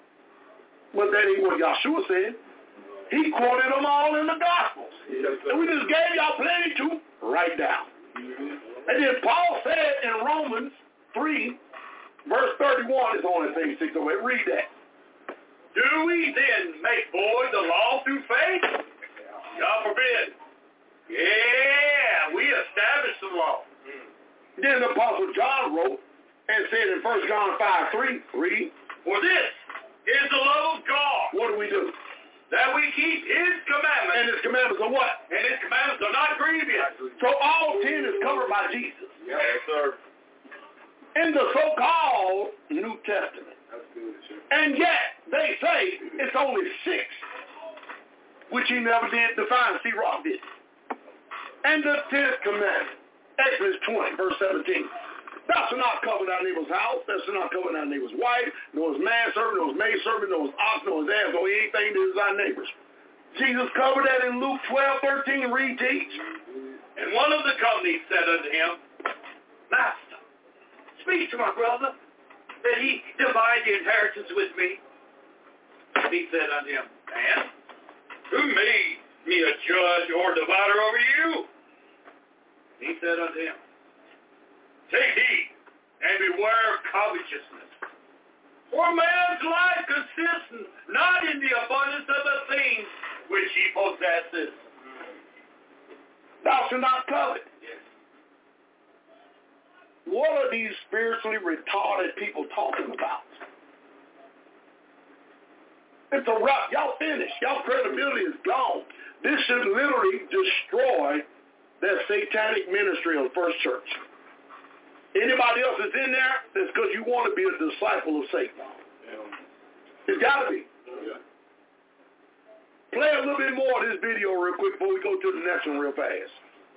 But that ain't what Yahshua said. He quoted them all in the Gospels. Yes, and we just gave y'all plenty to write down. Mm-hmm. And then Paul said in Romans three, verse thirty-one, is on page six oh eight. Read that. Do we then make void the law through faith? God forbid. Yeah, we established the law. Then the Apostle John wrote and said in First John five, three, read. For this is the love of God. What do we do? That we keep his commandments. And his commandments are what? And his commandments are not grievous. So all ten is covered by Jesus. Yes, sir. In the so-called New Testament. That's good, sir. And yet, they say it's only six, which he never did define. See, Rob did. And the tenth commandment, Exodus twenty, verse seventeen. Thou shalt not covet thy neighbor's house, thou shalt not covet thy neighbor's wife, nor his manservant, nor his maidservant, nor his ox, nor his ass, nor anything that is thy neighbor's. Jesus covered that in Luke twelve, thirteen, read, teach. And one of the company said unto him, Master, speak to my brother, that he divide the inheritance with me. He said unto him, Man, who made me a judge or divider over you? He said unto him, Take heed, and beware of covetousness. For man's life consists not in the abundance of the things which he possesses. Thou shalt not covet. Yes. What are these spiritually retarded people talking about? It's a wrap. Y'all finished. Y'all credibility is gone. This should literally destroy that satanic ministry of First Church. Anybody else that's in there, that's because you want to be a disciple of Satan. It's got to be. Play a little bit more of this video real quick before we go to the next one real fast.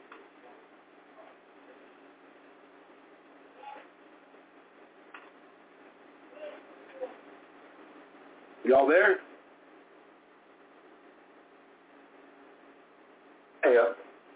Y'all there? Hey, uh,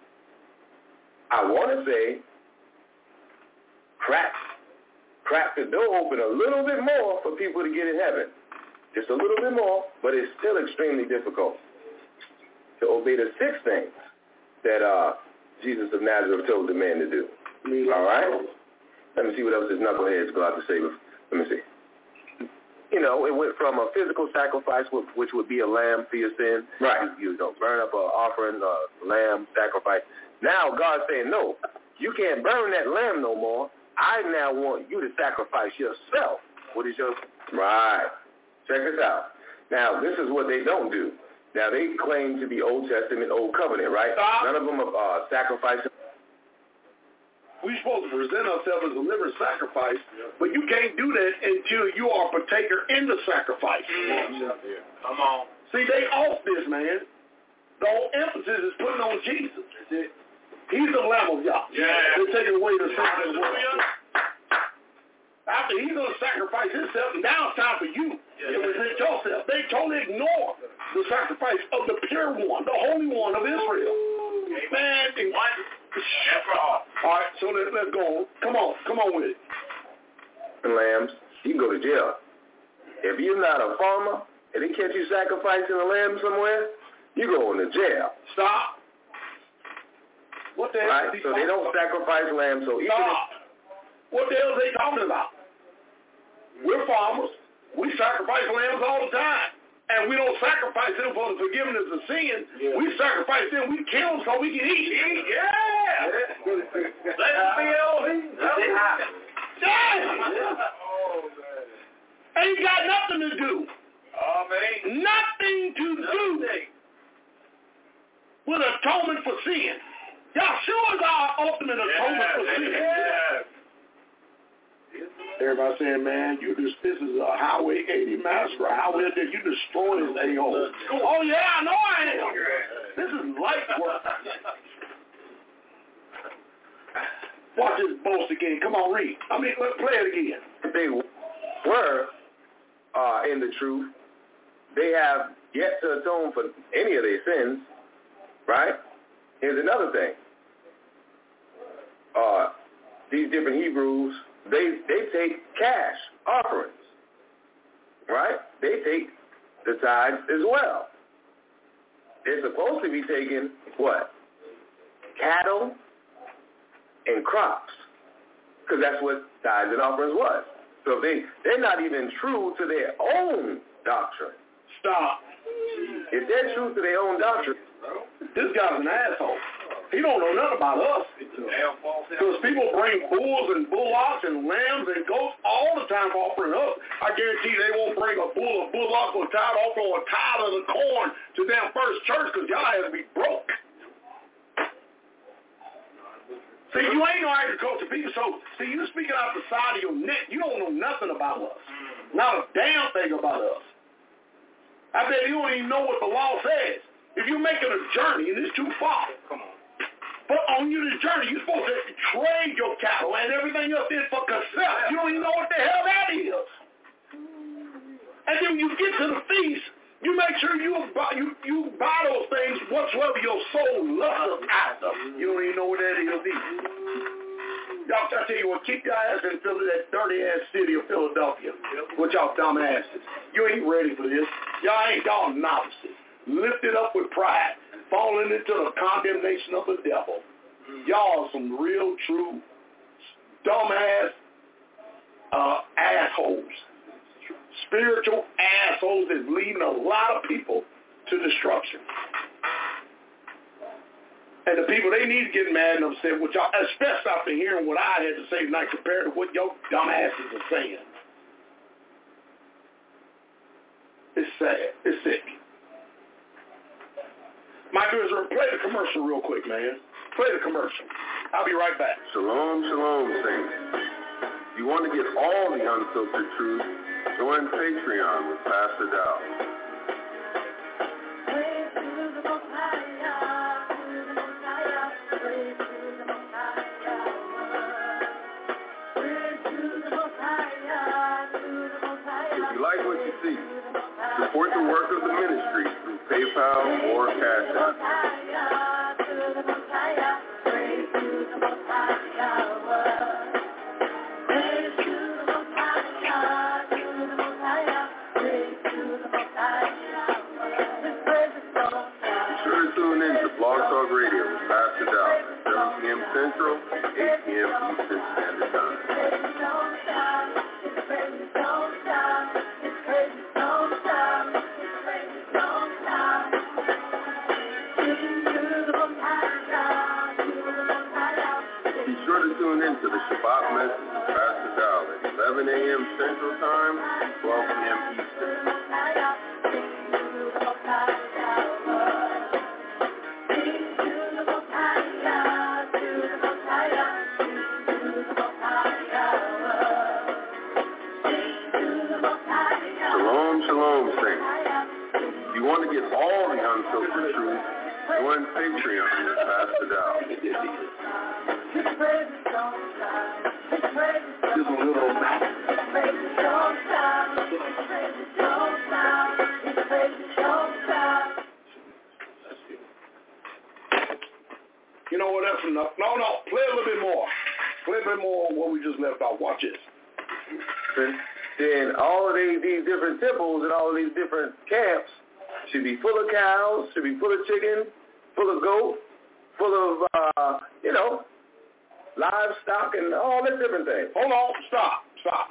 I want to say crack, crack the door open a little bit more for people to get in heaven. Just a little bit more, but it's still extremely difficult to obey the six things that uh, Jesus of Nazareth told the man to do. All right? Let me see what else his knuckleheads go out to say. Let me see. You know, it went from a physical sacrifice, which would be a lamb for your sin. Right. You, you don't burn up an offering, a lamb sacrifice. Now God's saying, no, you can't burn that lamb no more. I now want you to sacrifice yourself. What is your... Right. Check this out. Now, this is what they don't do. Now, they claim to be Old Testament, Old Covenant, right? Stop. None of them are uh, sacrificing. We're supposed to present ourselves as a living sacrifice, but you can't do that until you are a partaker in the sacrifice. Mm-hmm. Come on. See, they off this, man. The whole emphasis is putting on Jesus. He's the Lamb of Yah. Yeah. They're taking away the sin of the world. After he's going to sacrifice himself, and now it's time for you to present yourself. They totally ignore the sacrifice of the pure one, the Holy One of Israel. Man, and what? All right, so let, let's go. Come on, come on with it. Lambs, you can go to jail. If you're not a farmer and they catch you sacrificing a lamb somewhere, you going to jail. Stop. What the hell? Right? So they don't sacrifice lambs. So even Stop. If, what the hell are they talking about? We're farmers. We sacrifice lambs all the time. And we don't sacrifice them for the forgiveness of sin. Yeah. We sacrifice them. We kill them so we can eat. eat. Yeah. Let's be Elohim. Yeah. Ain't got nothing to do. Oh, man. Nothing to do with atonement for sin. Yahshua is our ultimate atonement yeah. for sin. Yeah. Everybody saying, man, you just, this is a Highway eighty massacre. Highway that you destroying this a-hole. Oh, yeah, I know I am. This is light work. Watch this boast again. Come on, read. I mean, let's play it again. If they were uh, in the truth, they have yet to atone for any of their sins, right? Here's another thing. Uh, these different Hebrews, They they take cash offerings, right? They take the tithes as well. They're supposed to be taking what? Cattle and crops, because that's what tithes and offerings was. So they they're not even true to their own doctrine. Stop. If they're true to their own doctrine, this guy's an asshole. He don't know nothing about us. Because people bring bulls and bullocks and lambs and goats all the time offering us. I guarantee they won't bring a bull, a bullock, or a tithe offering, or a tithe of the corn to damn First Church because y'all has to be broke. See, you ain't no agriculture people, so see, you speaking out the side of your neck. You don't know nothing about us. Not a damn thing about us. I bet you don't even know what the law says. If you're making a journey and it's too far, come on. But on you this journey, you're supposed to trade your cattle and everything else in for cassette. You don't even know what the hell that is. And then when you get to the feast, you make sure you buy, you, you buy those things whatsoever your soul loves after. You don't even know what that is either. Y'all, I tell you what, keep your ass in Philly, that dirty-ass city of Philadelphia with y'all dumb asses. You ain't ready for this. Y'all ain't y'all novices. Lifted up with pride, falling into the condemnation of the devil. Y'all are some real, true, dumbass uh, assholes. Spiritual assholes that's leading a lot of people to destruction. And the people, they need to get mad and upset with y'all, especially after hearing what I had to say tonight compared to what your dumbasses are saying. It's sad. It's sick. Michael Israel, play the commercial real quick, man. Play the commercial. I'll be right back. Shalom, shalom, saints. If you want to get all the unfiltered truth, join Patreon with Pastor Dow. If you like what you see, support the work of the ministry through PayPal or Cash App. Blog Talk Radio with Pastor Dow at seven p.m. Central, eight p.m. Eastern Standard Time. Be sure to tune in to the Shabbat message with Pastor Dow at eleven a.m. Central Time, twelve p.m. Eastern. Shalom, saints. If you want to get all the unfiltered truth, join Patreon with Pastor Dow. Just a little. You know what? That's enough. No, no. Play a little bit more. Play a bit more on what we just left off. Watch this. Then all of these, these different temples and all of these different camps should be full of cows, should be full of chicken, full of goat, full of, uh, you know, livestock and all these different things. Hold on. Stop. Stop.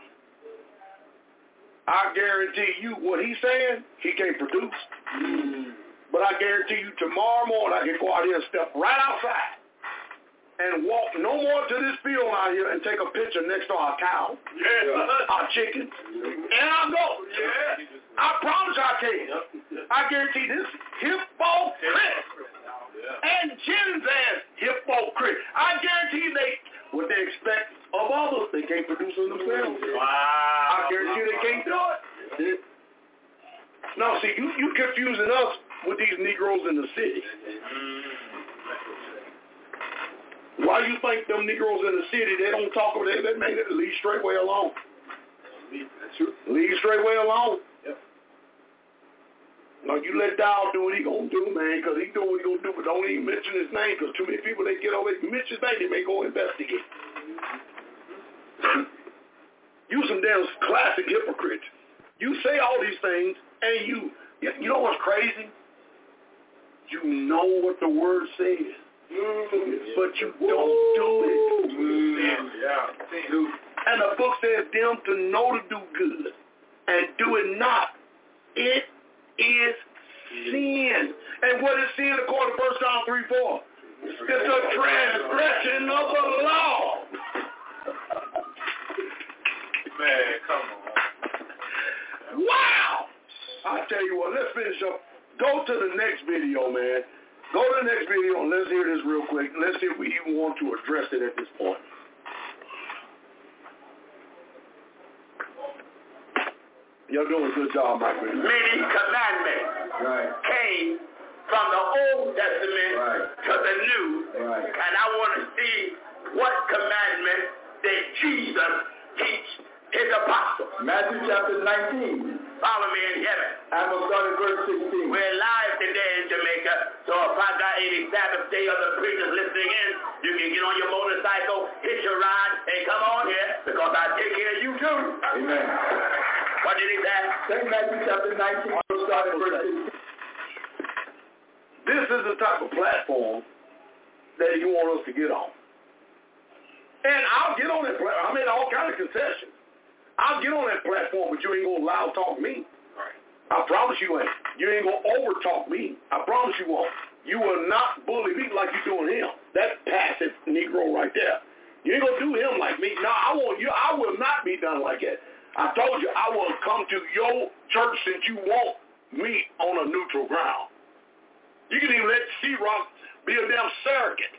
I guarantee you what he's saying, he can't produce. Mm. But I guarantee you tomorrow morning I can go out here and step right outside and walk no more to this field out here and take a picture next to our cow, yeah. our chickens, and our goats. Yeah. I promise I can. I guarantee this hypocrite and Jen's ass hypocrite. I guarantee they, what they expect of others, they can't produce it themselves. Wow. I guarantee they can't do it. No, see, you you confusing us with these Negroes in the city. Why you think them Negroes in the city, they don't talk about that, they make it leave straightway alone. That's true. Leave straightway alone. Yep. Now you let Dow do what he gonna do, man, because he do what he gonna do, but don't even mention his name, because too many people, they get over, they mention his name, they may go investigate. You some damn classic hypocrites. You say all these things, and you, you know what's crazy? You know what the word says. Mm, but you don't do it. Mm, yeah. And the book says them to know to do good and do it not. It is sin. And what is sin according to First John three four? It's a transgression of the law. Man, come on. Wow. I tell you what, let's finish up. Go to the next video, man. Go to the next video and let's hear this real quick. Let's see if we even want to address it at this point. You're doing a good job, Mike. Many commandments right. came from the Old Testament right. to the New. Right. And I want to see what commandment did Jesus teach his apostles. Matthew chapter nineteen. Follow me in heaven. I'm going to start at verse sixteen. We're live today in Jamaica, so if I got any Sabbath day other preachers listening in, you can get on your motorcycle, hit your ride, and come on here, because I take care of you too. Amen. What did he say? Saint Matthew chapter nineteen, we'll start at verse sixteen. This is the type of platform that you want us to get on. And I'll get on that platform. I made all kinds of concessions. I'll get on that platform, but you ain't going to loud talk me. Right. I promise you ain't. You ain't going to over talk me. I promise you won't. You will not bully me like you're doing him. That passive Negro right there. You ain't going to do him like me. No, I won't. You, I will not be done like that. I told you I will come to your church since you won't meet on a neutral ground. You can even let She-Rock be a damn surrogate.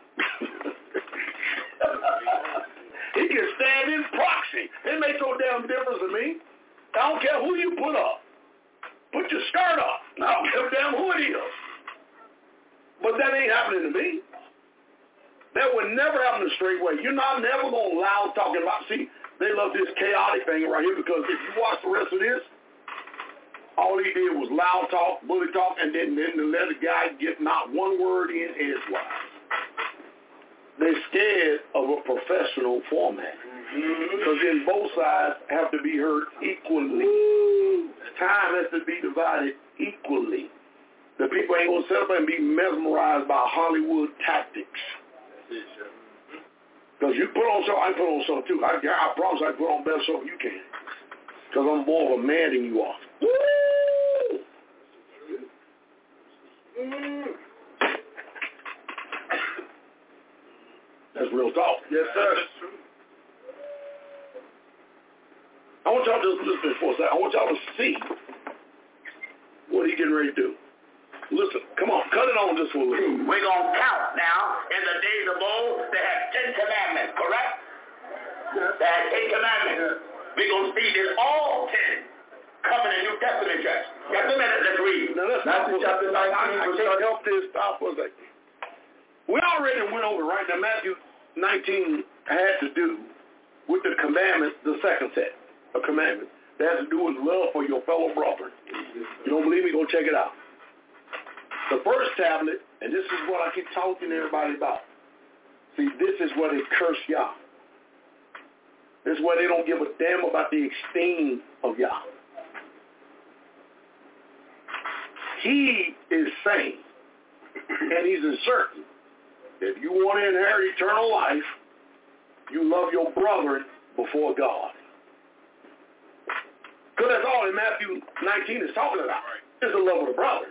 He can stand in proxy. It makes no damn difference to me. I don't care who you put up. Put your skirt up. I don't give a damn who it is. But that ain't happening to me. That would never happen the straight way. You're not never going to allow talking about, see, they love this chaotic thing right here because if you watch the rest of this, all he did was loud talk, bully talk, and then, then to let the guy get not one word in edgewise. They're scared of a professional format. Because then both sides have to be heard equally. Time has to be divided equally. The people ain't going to sit up and be mesmerized by Hollywood tactics. Because you put on show, I put on show too. I, I promise I put on better show than you can. Because I'm more of a man than you are. Woo! Mm. That's real talk. Yes, sir. I want y'all to just listen for a second. I want y'all to see what he's getting ready to do. Listen, come on, cut it on just for a little. We're going to count now. In the days of old, they had Ten Commandments, correct? Yes. They had Ten Commandments. Yes. We're going to see this all ten come in the New Testament church. Just a minute, let's read. Now, let's Matthew chapter nineteen. I, I can't help this. Stop for a second. We already went over, right? Now, Matthew nineteen had to do with the commandments, the second set of commandments. That has to do with love for your fellow brother. You don't believe me? Go check it out. The first tablet, and this is what I keep talking to everybody about. See, this is where they curse Yah. This is where they don't give a damn about the esteem of Yah. He is saying, and he's inserting, if you want to inherit eternal life, you love your brother before God. Because that's all in Matthew nineteen is talking about, is the love of the brother.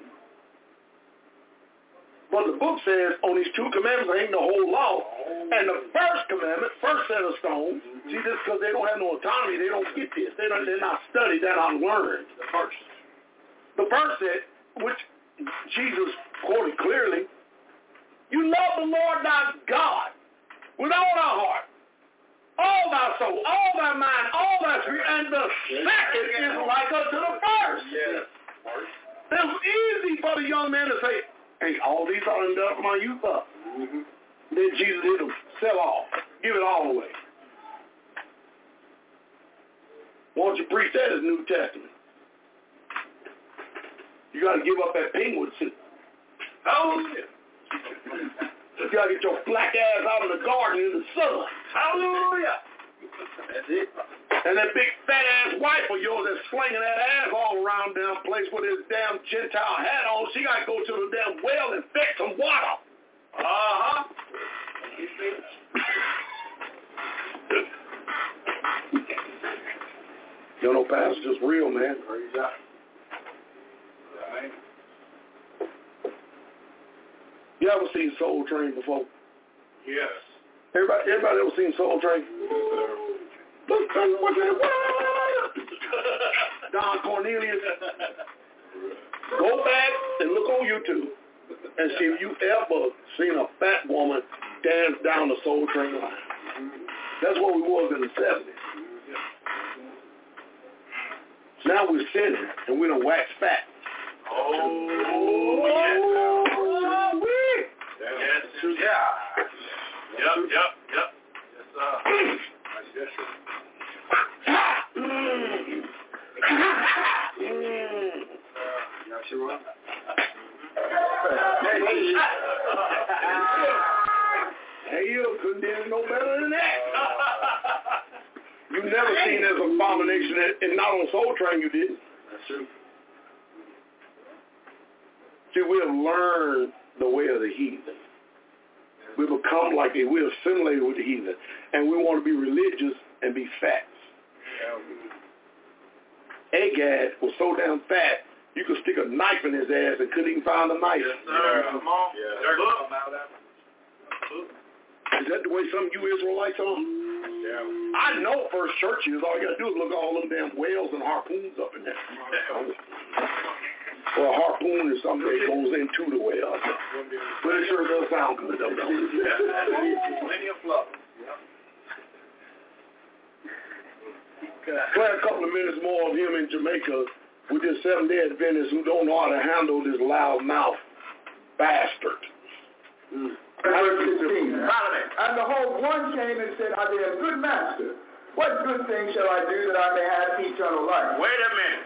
But the book says on these two commandments ain't the whole law. And the first commandment, first set of stones, see this because they don't have no autonomy, they don't get this. They don't, they're not studied, they're not learned. The first. The first set, which Jesus quoted clearly, you love the Lord thy God with all thy heart, all thy soul, all thy mind, all thy spirit, and the second is like unto the first. Yes. It's easy for the young man to say, hey, all these are enough for my youth up. Mm-hmm. Then Jesus hit them, sell all, give it all away. Why don't you preach that as New Testament? You got to give up that penguin suit. Hallelujah. You got to get your black ass out of the garden in the sun. Hallelujah. That's it. And that big fat ass wife of yours that's slinging that ass all around damn place with his damn Gentile hat on, she got to go to the damn well and fetch some water. Uh-huh. You know, Pastor, just real, man. You ever seen Soul Train before? Yes. Everybody, everybody ever seen Soul Train? Look, what the Don Cornelius. Go back and look on YouTube and see if you ever seen a fat woman dance down the Soul Train line. That's what we was in the seventies. Now we're sitting and we done wax fat. Oh, yeah. Oh, we. Yes, yeah. Yep, yep, yep. Yes, sir. Yes, sir. Mm. Mm. Hey, you couldn't do no better than that. You never seen this abomination, and not on Soul Train you didn't. That's true. See, we have learned the way of the heathen. We become like they, we're assimilated with the heathen, and we want to be religious and be fat. Agag was so damn fat, you could stick a knife in his ass and couldn't even find a knife. Yes, sir. Come on. Yeah. Look. Is that the way some of you Israelites are? Yeah. I know First Church is. All you got to do is look at all them damn whales and harpoons up in there. or a harpoon or something that goes into the well. But it sure does sound good, though. Plenty of fluff. Play a couple of minutes more of him in Jamaica with this Seventh-day Adventist who don't know how to handle this loud-mouth bastard. Mm. Verse sixteen. And the whole one came and said, I am good master. What good thing shall I do that I may have eternal life? Wait a minute.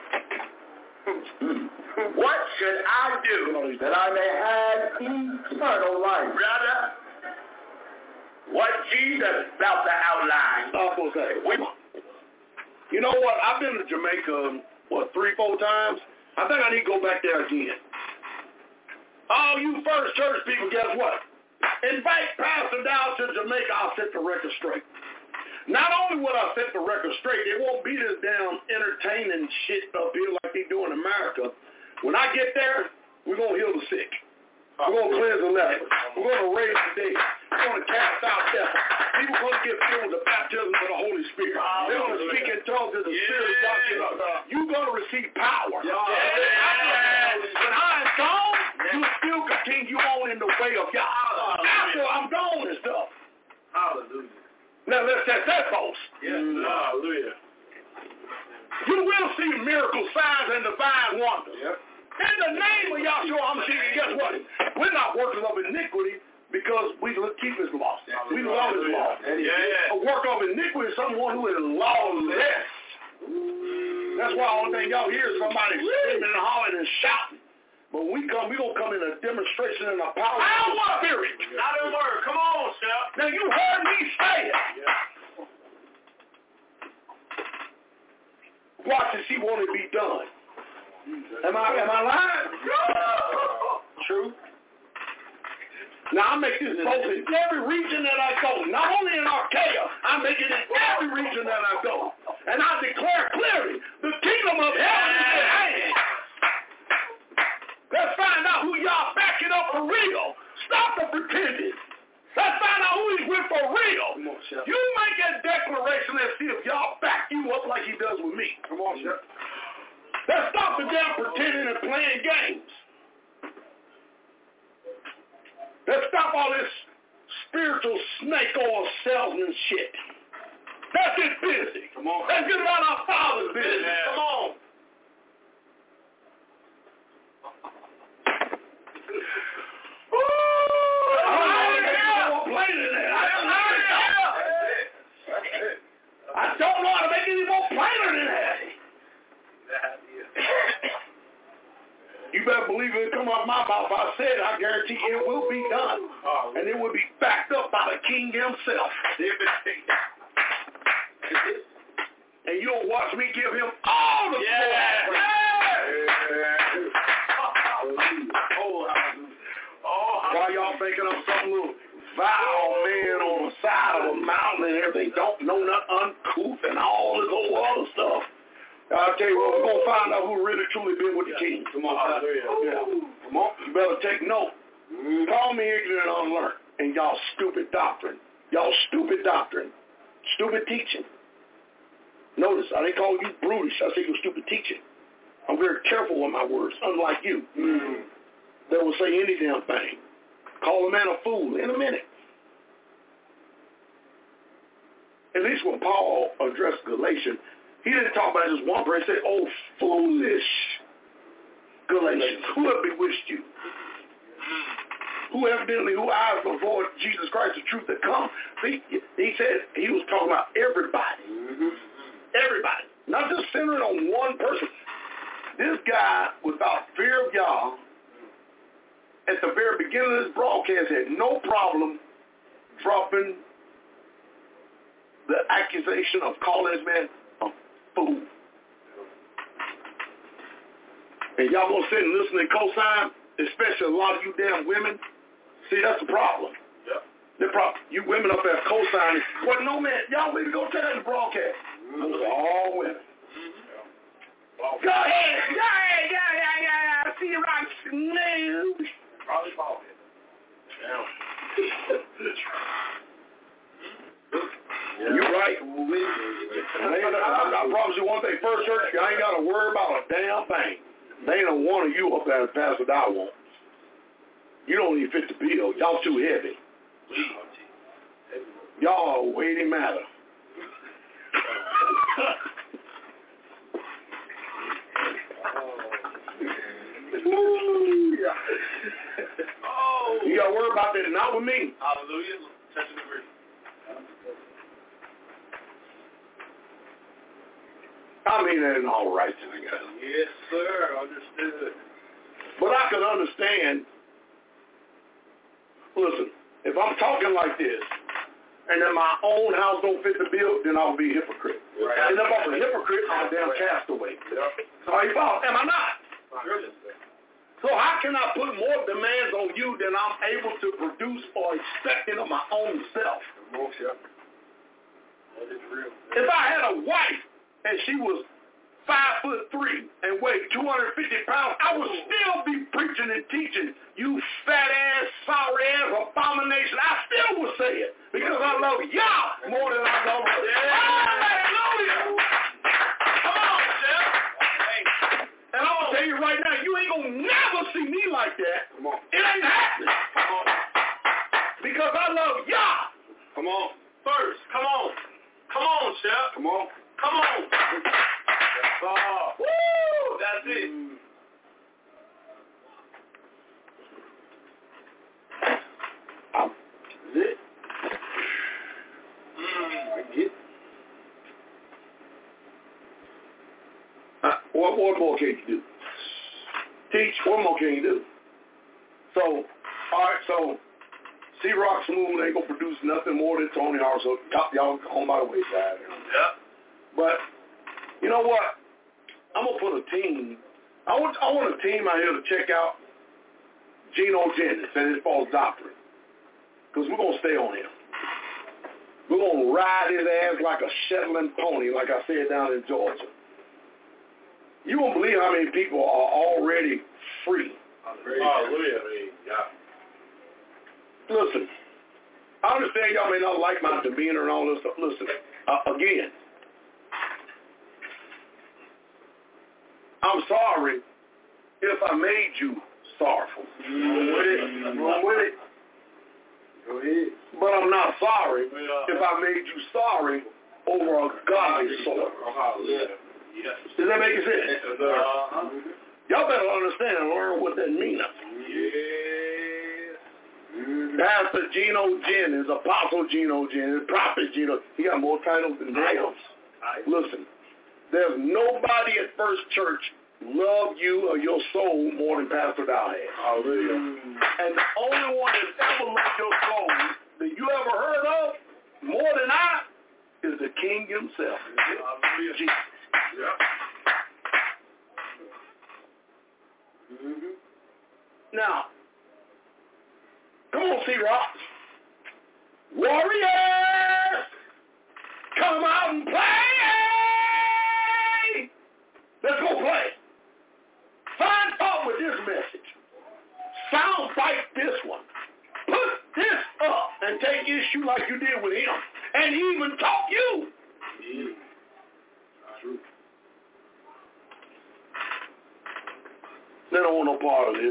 What should I do that I may have eternal life? Brother, what Jesus about to outline. Okay. You know what? I've been to Jamaica, what, three, four times? I think I need to go back there again. All you First Church people, guess what? Invite Pastor down to Jamaica, I'll set the record straight. Not only will I set the record straight, it won't be this damn entertaining shit up here like they do in America. When I get there, we're going to heal the sick. We're going to cleanse the leper. We're going to raise the dead. We're going to cast out devils. People are going to get filled with the baptism of the Holy Spirit. They're going to speak in tongues as the Spirit of God gives up. You're going to receive power. Yeah. When I'm gone, you still continue on in the way of God. After I'm gone and stuff. Hallelujah. Now let's test that, folks. Yes, hallelujah. You will see miracles, signs, and divine wonders. Yep. In the name of Yahshua HaMashiach, guess what? We're not workers of iniquity because we keep his law. We love his law. Yeah. A work of iniquity is someone who is lawless. That's why all the thing y'all hear is somebody screaming and hollering and shouting. But when we come, we're going to come in a demonstration and a power of the Spirit. Not in word. Come on, Chef. Now, you heard me say it. Yeah. Watch and see what it be done. Am I am I lying? True. Now, I make this both in every region that I go. Not only in Archaea, I make it in every region that I go. And I declare clearly, the kingdom of heaven is at hand. Let's find out who y'all backing up for real. Stop the pretending. Let's find out who he's with for real. Come on, Chef. You make a declaration and see if y'all back you up like he does with me. Come on, Chef. Let's stop the damn pretending and playing games. Let's stop all this spiritual snake oil salesman shit. Let's get busy. Come on. Let's get about our Father's business. Yeah. Come on. I don't know how to make it any more plainer than that. You better believe it come out of my mouth. I said, I guarantee it will be done. And it will be backed up by the King himself. And you'll watch me give him all the yeah. glory. Why y'all thinking I'm some little vile man on the side of a mountain and everything, don't know nothing, uncouth and all this old other stuff. I'll tell you what, we're going to find out who really truly been with the king. Come on, yeah. Come on, you better take note. Mm-hmm. Call me ignorant and unlearned and y'all stupid doctrine. Y'all stupid doctrine. Stupid teaching. Notice, I didn't call you brutish. I say you're stupid teaching. I'm very careful with my words, unlike you. Mm-hmm. That will say any damn thing. Call a man a fool in a minute. At least when Paul addressed Galatians, he didn't talk about just one person. He said, oh, foolish Galatians, who have bewitched you? Who evidently, who eyes before Jesus Christ, the truth that come. He, he said he was talking about everybody. Mm-hmm. Everybody. Not just centered on one person. This guy, without fear of Yah, at the very beginning of this broadcast, had no problem dropping the accusation of calling this man a fool. And y'all gonna sit and listen and co-sign, especially a lot of you damn women. See, that's the problem. Yep. The problem. You women up there co-signing. Well, no man, y'all need to go tell the broadcast. Mm-hmm. Those are all women. Mm-hmm. Go ahead. Yeah, yeah, yeah, yeah, yeah. I see you right. No. Probably bald head. Yeah. You're right. I, I promise you one thing. First Church, you ain't got to worry about a damn thing. They ain't one of you up there as Pastor Dow wants. You don't even fit the bill. Y'all too heavy. Y'all are weighty matter. Oh. You got to worry about that, not with me. Hallelujah. Touch and agree. I mean that in all righteousness, guys. Yes, sir. Understood. But I can understand. Listen, if I'm talking like this, and then my own house don't fit the bill, then I'll be a hypocrite. Right. And if I'm a hypocrite, I'm a damn castaway. Yep. So you follow? Am I not? Right. So how can I put more demands on you than I'm able to produce or expecting of my own self? That is real. If I had a wife and she was five foot three and weighed two hundred fifty pounds, I would still be preaching and teaching, you fat ass, sorry ass, abomination. I still would say it because I love y'all more than I love her. Hallelujah. Come on, Chef. And I'm going to tell you right now, you ain't going to never see me like that. Come on. It ain't happening. Come on. Because I love y'all. Come on. First, come on. Come on, Chef. Come on. Come on. Oh, woo! That's it. Um, is it? Mm. I get it. Uh, what, what more can you do? Teach, what more can you do? So, all right, so C-Rock Smooth ain't going to produce nothing more than Tony Hawk, so y'all home by the wayside. You know? Yep. But, you know what? I'm going to put a team. I want, I want a team out here to check out Geno Jennings and his false doctrine. Because we're going to stay on him. We're going to ride his ass like a Shetland pony, like I said down in Georgia. You won't believe how many people are already free. Hallelujah. Yeah. Listen, I understand y'all may not like my demeanor and all this stuff. Listen, uh, again, I'm sorry if I made you sorrowful. Mm-hmm. With it, I'm with it. Go ahead. But I'm not sorry if I made you sorry over a godly soul. Hallelujah. Yes. Does that make sense? Yes, uh-huh. Y'all better understand and learn what that means. Yes. Mm-hmm. Pastor Geno Jennings, Apostle Geno Jennings, Prophet Geno, he got more titles than them. Listen, there's nobody at First Church love you or your soul more than Pastor Dow has. Hallelujah. And the only one that's ever loved your soul that you ever heard of more than I is the King himself. Hallelujah. Jesus. Yeah. Mm-hmm. Now, come on, C-Rock. Warriors, come out and play. Let's go play. Find fault with this message. Sound bite this one. Put this up and take issue like you did with him. And he even taught you. Yeah. True. They don't want no part of this.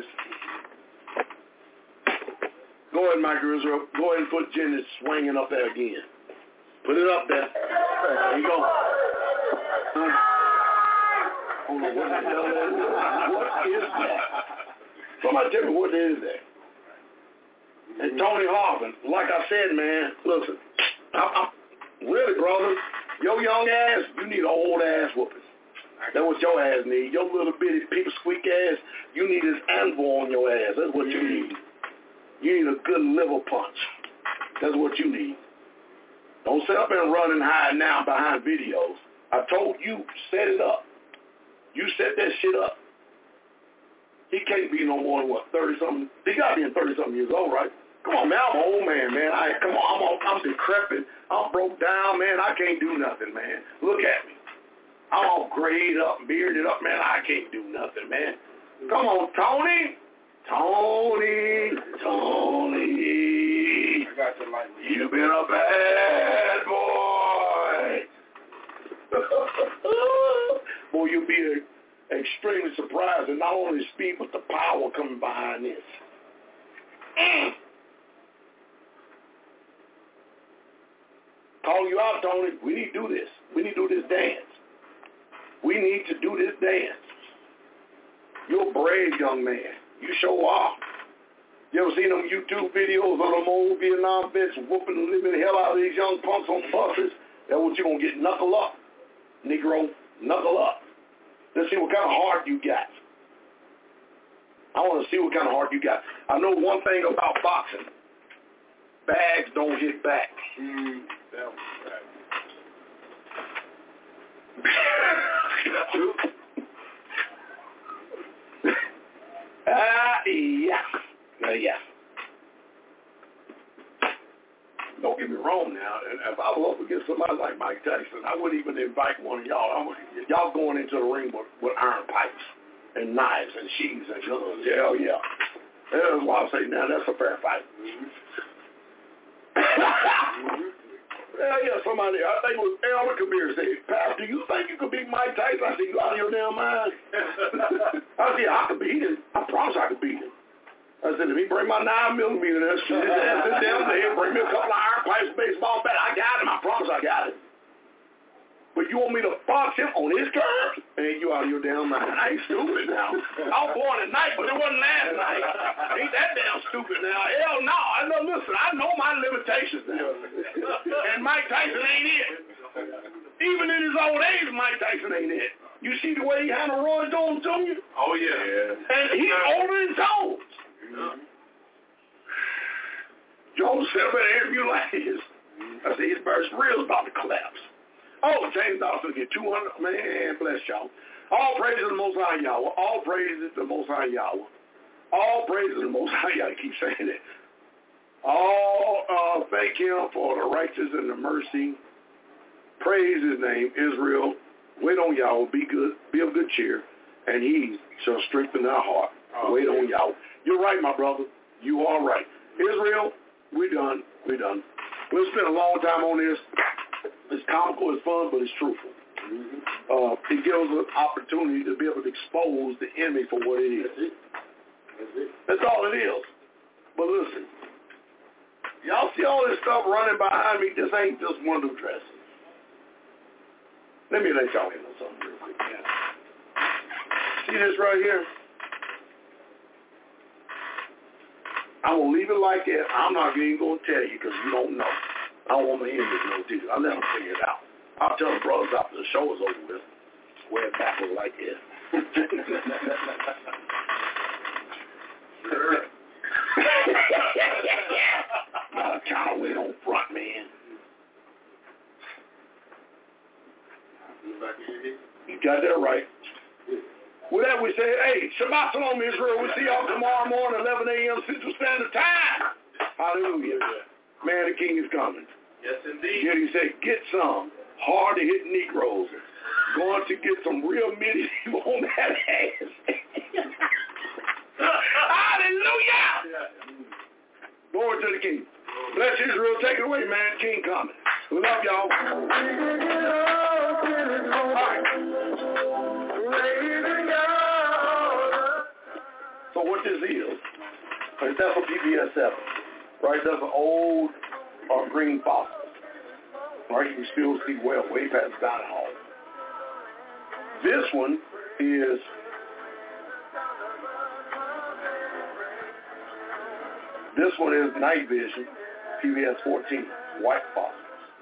Go ahead, Mike Israel. Go ahead and put Jennings swinging up there again. Put it up there. There you go. Huh? Hold on, what the hell is that? What is that? Somebody tell me what is that? And Tony Harvin, like I said, man, listen, I'm, I'm really, brother, your young ass, you need an old ass whooping. That's what your ass need. Your little bitty people squeak ass, you need this anvil on your ass. That's what you need. You need a good liver punch. That's what you need. Don't sit up and run and hide now behind videos. I told you, set it up. You set that shit up. He can't be no more than, what, thirty-something? He got to be in thirty-something years old, right? Come on, man. I'm an old man, man. I, come on. I'm, all, I'm decrepit. I'm broke down, man. I can't do nothing, man. Look at me. I'm all grayed up, bearded up, man. I can't do nothing, man. Come on, Tony. Tony. Tony. I got the light. You've been a bad boy. Boy, you be a, extremely surprised at not only the speed, but the power coming behind this. Mm. Call you out, Tony. We need to do this. We need to do this dance. We need to do this dance. You're a brave young man. You sure are. You ever seen them YouTube videos of them old Vietnam vets whooping the living hell out of these young punks on buses? That's what you're going to get. Knuckle up, Negro. Knuckle up. Let's see what kind of heart you got. I want to see what kind of heart you got. I know one thing about boxing. Bags don't hit back. Mm, that was Ah, uh, yeah. Uh, yeah. Don't get me wrong now. If I was up against somebody like Mike Tyson, I wouldn't even invite one of y'all. I would, y'all going into the ring with, with iron pipes and knives and sheaths and guns. Hell yeah. That's why I say now that's a fair fight. Mm-hmm. Hell yeah, somebody, I think it was Elmer Kabir said, Pastor, do you think you could beat Mike Tyson? I said, you out of your damn mind? I said, I could beat him. I promise I could beat him. I said, if he bring my nine millimeter, that shit, sit down there, bring me a couple of iron pipes, baseball bat, I got him. I promise I got him. But you want me to box him on his terms? Man, you out of your damn mind. I ain't stupid now. I was born at night, but it wasn't last night. Ain't that damn stupid now. Hell no. I know, listen, I know my limitations now. And Mike Tyson ain't it. Even in his old age, Mike Tyson ain't it. You see the way he handled Roy Jones Junior? Oh, yeah. yeah. And he's older than Jones. Yeah. Jones said about an interview like this. I said, his burst real is about to collapse. Oh, James Dawson get two hundred. Man, bless y'all. All praise to the Most High Yahweh. All praise to the Most High Yahweh. All praise to the Most High Yahweh. I keep saying it. All uh, thank him for the righteous and the mercy. Praise his name, Israel. Wait on Yahweh. Be good. Be of good cheer. And he shall strengthen our heart. Oh, Wait man. on Yahweh. You're right, my brother. You are right. Israel, we done. We done. We'll spend a long time on this. It's comical, it's fun, but it's truthful. Mm-hmm. Uh, it gives us an opportunity to be able to expose the enemy for what it is. That's it. That's it. That's all it is. But listen, y'all see all this stuff running behind me? This ain't just one of them dresses. Let me let y'all in on something real quick. Yeah. See this right here? I'm going to leave it like that. I'm not even going to tell you because you don't know. I don't want my enemies to know either. I'll let them figure it out. I'll tell the brothers after the show is over with. Wear it backward like this. Not a kind of way on front, man. You got that right. With that, we say, hey, Shabbat Shalom, Israel. We'll see y'all tomorrow morning, eleven a.m. Central Standard Time. Hallelujah. Man, the King is coming. Yes, indeed. Yet he said, get some hard-to-hit Negroes. Going to get some real medieval on that ass. Hallelujah! Glory to the King. Bless Israel. Take it away, man. King coming. We love y'all. All right. So what this is, that's a P B S seven, right? That's an old uh, green fossil, right? You can still see well way past the dining hall. This one is this one is night vision, P B S fourteen, white fossils.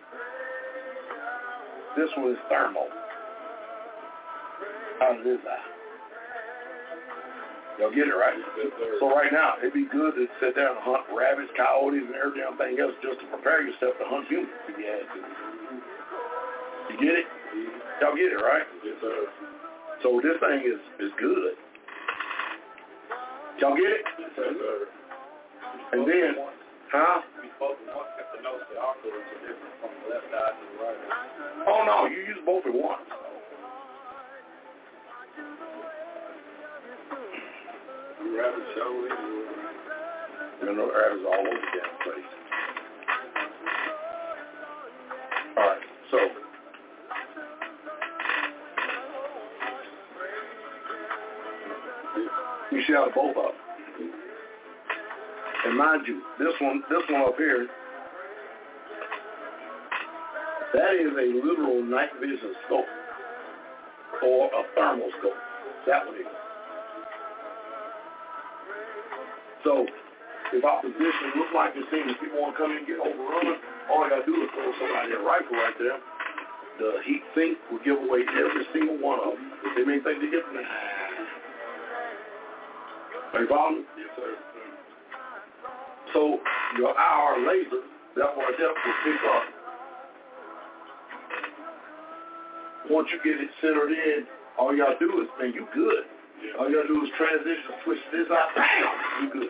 This one is thermal. How's this eye? Y'all get it, right? So right now, it'd be good to sit there and hunt rabbits, coyotes, and every damn thing else just to prepare yourself to hunt humans if you had to. You get it? Y'all get it, right? Yes, sir. So this thing is, is good. Y'all get it? Yes, sir. And then, huh? Oh, no, you use both at once. Rabbit show. You know, rabbits all over the damn place. All right, so you out of both of them. And mind you, this one, this one up here, that is a literal night vision scope or a thermal scope. That one is. So, if our position looks like the same, if people want to come in and get overrun, all I got to do is throw somebody a rifle right there. The heat sink will give away every single one of them. If they may think they get from that. Are you following? Yes, sir. So, your I R laser, that one that will pick up. Once you get it centered in, all you got to do is, man, you good. Yeah. All you got to do is transition, switch this out, bam, you good.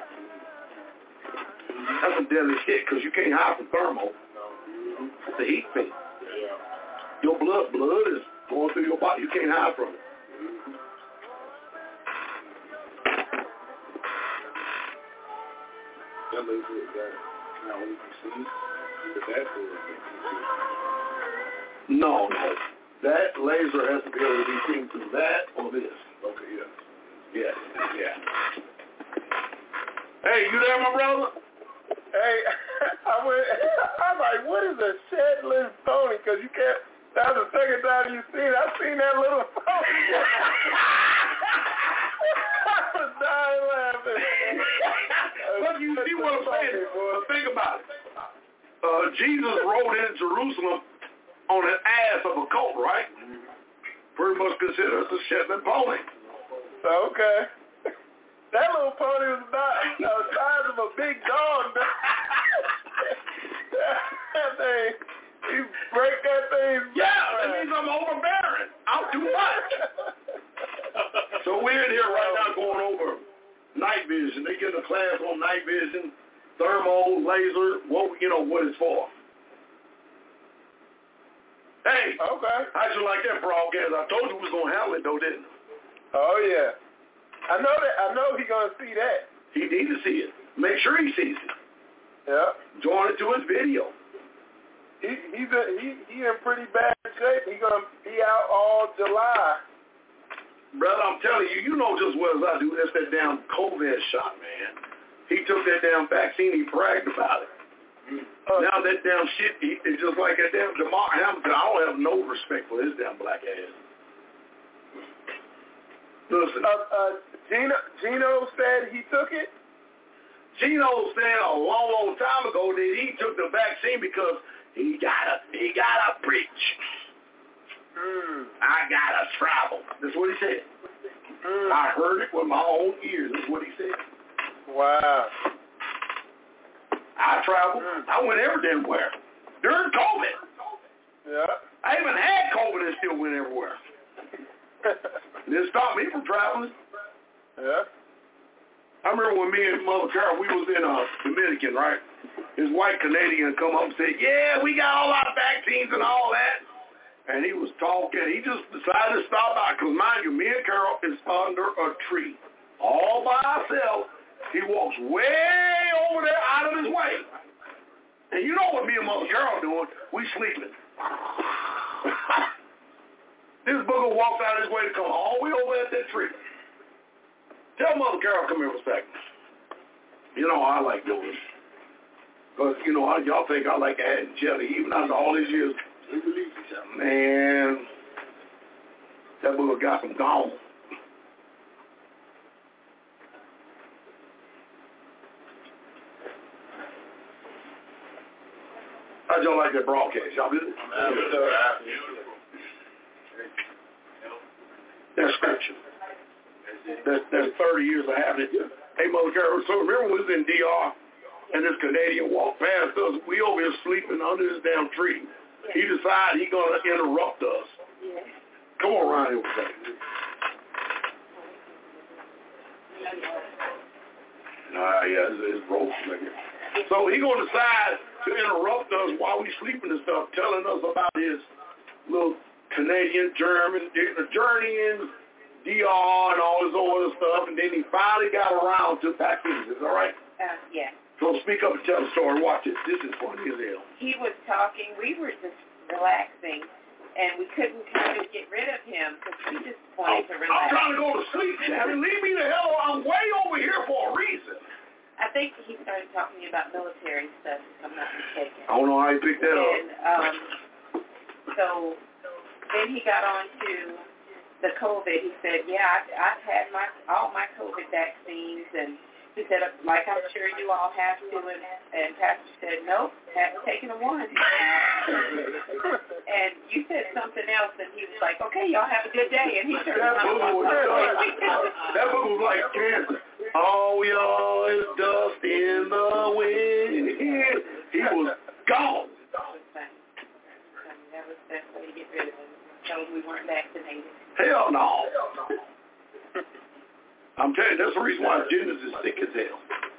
That's some deadly shit, because you can't hide from thermal. It's the heat thing. Yeah. Your blood, blood is going through your body. You can't hide from it. That laser is that not only can see, but that is No, no. That laser has to be able to be seen through that or this. Okay, yeah. Yes, yeah. Hey, you there, my brother? Hey, I went, I'm like, what is a shedless pony? Because you can't, that's the second time you've seen it. I've seen that little pony. I was dying laughing. Look, you see what I'm saying? Well, think about it. Uh, Jesus rode in Jerusalem on an ass of a colt, right? Pretty much considered a Shetland pony. Okay. That little pony was about the size of a big dog. That thing, you break that thing. Yeah, that means I'm overbearing. I'll do much. So we're in here right now going over night vision. They get a class on night vision, thermal, laser, what you know what it's for. Hey, okay. How'd you like that broadcast? I told you we was gonna handle it though, didn't I? Oh yeah. I know that. I know he's gonna see that. He need to see it. Make sure he sees it. Yeah. Join it to his video. He he's a, he he in pretty bad shape. He's gonna be out all July. Brother, I'm telling you, you know just as well as I do. That's that damn COVID shot, man. He took that damn vaccine. He bragged about it. Uh, now that damn shit, he, it's just like that damn DeMar Hamilton. I don't have no respect for his damn black ass. Listen. Uh, uh, Gino, Gino said he took it? Gino said a long, long time ago that he took the vaccine because he gotta, he gotta preach. Mm. I gotta travel. That's what he said. Mm. I heard it with my own ears. That's what he said. Wow. I traveled. Mm. I went every damn where. During COVID. Yeah. I even had COVID and still went everywhere. It didn't stop me from traveling. Yeah. I remember when me and Mother Carol, we was in uh, Dominican, right? This white Canadian come up and said, yeah, we got all our vaccines and all that. And he was talking. He just decided to stop by. Because mind you, me and Carol is under a tree. All by ourselves. He walks way over there out of his way. And you know what me and Mother Carol doing? We sleeping. This booger walks out of his way to come all the way over at that tree. Tell Mother Carol come here for a second. You know I like doing it. Because, you know, y'all think I like adding jelly. Even after all these years, man, that booger got him gone. How'd y'all like that broadcast? Y'all good? That's scripture. That's, that's thirty years of having it. Hey, Mother Carol, so remember when we was in D R and this Canadian walked past us? We over here sleeping under this damn tree. He decided he going to interrupt us. Come on around here with that. Nah, yeah, it's, it's broke. So he going to decide to interrupt us while we sleeping and stuff, telling us about his little Canadian, German, journeying, D R and all this other stuff, and then he finally got around to vaccines. Is that right? Uh, yeah. So speak up and tell the story. Watch it. This is funny as hell. He was talking. We were just relaxing, and we couldn't kind of get rid of him because we just wanted to relax. I'm trying to go to sleep, Shannon. Leave me the hell. I'm way over here for a reason. I think he started talking to me about military stuff, if I'm not mistaken. I don't know how he picked that up. And um, so then he got on to the COVID. He said, yeah, I, I've had my all my COVID vaccines, and he said, like I'm sure you all have to, and, and Pastor said, nope, haven't taken a one. And you said something else, and he was like, okay, y'all have a good day, and he turned that around. Was that book was like cancer. Oh, y'all, it's dust in the wind. He was gone. That was the best way to get rid of him. Tell him we weren't vaccinated. Hell no. I'm telling you, that's the reason why Jennings is sick as hell.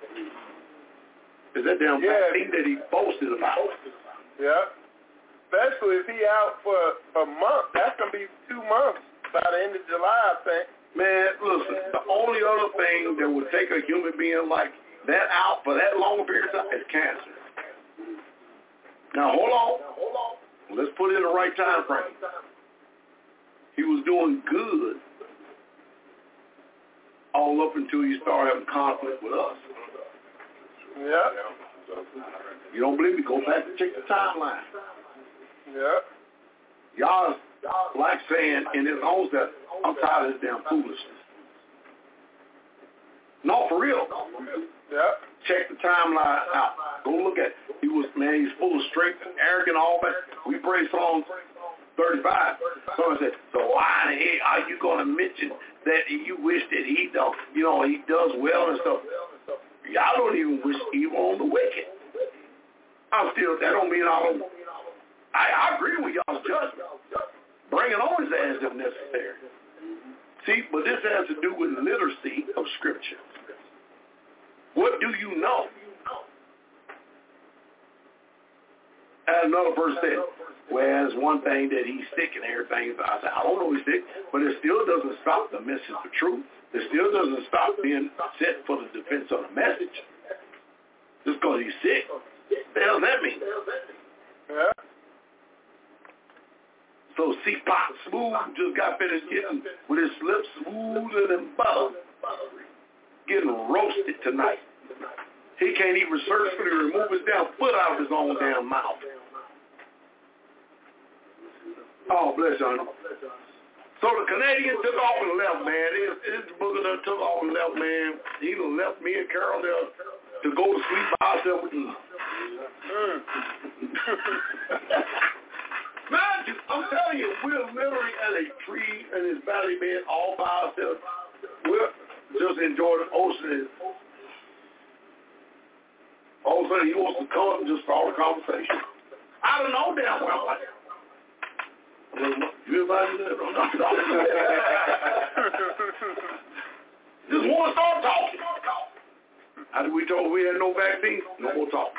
Is that damn yeah. thing that he boasted about? Yeah. Especially if he out for a month. That's going to be two months by the end of July, I think. Man, listen, the only other thing that would take a human being like that out for that long period of time is cancer. Now, hold on. Hold on. Let's put it in the right time frame. He was doing good all up until you start having conflict with us. Yeah. You don't believe me? Go back and check the timeline. Yeah. Y'all like saying in his own self, I'm tired of this damn foolishness. No, for real. Yeah. Check the timeline out. Go look at it. He was, man, he's full of strength and arrogant, all that. We pray Psalms thirty-five. Someone said, so why the heck are you going to mention that you wish that he don't, you know, he does well and stuff? Y'all don't even wish evil on the wicked. I'm still, that don't mean I don't, I, I agree with y'all's judgment. Bring it on his ass if necessary. See, but this has to do with literacy of Scripture. What do you know? And another person said, well, there's one thing that he's sick and everything. I said, I don't know he's sick, but it still doesn't stop the message of truth. It still doesn't stop being set for the defense of the message. Just because he's sick. What the hell does that mean? Yeah. So see, Pop Smooth just got finished getting with his lips smoother than butter, getting roasted tonight. He can't even surgically remove his damn foot out of his own damn mouth. Oh, bless you. So the Canadian took off and left, man. His, his booger done took off and left, man. He done left me and Carol there to go to sleep by ourselves with Eve. Mm. Man, I'm telling you, we're literally at a tree in his valley bed all by ourselves. We're just enjoying the ocean. All of a sudden, he wants to come up and just start a conversation. I don't know damn well. Like, you everybody there? Just want to start talking. How did we told we had no vaccine? No more talking.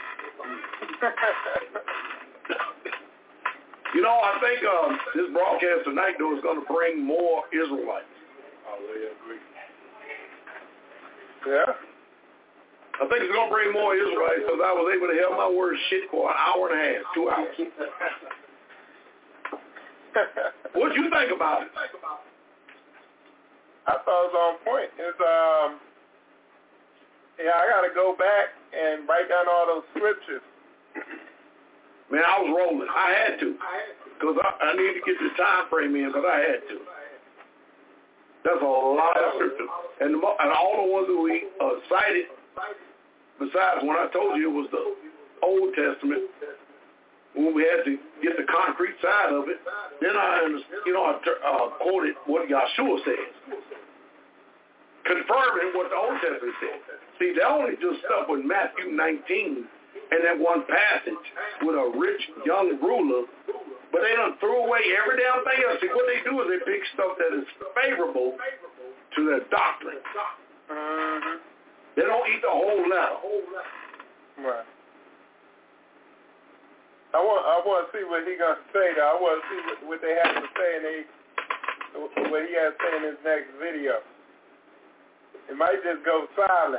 You know, I think um, this broadcast tonight, though, is going to bring more Israelites. I really agree. Yeah. I think it's going to bring more Israelites because I was able to have my words shit for an hour and a half, two hours. What you think about it? I thought it was on point. It's um, yeah, I got to go back and write down all those scriptures. Man, I was rolling. I had to because I, I need to get the time frame in because I had to. That's a lot of scriptures, and, the, and all the ones that we uh, cited. Besides, when I told you it was the Old Testament, when we had to get the concrete side of it, then I, you know, I uh, quoted what Yahshua says, confirming what the Old Testament said. See, they only just stuck with Matthew nineteen and that one passage with a rich young ruler, but they done threw away every damn thing else. See, what they do is they pick stuff that is favorable to their doctrine. Mm-hmm. They don't eat the whole letter. Right. I want I want to see what he gonna say though. I want to see what, what they have to say and they what he has to say in his next video. It might just go silent.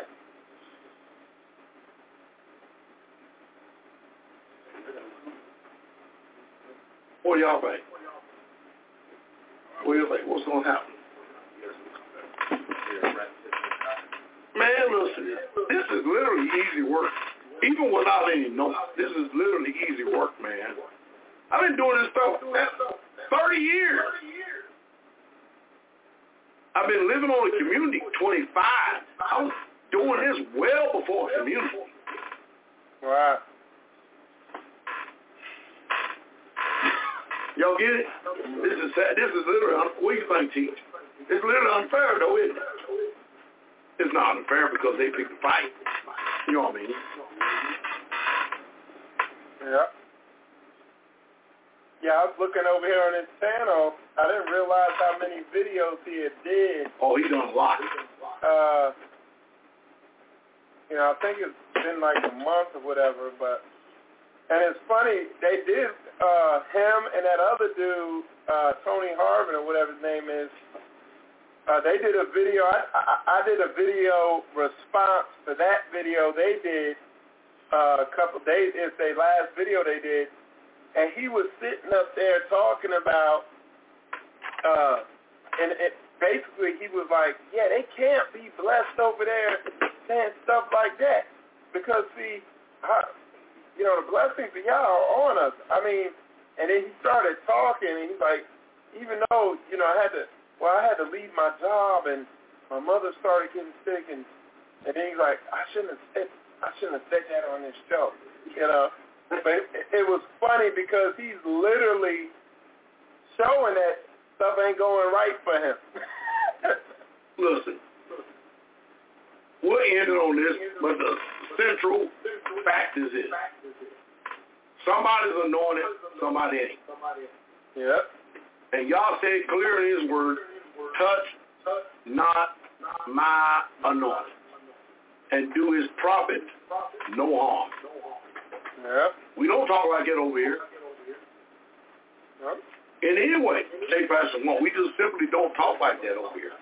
What do y'all think? What do you think? What's going to happen? Man, listen, this is literally easy work. Even without any notes, this is literally easy work, man. I've been doing this stuff thirty years. I've been living on the community twenty-five. I was doing this well before community. Wow. Y'all get it? This is sad. This is literally, un- what do you think, Teach? It's literally unfair, though, isn't it? It's not unfair because they picked the fight. You know what I mean? Yeah. Yeah, I was looking over here on his channel. I didn't realize how many videos he had did. Oh, he done a lot. Uh, you know, I think it's been like a month or whatever, but, and it's funny, they did, uh, him and that other dude, uh, Tony Harvin or whatever his name is, uh, they did a video, I, I, I did a video response to that video they did uh, a couple days, it's their last video they did, and he was sitting up there talking about, uh, and it, basically he was like, yeah, they can't be blessed over there saying stuff like that, because see, I, you know, the blessings of y'all are on us. I mean, and then he started talking, and he's like, even though, you know, I had to, well, I had to leave my job, and my mother started getting sick, and, and then he's like, I shouldn't have said, I shouldn't have said that on this show, you know. But it, it was funny because he's literally showing that stuff ain't going right for him. Listen, we'll end it on this, but the central fact is this. Somebody's anointed, somebody ain't. Yep. And y'all say it clear in his word, touch not my anointed, and do his prophet no harm. Yep. We don't talk like that over here. Yep. In any way, take Pastor one. We just simply don't talk like that over here.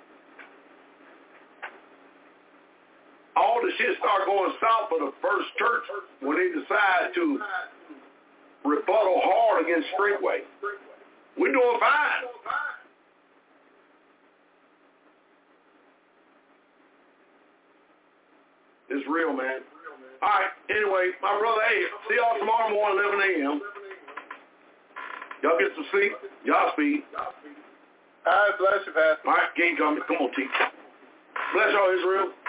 All the shit start going south for the first church when they decide to rebuttal hard against Straightway. We're doing fine. It's real, man. All right, anyway, my brother, hey, see y'all tomorrow morning, eleven a.m. Y'all get some sleep. Y'all speed. All right, bless you, Pastor. All right, King, come, come on, T. Bless y'all, Israel.